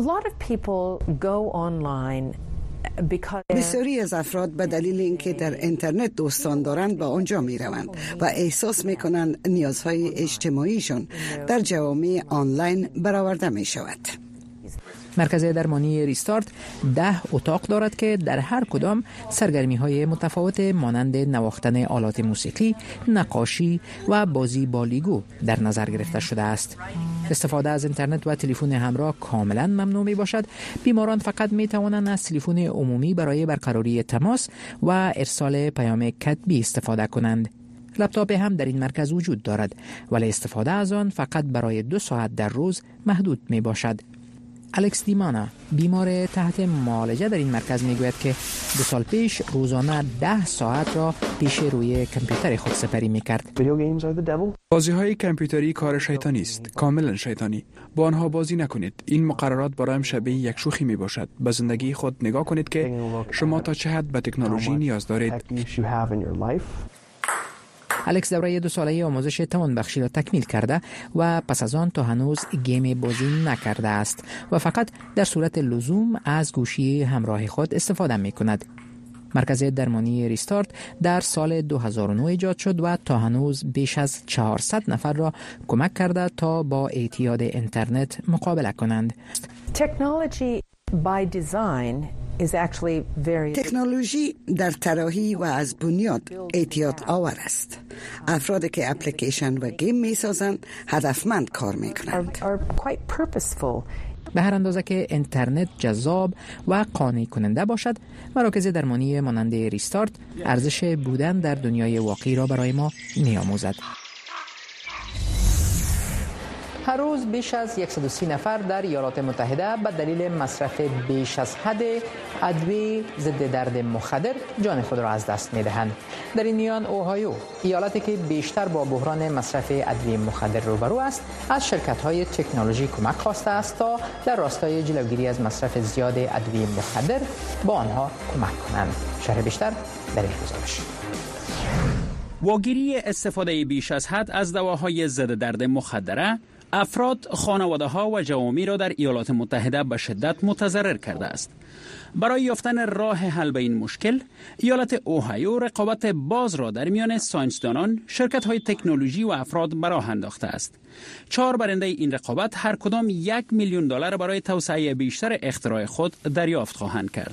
بسیاری از افراد به دلیل اینکه در اینترنت دوستان دارند به آنجا می روند و احساس می کنند نیازهای اجتماعیشان در جوامع آنلاین برآورده می شود. مرکز درمانی ریستارت ده اتاق دارد که در هر کدام سرگرمی های متفاوت مانند نواختن آلات موسیقی، نقاشی و بازی با لیگو در نظر گرفته شده است. استفاده از اینترنت و تلفن همراه کاملا ممنوع می باشد. بیماران فقط می توانند از تلفن عمومی برای برقراری تماس و ارسال پیام کتبی استفاده کنند. لپتاپ هم در این مرکز وجود دارد، ولی استفاده از آن فقط برای دو ساعت در روز محدود می باشد. الکس دیمانا، بیمار تحت معالجه در این مرکز، میگوید که دو سال پیش روزانه ده ساعت را پیش روی کامپیوتر خود سپری میکرد. بازی های کامپیوتری کار شیطانی است، کاملا شیطانی. با آنها بازی نکنید. این مقررات برایم شبیه یک شوخی می باشد. به زندگی خود نگاه کنید که شما تا چه حد به تکنولوژی نیاز دارید. الکس دوره دو ساله آموزش توانبخشی را تکمیل کرده و پس از آن تا هنوز گیم بازی نکرده است و فقط در صورت لزوم از گوشی همراه خود استفاده می کند. مرکز درمانی ریستارت در سال دو هزار و نه ایجاد شد و تا هنوز بیش از چهارصد نفر را کمک کرده تا با اعتیاد اینترنت مقابله کنند. تکنولوژی by design تکنولوژی در طراحی و از بنیاد اعتیاد آور است. افرادی که اپلیکیشن و گیم می سازند هدفمند کار می کنند. به هر اندازه که اینترنت جذاب و قانع کننده باشد، مراکز درمانی مانند ریستارت ارزش بودن در دنیای واقعی را برای ما می آموزد. هر روز بیش از صد و سی نفر در ایالات متحده به دلیل مصرف بیش از حد ادویه ضد درد مخدر جان خود را از دست می‌دهند. در این میان اوهایو، ایالتی که بیشتر با بحران مصرف ادویه مخدر روبرو است، از شرکت‌های تکنولوژی کمک خواسته است تا در راستای جلوگیری از مصرف زیاد ادویه مخدر با آنها کمک کنند. شرح بیشتر در این گزارش. واگیری استفاده بیش از حد از دواهای ضد درد مخدره افراد، خانواده‌ها و جوامع را در ایالات متحده به شدت متضرر کرده است. برای یافتن راه حل به این مشکل، ایالت اوهایو رقابت باز را در میان ساینسدانان، شرکت‌های تکنولوژی و افراد به راه انداخته است. چهار برنده این رقابت هر کدام یک میلیون دلار برای توسعه بیشتر اختراع خود دریافت خواهند کرد.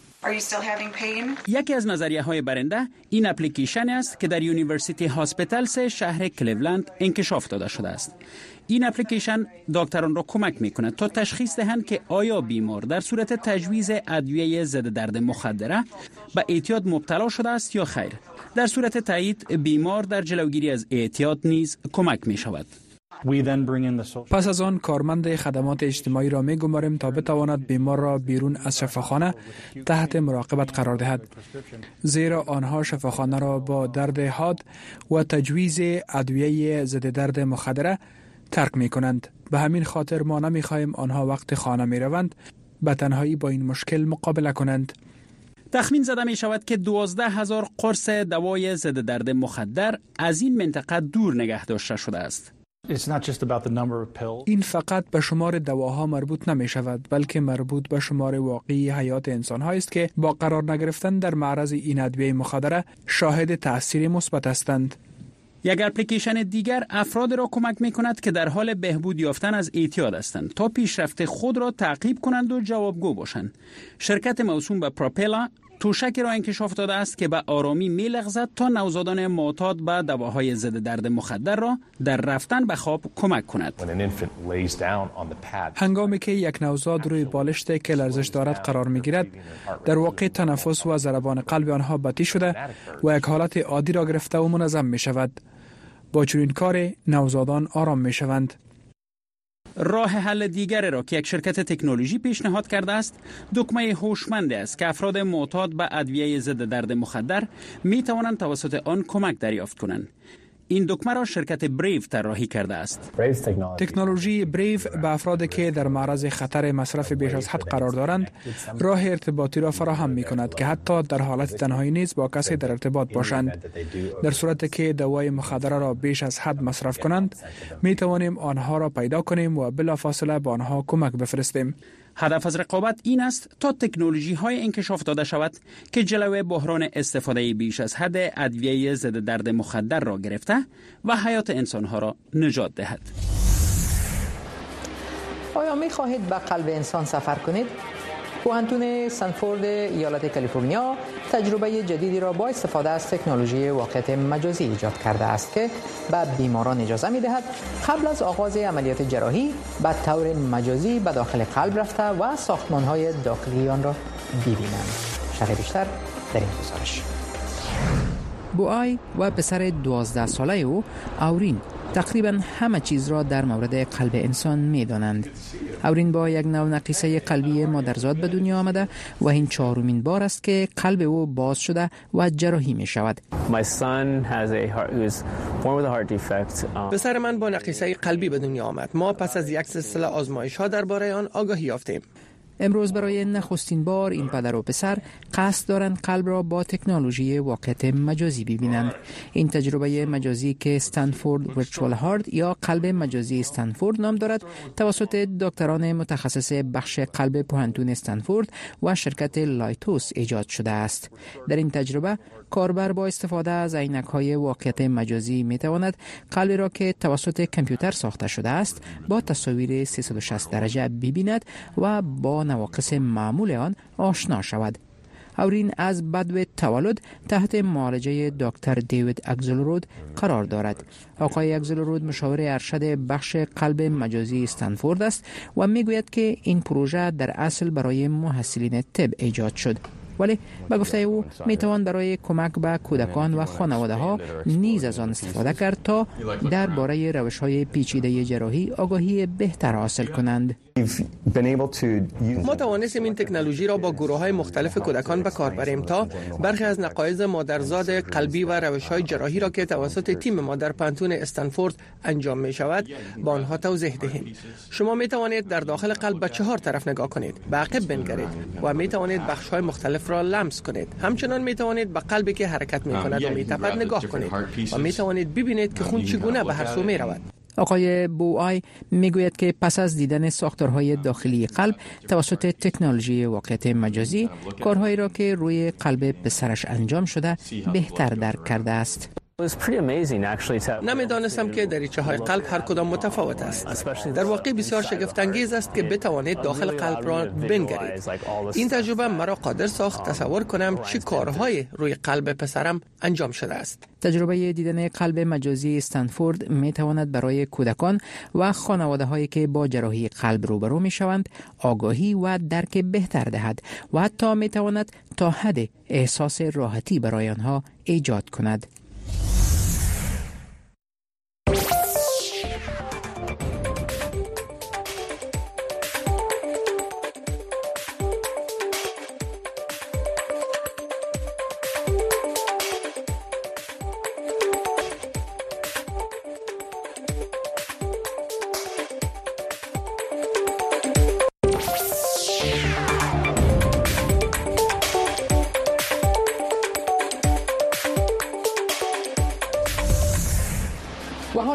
یکی از نظریه های برنده این اپلیکیشن است که در یونیورسیتی هاسپیتالز شهر کلیولند انکشاف داده شده است. این اپلیکیشن دکتران را کمک می‌کند تا تشخیص دهند که آیا بیمار در صورت تجویز ادویه ضد درد مخدره به اعتیاد مبتلا شده است یا خیر. در صورت تایید، بیمار در جلوگیری از اعتیاد نیز کمک می‌شود. پس از آن کارمند خدمات اجتماعی را می گماریم تا بتواند بیمار را بیرون از شفاخانه تحت مراقبت قرار دهد، زیرا آنها شفاخانه را با درد حاد و تجویز ادویه ضد درد مخدره ترک می کنند. به همین خاطر ما نمی خواهیم آنها وقت خانه می روند به تنهایی با این مشکل مقابله کنند. تخمین زده می شود که دوازده هزار قرص دوای ضد درد مخدر از این منطقه دور نگه داشته شده است. این فقط به شمار دواها مربوط نمی شود، بلکه مربوط به شمار واقعی حیات انسان ها است که با قرار نگرفتن در معرض این ادویه مخدره شاهد تأثیر مثبت هستند. یک اپلیکیشن دیگر افراد را کمک می کند که در حال بهبود یافتن از اعتیاد هستند تا پیشرفت خود را تعقیب کنند و جوابگو باشند. شرکت موسوم به پروپلا توشکی را انکشاف داده است که به آرامی می‌لغزد تا نوزادان معتاد به دواهای ضد درد مخدر را در رفتن به خواب کمک کند. هنگامی که یک نوزاد روی بالشتی که لرزش دارد قرار می‌گیرد، در واقع تنفس و ضربان قلب آنها بطیء شده و یک حالت عادی را گرفته و منظم می‌شود. با چنین کار نوزادان آرام می‌شوند. راه حل دیگری را که یک شرکت تکنولوژی پیشنهاد کرده است، دکمه هوشمند است که افراد معتاد به ادویه ضد درد مخدر می توانند توسط آن کمک دریافت کنند. این دکمه را شرکت بریو طراحی کرده است. تکنولوژی بریو به افرادی که در معرض خطر مصرف بیش از حد قرار دارند راه ارتباطی را فراهم می کند که حتی در حالت تنهایی نیز با کسی در ارتباط باشند. در صورتی که دوای مخدر را بیش از حد مصرف کنند، می توانیم آنها را پیدا کنیم و بلافاصله به آنها کمک بفرستیم. هدف از رقابت این است تا تکنولوژی های انکشاف داده شود که جلوی بحران استفاده بیش از حد ادویه ضد درد مخدر را گرفته و حیات انسان ها را نجات دهد. آیا می خواهید به قلب انسان سفر کنید؟ پوهنتون استنفورد ایالت کالیفرنیا تجربه جدیدی را با استفاده از تکنولوژی واقعیت مجازی ایجاد کرده است که به بیماران اجازه می دهد قبل از آغاز عملیات جراحی به طور مجازی به داخل قلب رفته و ساختمان‌های داخلی آن را ببینند. شرح بیشتر در این گزارش. بوآی و پسر دوازده ساله او اورین تقریبا همه چیز را در مورد قلب انسان می دانند. اورین با یک نوع نقیصه قلبی مادرزاد به دنیا آمده و این چهارمین بار است که قلب او باز شده و جراحی می شود. پسر من با نقیصه قلبی به دنیا آمد. ما پس از یک سلسله آزمایش ها درباره آن آگاهی یافتیم. امروز برای نخستین بار این پدر و پسر قصد دارند قلب را با تکنولوژی واقعیت مجازی ببینند. این تجربه مجازی که استنفورد ورچوال هارت یا قلب مجازی استنفورد نام دارد، توسط دکتران متخصص بخش قلب پوهنتون استنفورد و شرکت لایتوس ایجاد شده است. در این تجربه کاربر با استفاده از عینک‌های واقعیت مجازی می‌تواند قلبی را که توسط کامپیوتر ساخته شده است با تصاویر سیصد و شصت درجه ببیند و با نواقص معمول آن آشنا شود. اورین از بدو تولد تحت معالجه دکتر دیوید اگزلرود قرار دارد. آقای اگزلرود مشاور ارشد بخش قلب مجازی استنفورد است و میگوید که این پروژه در اصل برای محصلین طب ایجاد شد، ولی به گفته او میتوان برای کمک به کودکان و خانواده ها نیز از آن استفاده کرد تا درباره روش‌های پیچیده جراحی آگاهی بهتر حاصل کنند. ما توانستیم این تکنولوژی را با گروه‌های مختلف کودکان به کار بریم تا برخی از نقایض مادرزاد قلبی و روش‌های جراحی را که توسط تیم ما در پانتون استنفورد انجام می شود با آنها توضیح دهیم. شما می توانید در داخل قلب به چهار طرف نگاه کنید، به عقب بنگرید و می توانید بخش‌های مختلف را لمس کنید. همچنان می توانید به قلبی که حرکت می کند و می تپد نگاه کنید و می توانید ببینید که خون چگونه به هر سو می رود. آقای بوآی میگوید که پس از دیدن ساختارهای داخلی قلب توسط تکنولوژی واقعیت مجازی، کارهایی را که روی قلب پسرش انجام شده بهتر درک کرده است. نمیدانستم که دریچه های قلب هر کدام متفاوت است. در واقع بسیار شگفت انگیز است که بتوانید داخل قلب را بنگرید. این تجربه مرا قادر ساخت تصور کنم چه کارهای روی قلب پسرم انجام شده است. تجربه دیدن قلب مجازی استنفورد می تواند برای کودکان و خانواده هایی که با جراحی قلب روبرو می شوند آگاهی و درک بهتر دهد و حتی می تواند تا حد احساس راحتی برای آنها ایجاد کند.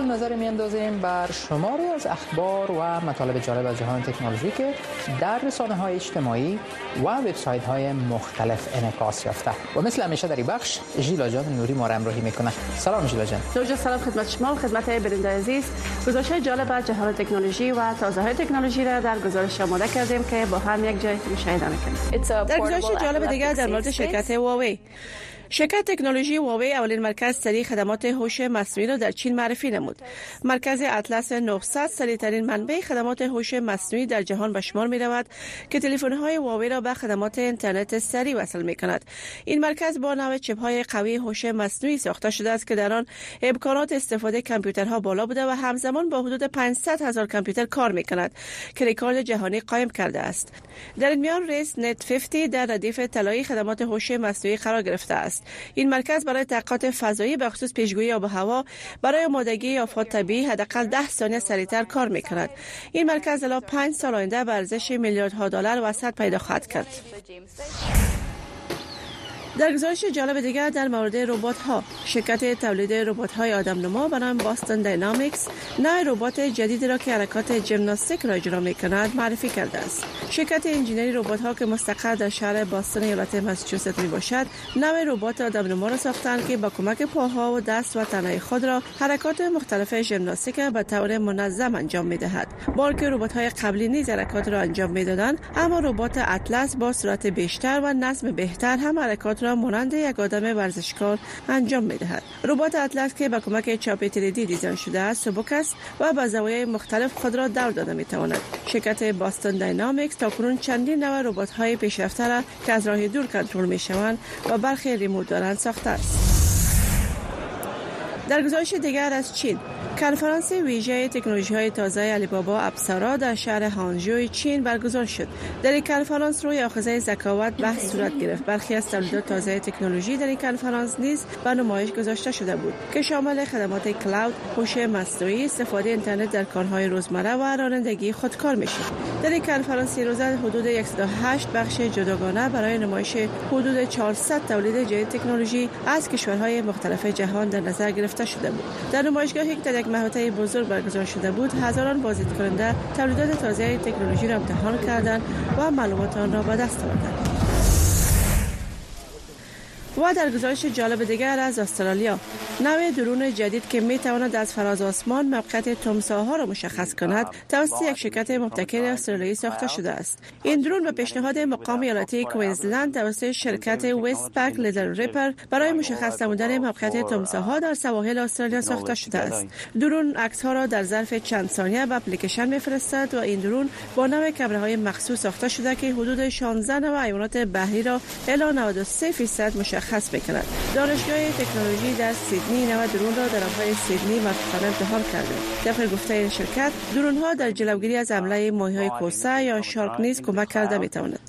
نظر میاندازیم بر شماری از اخبار و مطالب جالب از جهان تکنولوژی که در رسانه‌های اجتماعی و وبسایت‌های مختلف انعکاس یافته. و مثل همیشه در این بخش ژیلا جان نوری ما را همراهی میکنه. سلام ژیلا جان. دوجه سلام خدمت شما و خدمت بیننده عزیز. گزارش‌های جالب از جهان تکنولوژی و تازه‌های تکنولوژی را در گزارش آماده کردیم که با هم یک جای مشاهده می‌کنیم. در گزارش جالب دیگر در مورد شرکت هواوی. شرکت تکنولوژی هواوی اولین مرکز سریع خدمات هوش مصنوعی را در چین معرفی نمود. مرکز اطلس نهصد سریع‌ترین منبع خدمات هوش مصنوعی در جهان به شمار می‌رود که تلفن‌های هواوی را به خدمات اینترنت سریع وصل می‌کند. این مرکز با نوع چپ‌های قوی هوش مصنوعی ساخته شده است که در آن امکانات استفاده کامپیوترها بالا بوده و همزمان با حدود پانصد هزار کامپیوتر کار می‌کند که رکورد جهانی قائم کرده است. در این میان ریس نت پنجاه در ردیف طلایی خدمات هوش مصنوعی قرار گرفته است. این مرکز برای تحقیقات فضایی به خصوص پیشگویی آب و هوا برای آمادگی آفات طبیعی حداقل ده ثانیه سریعتر کار می‌کند. این مرکز الی پنج سال آینده به ارزش میلیاردها دلار وسعت پیدا خواهد کرد. در گزارش جالب دیگر در مورد ربات‌ها، شرکت تولید ربات‌های آدم‌نما به نام باستون داینامیکس نوع ربات جدیدی را که حرکات ژیمناستیک را اجرا می‌کند معرفی کرده است. شرکت انجینری ربات‌ها که مستقر در شهر باستون ایالت ماساچوست میباشد، نوع ربات آدم‌نما را ساختند که با کمک پاها و دست و تنهای خود را حرکات مختلف ژیمناستیک به طور منظم انجام می‌دهد. با اینکه ربات‌های قبلی نیز حرکات را انجام می‌دادند، اما ربات اطلس با سرعت بیشتر و نظم بهتر هم حرکات را مانند یک آدم ورزشکار انجام می‌دهد. ربات اطلس که با کمک چاپ تری دی دیزاین شده است، سبک است و با زوایای مختلف خود را دور داده می‌تواند. شرکت باستون داینامیکس تاکنون چندین نوع ربات‌های پیشرفته را که از راه دور کنترل می‌شوند و برخی ریموت دارند ساخته است. در گزارش دیگر از چین، کنفرانس ویژه تکنولوژی‌های تازه علی بابا اپسارا در شهر هانجوی چین برگزار شد. در این کنفرانس روی آخذه ذکاوت بحث صورت گرفت. برخی از تولیدات تازه تکنولوژی در این کنفرانس نیز به نمایش گذاشته شده بود که شامل خدمات کلاود، هوش مصنوعی، استفاده اینترنت در کارهای روزمره و رانندگی خودکار میشد. در این کنفرانس روزه حدود صد و هشت بخش جداگانه برای نمایش حدود چهارصد تولید جدید تکنولوژی از کشورهای مختلف جهان در نظر گرفته شده بود. در نمایشگاهی که در یک محوطه بزرگ برگزار شده بود، هزاران بازدید کننده تولیدات تازه تکنولوژی را امتحان کردند و معلومات آن را به دست آوردند. و در گزارش جالب دیگر از استرالیا، نوع درون جدید که می تواند از فراز آسمان موقعیت تمساح‌ها را مشخص کند توسط یک شرکت مبتکر استرالیایی ساخته شده است. این درون به پیشنهاد مقام ایالتی کوینزلند توسط شرکت وستپک لیدل ریپر برای مشخص نمودن موقعیت تمساح‌ها در سواحل استرالیا ساخته شده است. درون عکس‌ها را در ظرف چند ثانیه به اپلیکیشن می‌فرستد و این درون با نوع کامراهای مخصوص ساخته شده که حدود شانزده نوع حیوانات بحری را الی نود و سه درصد مشخص می‌کند. دانشگاه تکنولوژی در سیدنی نوع درون را در آب‌های سیدنی مخصوصاً امتحان کرده. طبق گفته این شرکت، درون‌ها در جلوگیری از حمله ماهی‌های کوسه یا شارک نیز کمک کرده می‌تواند.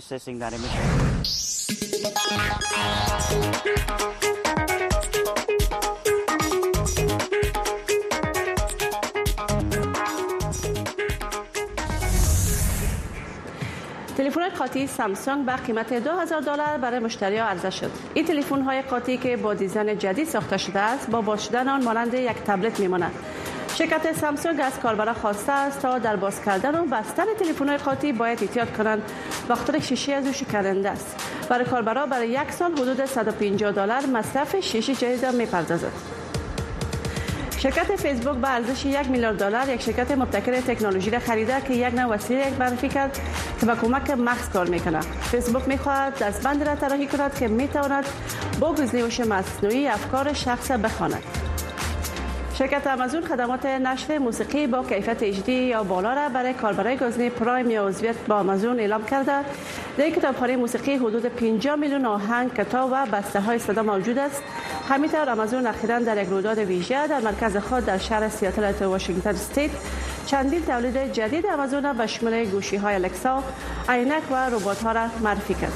تلفن قاطی سامسونگ با قیمت دو هزار دلار برای مشتریان عرضه شد. این تلفن‌های قاطی که با دیزاین جدید ساخته شده است، با باز شدن آن مانند یک تبلت می‌ماند. شرکت سامسونگ از کاربران خواسته است تا در باز کردن و بستن تلفن‌های قاطی باید احتیاط کنند، بخاطر شیشه از او شکننده است. برای کاربران برای یک سال حدود صد و پنجاه دلار مصرف شیشه جدید می‌پردازد. شرکت فیسبوک به ارزش یک میلیارد دلار یک شرکت مبتکر تکنولوژی را خریده که یک نوع وسیله معرفی کرد که با کمک مغز کار می‌کند. فیسبوک می‌خواهد دستبند را طراحی کند که می‌تواند با گزینه هوش مصنوعی افکار شخص بخواند. شرکت آمازون خدمات نشر موسیقی با کیفیت اچ دی یا بالا را برای کاربران گزینه پرایم یا عضویت با آمازون اعلام کرده. در کتابخانه موسیقی حدود پنجاه میلیون آهنگ، کتاب و بسته‌های صدا موجود است. همینطور آمازون اخیراً در یک رویداد ویژه در مرکز خود در شهر سیاتل ایالت واشنگتن استیت چندین تولید جدید آمازون به شمول گوشی‌های الکسا، عینک و ربات‌ها را معرفی کرد.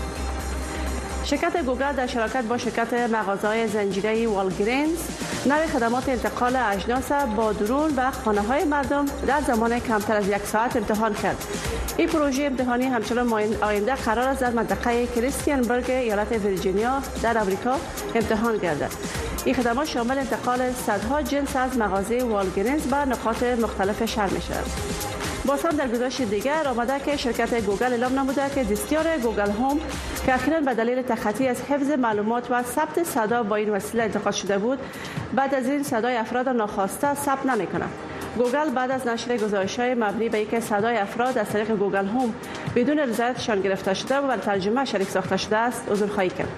شرکت گوگل در شراکت با شرکت مغازه‌های زنجیره‌ای والگرینز نوع خدمات انتقال اجناس با درون به خانه‌های مردم در زمان کمتر از یک ساعت امتحان کرد. این پروژه امتحانی همچنان آینده قرار است در منطقه کریستیانبرگ ایالت ویرجینیا در آمریکا امتحان گردد. این خدمات شامل انتقال صدها جنس از مغازه والگرینز به نقاط مختلف شهر می‌شود. باز هم در گزارش دیگر آمده که شرکت گوگل اعلام نموده که دستیار گوگل هوم که اخیراً به دلیل تخطی از حفظ معلومات و ثبت صدا با این وسیله انتقال شده بود، بعد از این صدای افراد ناخواسته ثبت نمی‌کند. گوگل بعد از نشر گزارش‌های مبنی بر اینکه صدای افراد از طریق گوگل هوم بدون رضایتشان گرفته شده و ترجمه شریک ساخته شده است، عذرخواهی کرد.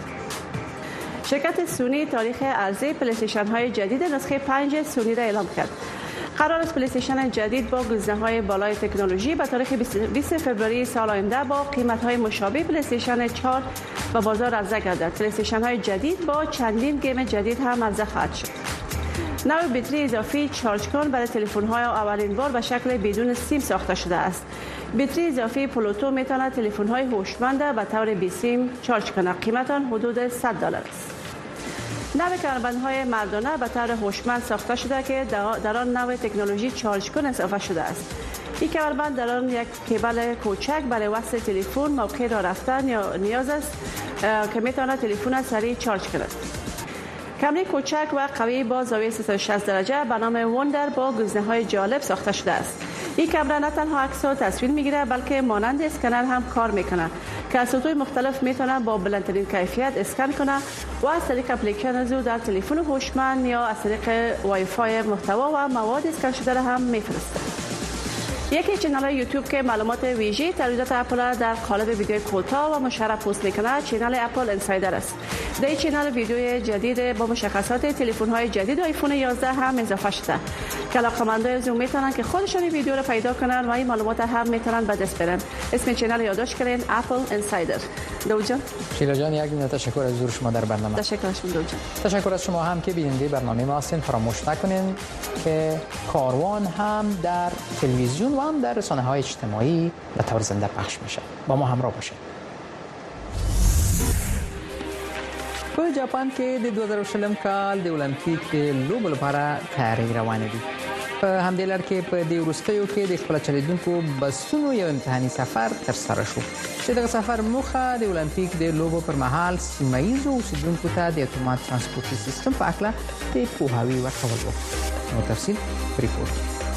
شرکت سونی تاریخ عرضه پلی استیشن های جدید نسخه پنج سونی را اعلام کرد. قرار است پلی استیشن جدید با گزینه‌های بالای تکنولوژی به تاریخ بیست فوریه سال آینده با قیمت‌های مشابه پلی استیشن چهار به بازار عرضه گردد. پلی استیشن های جدید با چندین گیم جدید هم عرضه خواهد شد. نوع بطری اضافی چارج کن برای تلفن‌های اولین بار به شکل بدون سیم ساخته شده است. بطری اضافی پلوتو میتواند تلفن‌های هوشمند به طور بی سیم چارج کند. قیمت آن حدود صد دلار است. نوع کمربندهای مردانه به طور هوشمند ساخته شده که در آن نوع تکنولوژی چارج کن اضافه شده است. این کمربند در آن یک کیبل کوچک برای وصل تلفن موقع راه رفتن یا نیاز است که میتواند تلفن سریع چارج کند. کمره کوچک و قوی با زاویه سیصد و شصت درجه به نام وندر با گزینه‌های جالب ساخته شده است. این کامera نه تنها عکس و تصویر میگیره بلکه مانند اسکنر هم کار میکنه که از سطوح مختلف میتونه با بلندترین کیفیت اسکن کنه و از طریق اپلیکیشن از در تلفن هوشمند یا از طریق وای فای محتوا و مواد اسکن شده را هم میفرسته. یکی چینل یوتیوب که معلومات ویژه تولیدات اپل در قالب ویدیو کوتاه و مشخص پست میکنه چینل اپل انسایدر است. در این چینل ویدیوی جدید با مشخصات تلفن های جدید آیفون یازده هم اضافه شده که علاقه‌مندان از اون میتونن که خودشون این ویدیو رو پیدا کنن و این معلومات هم میتونن به دست بیارن. اسم چینل یادداشت کنین اپل انسایدر. دوجان شیلا جان یک دونه تشکر از حضور شما در برنامه. تشکر از شما دوجان. تشکر از شما هم که بیننده برنامه ما هستین. فراموش نکنین که کاروان هم در تلویزیون و هم در رسانه‌های اجتماعی به طور زنده پخش میشه. با ما همراه باشید. په جاپان کې د دوه زره شلم کال د اولمپیک د لوبو لپاره تیاری روانه دي. په همدې لړ کې په دې وروستیو کې د خپل چلیدونکو بسونو یو امتحاني سفر ترسره شو چې دغه سفر موخه د اولمپیک د لوبو پر مهال سیمه ییزو اوسیدونکو ته د اتومات ترانسپورتي سیستم په اړه د پوهاوي ورکول و. نو تفصیل ریپورت.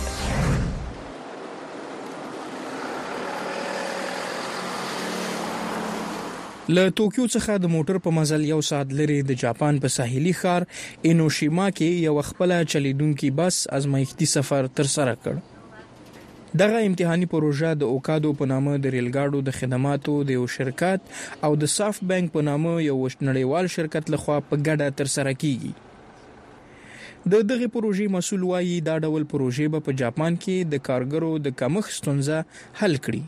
له توکیو څخه د موټر په مزل یو ساعت لري د جاپان په ساحلي ښار اینوشیما کې یو خپل چلیدونکو بس ازمایښتي سفر تر سره کړ. دغه امتحاني پروژه د اوکادو په نامه د ریلګاډو د خدماتو د یو شرکت او د سافت بانک په نامه یو نړیوال شرکت لخوا په ګډه تر سره کیږي. د دغه پروژې مسول وايي دا ډول پروژې به په جاپان کې د کارګرو د کمښت ستونزه حل کړي.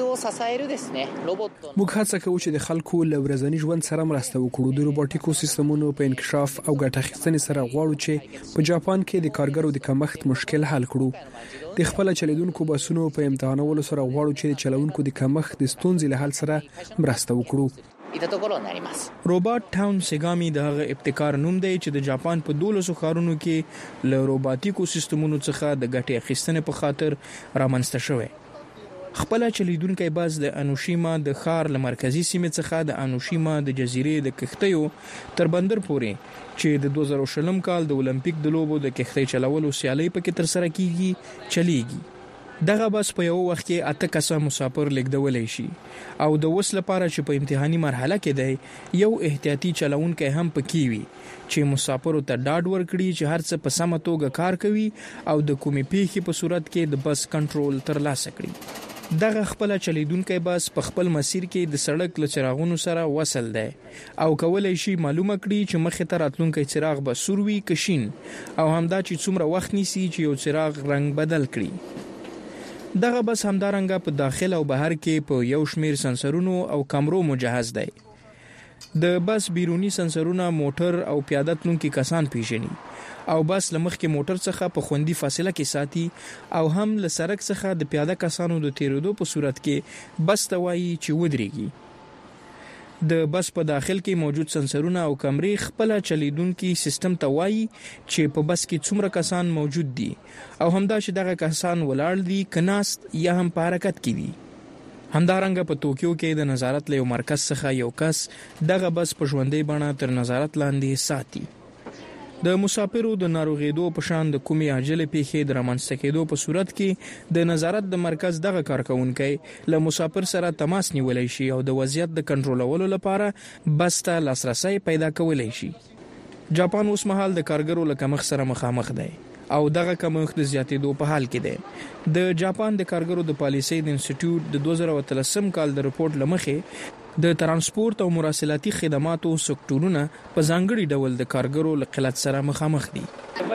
موږ هڅه کوو چې د خلکو له ورځني ژوند سره مرسته وکړو. د روبوټیکو سیستمونو په انکشاف او ګټه اخیستنې سره غواړو چې په جاپان کې د کارګرو د کمښت مشکل حل کړو. د خپل چلیدونکو بسونو په امتحانولو سره غواړو چې د چلونکو د کمښت د ستونزې له حل سره مرسته وکړو. روبوټ ټاون سیګامي دغه ابتکار نوم دی چې د جاپان په دولسو ښارونو کې له روبوټیکو سیستمونو څخه د ګټې اخیستنې په خاطر رامنځته شوی. خپل چلیدونکو باز د انوشیما د ښار له مرکزی سیمې څخه د انوشیما د جزیرې د کښتیو تر بندر پورې چې د دوه زره شلم کال د اولمپیک د لوبو د کښتۍ چلولو سیالي پکې تر سره کیږي چلیږي. دغه بس په یو وخت کې اته کسه مسافر لیږدولای شي او د وس لپاره چې په امتحاني مرحله کې دی یو احتیاطي چلونکی هم پکې وي چې مسافرو ته ډاډ ورکړي چې هر څه په سمه توګه کار کوي او د کومې پیښې په صورت کې د بس کنټرول ترلاسه کړي. دغه خپل چلیدونکو بس په خپل مسیر کې د سړک له چراغونو سره وصل دی او کولای شي معلومه کړي چې مخې ته راتلونکی چراغ به سور وي کشین او همدا چې څومره وخت نیسي چې یو چراغ رنگ بدل کړي. دغه بس همدارنګه په داخل او بهر کې په یو شمیر سنسرونو او کمرو مجهز دی. د بس بیرونی سنسرونه موټر او پیاده تلونکي کسان پیژني او بس لمخ کې موټر څخه په خوندي فاصله کې ساتي او هم له سړک څخه د پیاده کسانو د تیرېدو په صورت کې بس ته وایي چې ودرېږي. د بس په داخل کې موجود سنسرونه او کمرې خپل چلیدونکو سیستم ته وایي چې په بس کې څومره کسان موجود دي او همدا چې دغه کسان ولاړ دي کناست یا هم په حرکت کې دي. همدارنګه په توکیو کې د نظارت له یو مرکز څخه یو کس دغه بس په ژوندۍ بڼه تر نظارت لاندې ساتي. د مسافرو د ناروغېدو په شان د کومي عاجله پیښې د رامنځته کېدو په صورت کې د نظارت د مرکز دغه کارکونکي له مسافر سره تماس نیولای شي او د وضعیت د کنټرولولو لپاره بس ته لاسرسي پیدا کولای شي. جاپان اوس مهال د کارګرو له کمښت سره مخامخ دی او دغه کمښت د زیاتېدو په حال کې دی. د جاپان د کارګرو د پالیسۍ د انسټیټیوټ د دوه زره اتلسم کال د رپورت لمخې د ترانسپورت او مراسلاتي خدماتو سکتورونه په ځانګړي ډول د کارګرو له قلت سره مخامخ دي.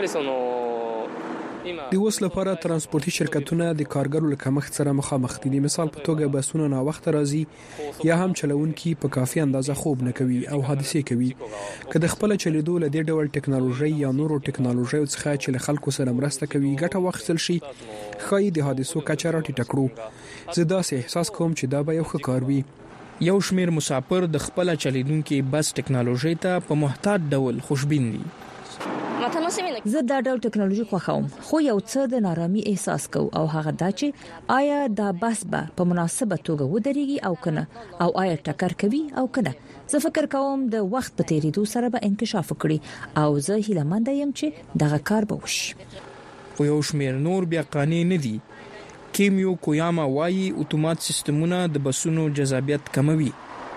د اوس لپاره ترانسپورتي شرکتونه د کارګرو له کمښت سره مخامخ دي. مثال په توګه بسونه نا وخت راځي یا هم چلوونکي په کافي اندازه خوب نه کوي او حادثې کوي. که د خپل چلیدو له دې ډول ټکنالوژي یا نورو ټکنالوژیو څخه چې له خلکو سره مرسته کوي ګټه واخیستل شي، ښایي د حادثو کچه راټیټه کړو. زه داسې احساس کوم چې دا به یو ښه کار وي. یو شمیر مسافر د خپل چلیدونکو بس ټکنالوژي ته په محتاط ډول خوشبین دي. زه دا ډول ټکنالوژي خوښوم، خو یو څه د نارامي احساس کوم او هغه دا چې آیا دا بس به په مناسبه توګه ودرېږي او کنه، او آیا ټکر کوي او کنه. زه فکر کوم د وخت په تیریدو سره به انکشاف وکړي او زه هیله مند یم چې دغه کار به وشي. خو یو شمیر نور بیا قانع نه دي. کیمیو کویاما وایي اتومات سیستمونه د بسونو جذابیت کموي.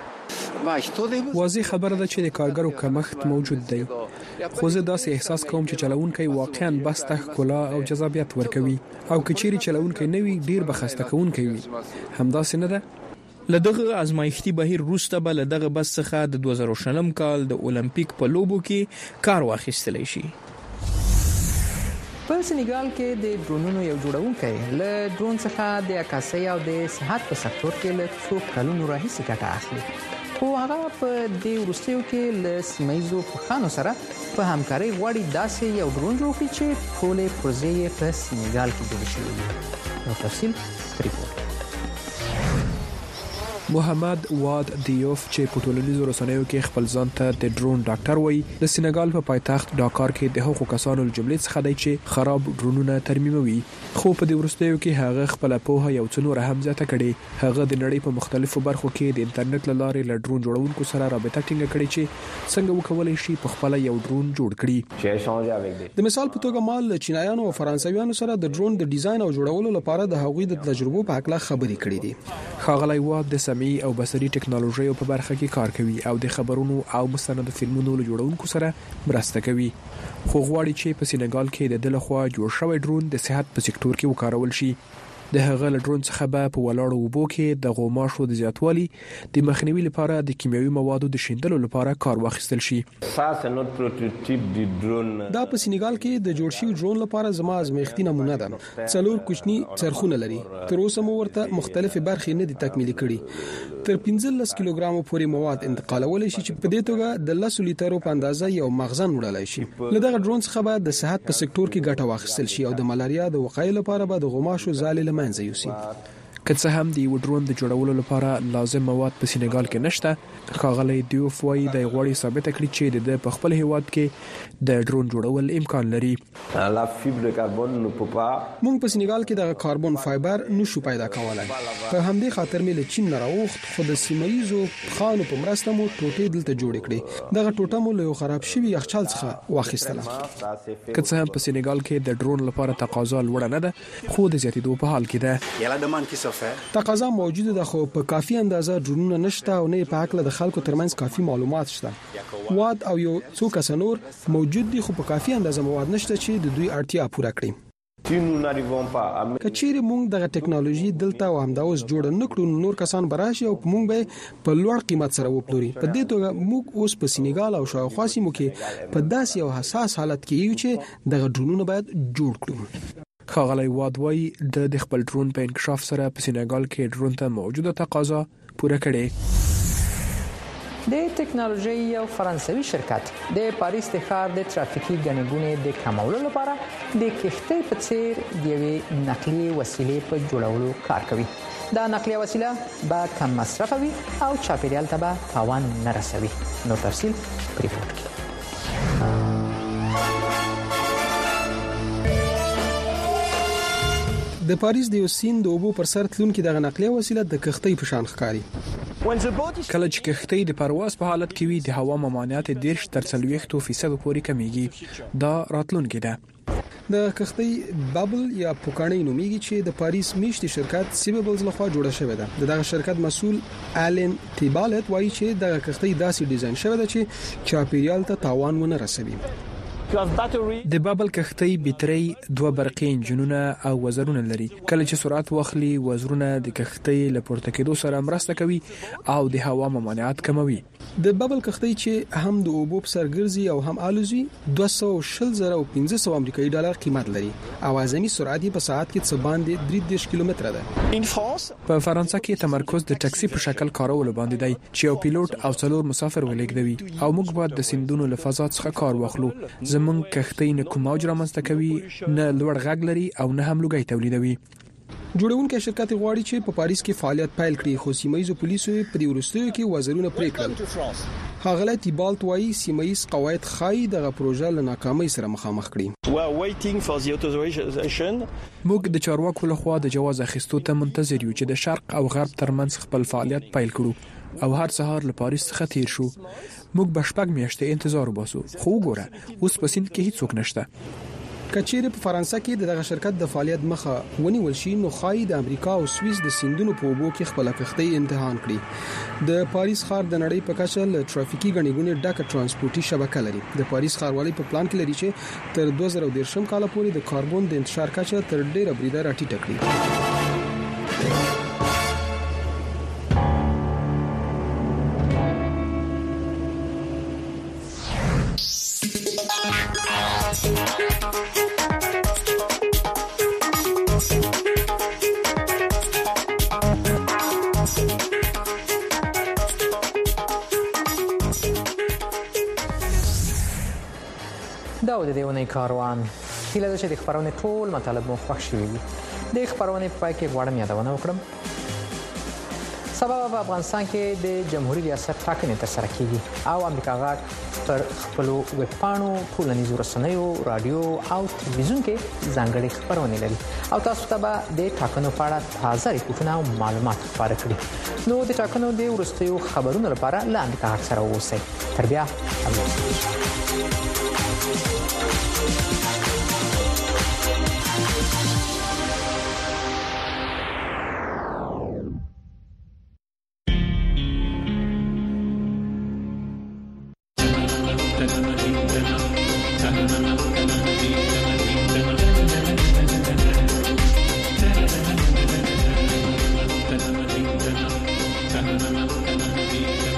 واضح خبره ده چې د کارګرو کمښت موجود دی، خو زه داسې احساس کوم چې چلوونکی واقعا بس ته ښکلا او جذابیت ورکوي او کچيري چلوونکی نه وي ډیر بخسته کوونکی وي. همداسې نه ده؟ لدغه ازمایښتي بهیر وروسته به لدغه بس څخه د دوه زره شلم کال د اولمپیک په لوبو کې کار واخیستلی شي. په سنیګال کې د ډرونونو یو جوړونکی له ډرون څخه د عکاسۍ او د صحت په سکتور کې له څو کلونو راهیسې ګټه اخلي، خو هغه په دې وروستیو کې له سیمایزو پوهانو سره په همکارۍ غواړي داسې یو ډرون جوړ کړي چې ټولې پروژې یې په سنیګال کې جوړې شوې وي. نو تفصیل ریپورت. محمد واد دیوف چې په ټولنیزو رسنیو کې خپل ځان ته د ډرون ډاکټر وایي، د سنیګال په پایتخت ډاکار کې د هغو کسانو جملې څخه دی چې خراب ډرونونه ترمیموي، خو په دې وروستیو کې هغه خپل پوهه یو څه نور هم زیاته کړې. هغه د نړۍ په مختلفو برخو کې د انټرنیټ لارې له ډرون جوړونکو سره رابطه ټینګه کړې چې څنګه وکولای شي په خپل یو ډرون جوړ کړي. د مثال په توګه مال چینایانو او فرانسویانو سره د ډرون د ډیزاین او جوړولو لپاره د هغوی د تجربو په اړه خبرې کړې دي. ښاغلی واد د او بصري ټکنالوژیو په برخه کې کار کوي او د خبرونو او مستند فلمونو له جوړونکو سره مرسته کوي، خو غواړي چې په سنیګال کې د دلخوا جوړ شوی ډرون د صحت په سکتور کې وکارول شي. د هغه له ډرون څخه به په ولاړو اوبو کې د غوماشو د زیاتوالي د مخنیوي لپاره د کیمیاوي موادو د شیندلو لپاره کار واخیستل شي. دا په سنیګال کې د جوړ شوی ډرون لپاره زما ازمایښتي نمونه ده. څلور کوچني څرخونه لري، تر اوسه مو ورته مختلفې برخې نه دي تکمیلي کړي. تر پنځلس کیلوګرامو پورې مواد انتقالول شي چې په دې توګه د لس لیټرو په اندازه یو مخزن وړلای شي. له دغه ډرون څخه به د صحت په سکتور کې ګټه واخیستل شي او د ملاریا د وقایې لپاره به د غوماشو ځالې منځ یوسي. که څه هم د یو ډرون د جوړولو لپاره لازم مواد په سنیګال کې نشته، ښاغلی دیوف وایي د غوړي ثابت کړي چې د په خپل هیواد کې د ډرون جوړول امکان لري. مونږ په سنیګال کې د کاربن فایبر نشو پیدا کولای، په همدې خاطر مې له چین نه راوخت، خو د سیمایزو خانو په مرسته مو ټوټې دلته جوړ کړې. دغه ټوټه مو له خراب شوی یخچال څخه واخیستله. که څه هم په سنیګال کې د ډرون لپاره تقاضا لوړه نه ده، خو د زیاتېدو په حال کې ده. تقاضا موجوده ده، خو په کافي اندازه ډرونونه نشته او نه په حق له خلکو ترمنځ کافي معلومات شته. واد او یو څو کس نور موجود دي، خو په کافي اندازه مواد نشته چې د دوی اړتیا پوره کړي. کچېرې مونږ دغه ټکنالوژي دلته او همدا اوس جوړ نه کړو، نور کسان براشي او مونږ به په لوړ قیمت سره وپلوري. په دې توګه مونږ اوس په سنیګال او شاوخوا سیمو کې په داسې یو حساس حالت کې یو چې دغه ډرونونه باید جوړ کړو. ښاغلی واد وایي د خپل ډرون په انکشاف سره په سنیګال کې ډرون ته موجوده تقاضا پوره کړې. د ټکنالوژي یو فرانسوي شرکت د پاریس د ښار د ترافیکي ګڼې ګوڼې د کمولو لپاره د کښتۍ په څیر د یوې نقلیه وسیلې په جوړولو کار کوي. دا نقلیه وسیله به کم مصرفه وي او چاپیریال ته به تاوان نه رسوي. نو تفصیل په ریپورت کې. د پاریس د یو سیند د اوبو پر سر تلونکي دغه نقلیه وسیله د کښتۍ په شان ښکاري. کله چې کښتۍ د پرواز په حالت کې وي د هوا ممانعت ډیر تر څلويختو فیصد پورې کمیږي دا راتلونکي ده. د کښتۍ بابل یا پوکانې نومیږي چې د پاریس میشتي شرکت سیبلز لخوا جوړه شوې ده. دغه شرکت مسول آلن تیبالت وایي چې دغه کښتۍ داسې ډیزاین شوې ده چې چاپیریال ته تاوان ونه رسوي. د بابل کښتۍ بیټرۍ دوه برقي انجنونه او وزرونه لري. کله چې سرعت واخلي وزرونه د کښتۍ له پورته کېدو سره مرسته کوي او د هوا ممانعت کموي. د بابل کښتۍ چې هم د اوبو په سر ګرځي او هم الوزي دوه سوه او شل زره او پنځه سوه امریکایي ډالر قیمت لري او اعظمي سرعت په ساعت کې څه باندې درې دېرش کیلومتره ده. په فرانسه کې تمرکز د ټاکسي په شکل کارول باندې دی چې یو پیلوټ او څلور مسافر ولېږدوي او موږ باید د سیندونو له فضا څخه کار واخلو. زمونږ کښتۍ نه کوم موج رامنځته کوي نه لوړ غږ لري او نه هم لوګي تولیدوي. جوړونکو شرکت غواړي چې په پاریس کې فعالیت پیل کړي خو سیمایي پولیسو په دې ورستیو کې وزرونه پرې کړل. هغه تیبالت وایي سیمایي قواعد خای دغه پروژه له ناکامۍ سره مخامخ کړي. موږ د چارواکو لخوا د جواز اخیستو ته منتظر یو چې د شرق او غرب ترمنځ خپل فعالیت پیل کړو او هر سهار له پاریس څخه تیر شو. موږ به شپږ میاشتې انتظار وباسو خو وګوره اوس په سیند کې هیڅ څوک نشته. کچېره په فرانسه کې دغه شرکت د فعالیت مخه ونیول شي نو خای د امریکا او سوئس د سیندونو په اوبو کې خپل کښتۍ امتحان کړي. د پاریس ښار د نړۍ په کچه له ټرافیکي غنیګونې ډکه ترانسپورتي شبکه لري. د پاریس ښاروالۍ په پلان کې لري چې تر دوه زره دېرشم کال پورې د کاربن د انتشار کچه تر ډیره بریده راټیټه کړي. دا و د دیونی کاروان هیله ده چې د خبرونه ټول مطالب مو خوښ شوي وي. د خبرونه په پای کې غواړم یادونه وکړم سبا په افغانستان کې د جمهوریت ریاست ټاکنې ترسره کیږي او امریکا غاټ پر خپل ویب پاڼو ټولنیزو رسنیو رادیو او تلویزیون کې ځانګړي خبرونه لري او تاسو ته به د ټاکنو په اړه تازه ریپورتونه او معلومات خبره کړي. نو د ټاکنو د ورستیو خبرونو لپاره له امریکا غاټ سره اوسئ. تر بیا Thank you.